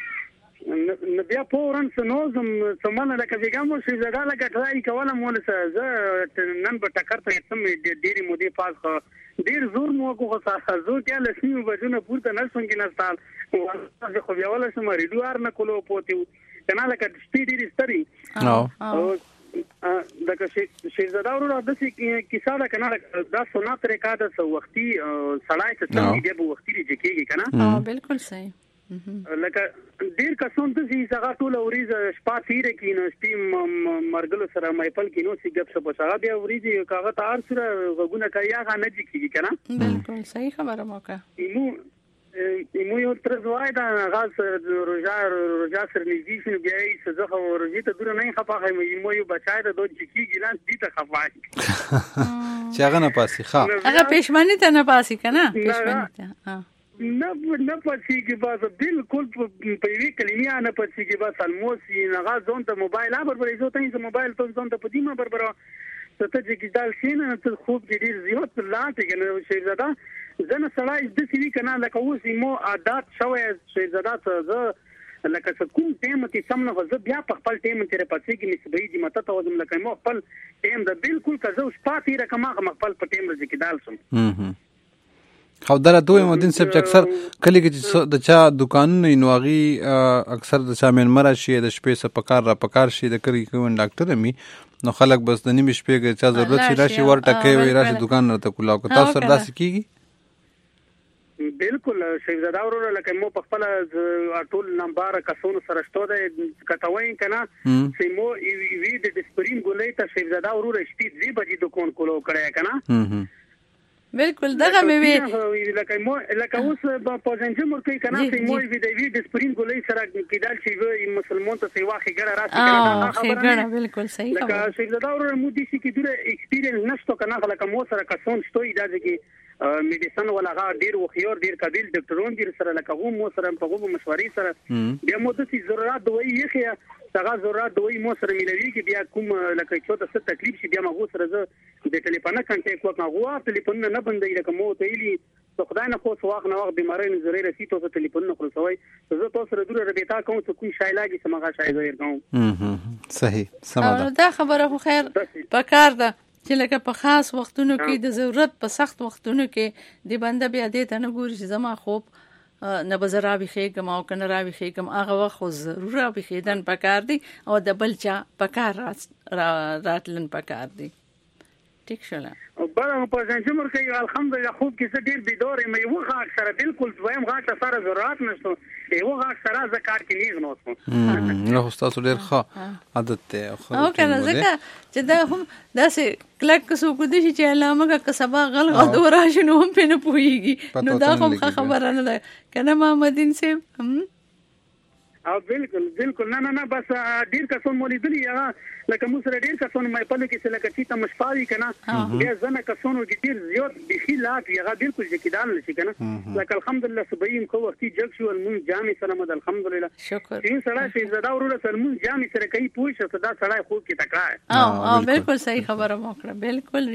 نو بیا فورن سنوزم سمانه لکه ویګامو شي زړه لکه ټرای کوله مول سره زه نن په ټکر ته سم ډېری مودې پاس ډېر زور مو کو خاصه زه کې له سیمه بجونه پورته نه څنګه نه ستال زه خو بیا ولا سم ریډوار نه کولو پوتیو کنه لکه سپیډ ډېر ستري او دغه شي زداورو د څه کیسه ده کنه دا سنت طریقه ده سو وختي سړای ته څنګه دی په وختي لږیږي کنه اه بالکل صحیح لکه ډیر کسان د دې څنګه ټول اوریز شپه تیر کینو سپیم مرګلو سره مېپل کینو سی ګپ شپ سره بیا اوریږي کاغه تار سره غوونه کوي هغه نه کیږي کنه بالکل صحیح خبره موکا ایمو ایمو یو تر زوای دا غاز روجا روجا سره نږدې شنو بیا یې زخه ورځي ته دور نه خفاخه ایمو یو بچای ته دوه کیږي لاس دې ته خفاخه چې هغه نه پاسي ښه هغه پېشمنی ته نه پاسي کنه پېشمنی ته ها نه نه پاتې کې باز بالکل په یوه کلمه نه پاتې کې باز الموسی نه ځون ته موبایل اور پر ایزو ته موبایل ته ځون ته پدیمه بربره ته ته چې دال سینه ته خوب دې زیات لاته کنه شي زدا زنه سړی د سی وی کنه لکه اوس مو عادت شوی شي زدا ته لکه کوم ټیم ته سم نه زه بیا په خپل ټیم تیر پاتې کې نسبې دي مته ته وزم لکه مو خپل ټیم د بالکل کزو شپاتې رقم هغه خپل په ټیم رځ کې دال سم خو دره دوی مدین صاحب چې اکثر کلی کې د چا دکانونه نواغي اکثر د چا من مرا شي د شپې څخه پکار را پکار شي د کری کوم ډاکټر می نو خلک بس د نیمه شپې کې چا ضرورت شي راشي ور ټکې وي راشي دکان ته کولاو کو تاسو سره داسې کیږي بالکل شیخ زاده ورو لکه مو په خپل ټول نمبر کسونو سره شته د کټوین کنه سیمو وی د ډسپرین ګولې ته شیخ زاده ورو شپې دی بجې دکان کولو کړه کنه بالکل دغه مې وی لکه مو لکه اوس په ځنجمر کې کنه چې مو وی د وی د سپرین ګولې سره کېدل چې وي مسلمان ته سیوا خګړه راځي کنه خګړه بالکل صحیح لکه شیخ زاده ورو مو دي چې ډیره ایکسپیرینس نشته کنه لکه مو سره کسون شته دا چې میډیسن ولا غا ډیر وخيور ډیر قابل ډاکټرون ډیر سره لکه هم مو سره په غو مشورې سره بیا مو د څه ضرورت دوی یې څنګه ضرورت دوی مو سره ملوي کې بیا کوم لکه چې د څه تکلیف شي بیا مو سره زه د ټلیفون کانټیکټ وکړم غوا ټلیفون نه بندي لکه مو ته ویلي څو خدای نه خو واخ نه واخ بیماری نه ضروري رسي ته ټلیفون نه خلاصوي زه تاسو سره دغه ربيتا کوم څه کوم شای لاګي سمغه شای زویر کوم صحیح سمه دا خبره خو خیر پکار ده چې لکه په خاص وختونو کې د ضرورت په سخت وختونو کې د بنده بیا دې ته نه ګوري چې زما خوب نه به زه راویښېږم او که نه راویښېږم هغه وخت خو ضرور راویښېدن پکار دی او د بل چا پکار راتلن پکار دی. ټیک شوله بله په زنجمر کې الحمدلله خوب کې زه ډېر بیدار یم. یوه غاښ سره بالکل دویم غاښ ته سره ضرورت نشته، یوه غاښ سره زه کار کې نیغ نه وسم. نه خو ستاسو ډېر ښه عادت دی. او که نه ځکه چې دا هم داسې کلک که څوک ودی شي چې علامه که سبا غل غدو راشي نو هم پرې نه پوهېږي، نو دا هم ښه خبره نه ده که نه محمدین صاحب؟ او بالکل بالکل نه نه نه بس ډیر کسان مو لیدلي هغه لکه موږ سره ډیر کسان مې په لکه چې لکه چې ته مشپاوي کنه بیا ځنه کسانو کې ډیر زیات بخي لاک هغه بالکل چې کېدل نشي کنه لکه الحمدلله صبحیم خو وختي جګ شو المون جامع سلامت الحمدلله شکر چې سره چې زدا ورور سره المون جامع سره کوي پوه شو صدا سره خو کې تکړه او او بالکل صحیح خبره مو کړه، بالکل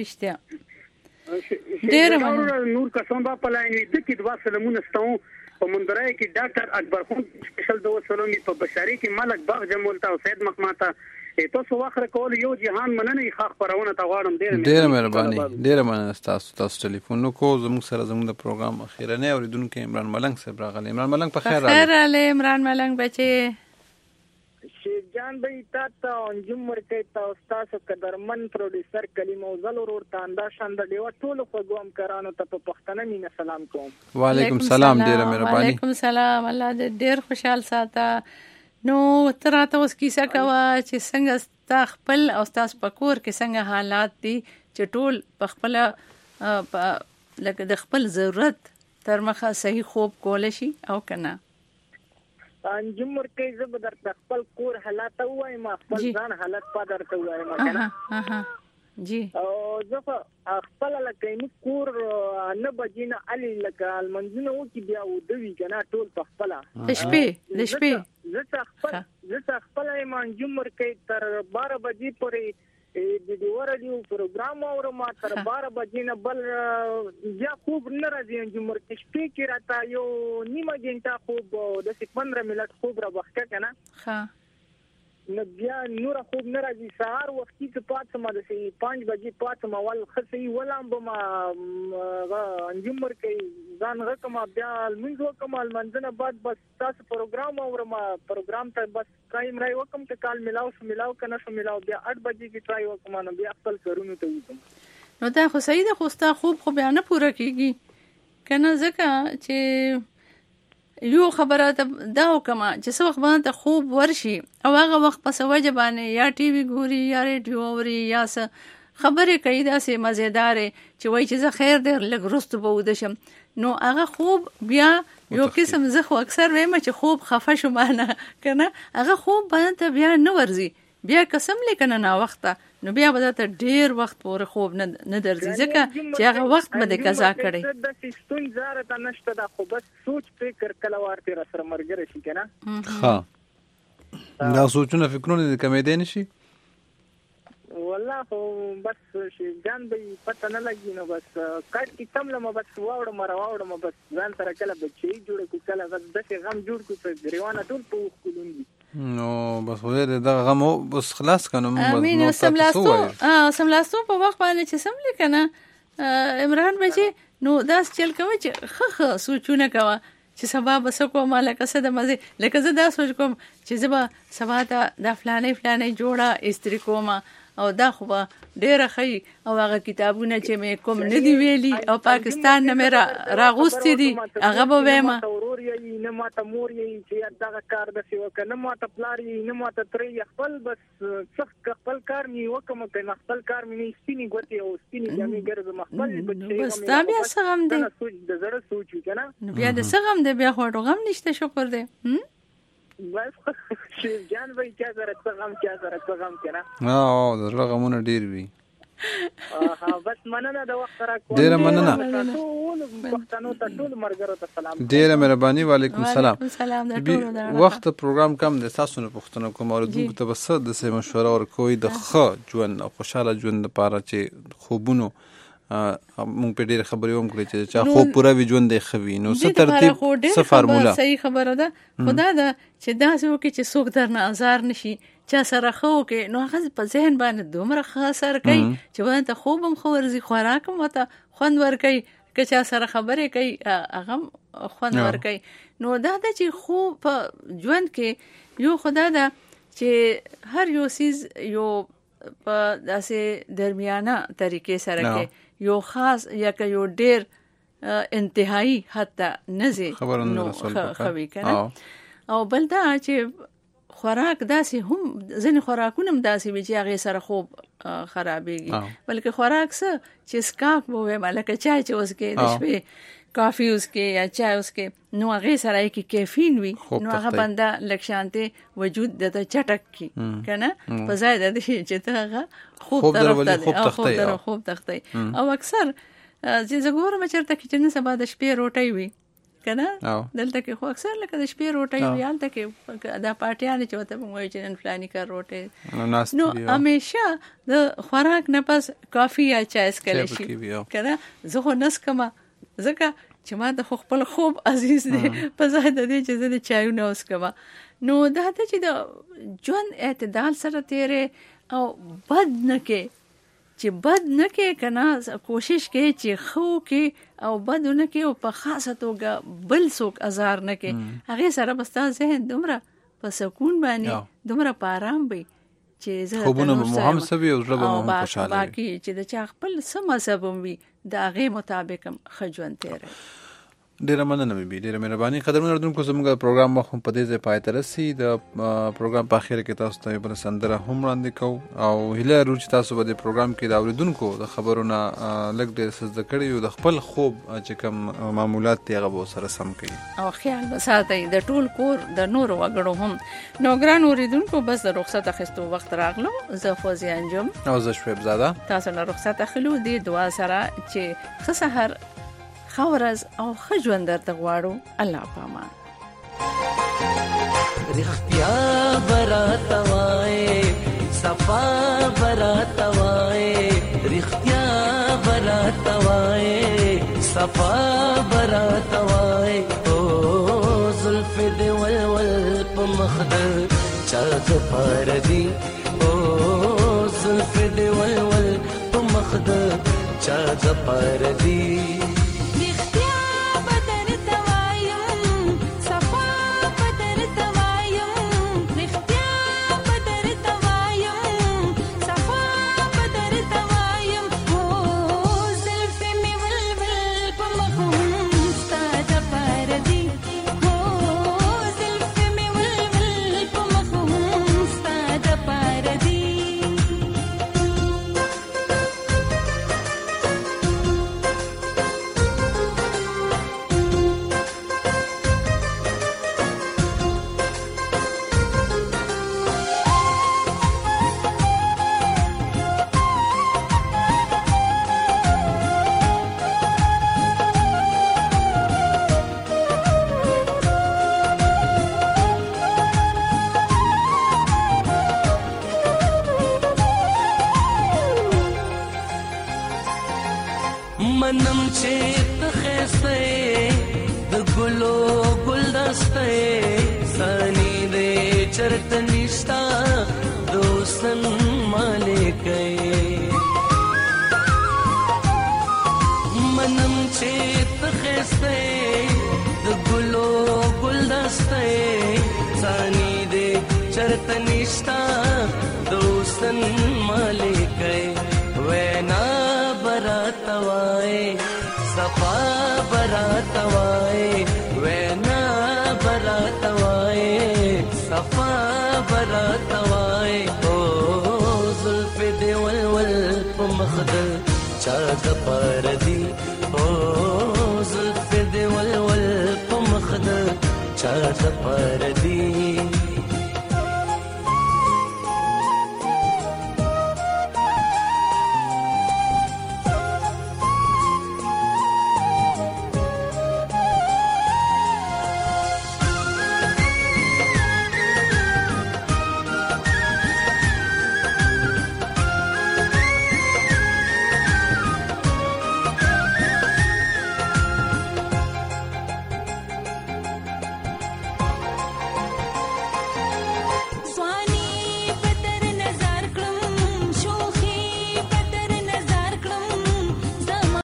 رښتیا. ډیر نور کسان با په لاین دې کې دوا سلامونه ستو په مندرای کې ډاکټر اکبر خان سپیشل دوا سلامي په بشاري کې ملک باغ جمول تا او سید مخماته تاسو واخره کول یو جهان مننه ښه خبرونه تا غواړم. ډیر ډیر مهرباني ډیر مننه تاسو تاسو ټلیفون نو کو زموږ سره زموږ د پروګرام اخیرنه اوریدونکو عمران ملنګ صاحب راغلی. عمران ملنګ په خیر راغلی. خیر علي عمران ملنګ بچي شیخ جان بھائی تا ته انجم ورکې تا تاسو قدرمن پروډوسر کلیم او زل ورور ته انده شاند دیو ټول خو ګوم کرانو ته په پښتنه مینه سلام کوم. وعلیکم السلام ډیر مهرباني. وعلیکم السلام الله دې ډیر خوشحال ساته. نو تراته اوس کیسه کوا چې څنګه ستا خپل او تاسو په کور کې څنګه حالات دي چې ټول په خپل لکه د خپل ضرورت تر مخه صحیح خوب کول شي او کنه؟ انجم ورکې زه به درته خپل کور حالات وایم، خپل ځان حالت په درته وایم کنه جی. او زه خپل لکه کور نه بجینه علي لکه المنځونه و کې بیا ودوي کنه ټول په خپل د شپې د شپې زه خپل زه خپل انجم ورکې تر بارہ بجې پورې د دې ورډیو پروګرام اورم تر بارہ بجې نه بل یا خوب نه راځي انجم ورکې شپې کې راته یو نیمه غنټه خوب د پندرہ منټ خوب را وخته کنه ها نو بیا نور خوب نه راځي. سهار وختي چې پاتم د سي پنځه بجې پاتم ول خسي ولام بما انجم ورکې ځان رقم بیا منځو کومال منځنه بعد بس تاسو پروګرام اورم پروګرام ته بس ټایم راي وکم ته کال ملاو شو ملاو کنه شو ملاو بیا اټ بجې کې ټرای وکم نو بیا خپل کارونه ته وکم. نو دا خو صحیح ده خو ستا خوب خو بیا نه پوره کیږي کنه ځکه چې یو خبره دا وکما چې څو وخت باندې خوب ورشي او هغه وخت په سوجه باندې یا ټي وي ګوري یا ریډیو اوري یا څه خبرې کوي داسې مزیدار چې وای چې زه خیر دی لږ رستو به وده شم نو هغه خوب بیا یو قسم زه خو اکثر وایم چې خوب خفه شو مانه کنه هغه خوب باندې بیا نه ورزي بیا قسم لیکنه نا وخته نو بیا به ته ډیر وخت پورې خوب نه نه درځي ځکه چې هغه وخت به د قضا کړي د سیستون زاره ته نشته دا خو بس سوچ فکر کله ورته را سره مرګره شي کنه ها دا سوچونه فکرونه د کمیدې نشي والله خو بس شي ځان به پته نه لګي نو بس کټ کی تم لمه بس واوړم راوړم بس ځان سره کله بچي جوړ کو کله د غم جوړ کو په غریوانه ټول په خلوندي نو بس ولر دا غمو بس خلاص کنه امين سملاستو اه سملاستو په وخت باندې چې سم لیکنه عمران بچي نو داس چل کوي چې خخ سوچونه کوي چې سبا بس کوم لکه څه د مزه لکه زه دا سوچ کوم چې زبا سبا ته د فلانې فلانې جوړه استری کومه او دا خو ډیره خی او هغه کتابونه چې مې کوم نه دی ویلي او پاکستان نه مې راغوستي دي هغه به وایم ضرور یې نه ماته مور یې چې دا کار د سی وکنه ماته پلار یې نه ماته ترې خپل بس سخت خپل کار می وکم کنه خپل کار می سپینی ګوتې او سپینی جامې ګرځم خپل بچي بس دا بیا څنګه دی سوچ د زړه سوچ کنه بیا د څنګه دی بیا خو غم نشته شکر دی بس شیخ جان وای چې زره څنګه چې زره څنګه ها کنه او د رغمونه ډیر وی ها بس مننه د وخت را کوم ډیر مننه ټول پښتنو ته ټول مرګرو ته سلام ډیر مهرباني وعلیکم السلام السلام د ټول وخت پروګرام کم د تاسو نه پښتنو کوم اوردونکو ته بس د سه مشوره ورکوي د ښه ژوند او خوشاله ژوند لپاره چې خوبونو مونږ په ډېر خبرې هم کړې چې چا خو پوره وی ژوند دی خوي نو څه ترتیب څه فارمولا صحیح خبره ده خدا ده چې دا څه وکړي چې څوک درنه آزار نشي چا سره خو کې نو هغه په ذهن باندې دومره ښه اثر کوي چې باندې ته خوب هم خو ورزي خوراک هم ته خوند ور کوي که چا سره خبرې کوي هغه خوند ورکوي. نو دا د چې خو په ژوند کې یو خدا دا چې هر یو سیز یو په داسې درمیانه طریقې سره کې یو خاص یا که یو ډیر انتهایی حتی نزي نو خوي کنه. او بل دا چې خوراک داسې هم ځینې خوراکونه هم داسې وي چې هغې سره خوب خرابېږي، بلکې خوراک څه چې سکاک به ووایم لکه چای چې اوس کې د شپې کافي اوس کې یا چای اوس کې نو هغې سره یې کې کیفین وي نو هغه بنده لږ شانتې وجود دته چټک کي که نه په ځای د دې چې ته هغه خوب طرف ته خوب تختی. او اکثر چې زه ګورم چېرته کې چې نن سبا د شپې روټۍ وي که نه دلته کې خو اکثر لکه د شپې روټۍ وي هلته کې دا پاټیانې چې ورته موږ وایو چې نن فلاني کار روټۍ نو همیشه د خوراک نه پس کافي یا چای څښلی شي که نه. زه خو نه څښم ځکه چې ما د خو خپل خوب عزیز دی په ځای د دې چې زه د چایونه وڅښم. نو دا ده چې د ژوند اعتدال سره تیرې او بد نه کې چې بد نه کې که نه کوشش کې چې خو کې او بد نه کې او په خاصه توګه بل څوک ازار نه کې هغې سره به ستا ذهن دومره په سکون باندې دومره په ارام وي چې زه خوبونه به مو هم څه وي او زړه به مو هم خوشحاله وي. باقي چې د چا خپل څه مذهب هم وي د هغې مطابق هم ښه ژوند تېروي. ډیره مننه مې بي ډیره مهرباني. قدرمنو اردوونکو زموږ پروګرام مخ هم په دې ځای پای ته رسي. د پروګرام په اخر کې تاسو ته بل سندره هم وړاندې کوو او هیله لرو چې تاسو به د پروګرام کې د اوریدونکو د خبرونه لږ ډېر څه زده کړي او د خپل خوب چې کوم معمولات دي هغه به سره سم کړي او خیال به ساتئ د ټول کور د نورو وګړو هم. نو ګران اوریدونکو بس د رخصت اخیستو وخت راغلو. زه فوزیه انجم او زه شعیب زاده تاسو نه رخصت اخلو دې دعا سره چې ښه سحر ښه ورځ او ښه ژوند درته غواړو. الله پامان. رښتیا براته وایې صفا براته وایې رښتیا براته وایې صفا براته وایې او زلف دې ولول په مخ د چا دپاره دي او زلف دې ولول په مخ د چا دپاره دي. منم چې ته خسته د ګلو ګلدسته سانی دې چرته نشتا دوسن مالکې منم چې ته خسته د ګلو ګلدسته سانی دې چرته نشتا دوسن مالکې وینا براتوائے صفا براتوائے وینا براتوائے صفا براتوائے او زلف دی ولول په مخد چا د پاره دی او زلف دی ولول په مخد چا د پاره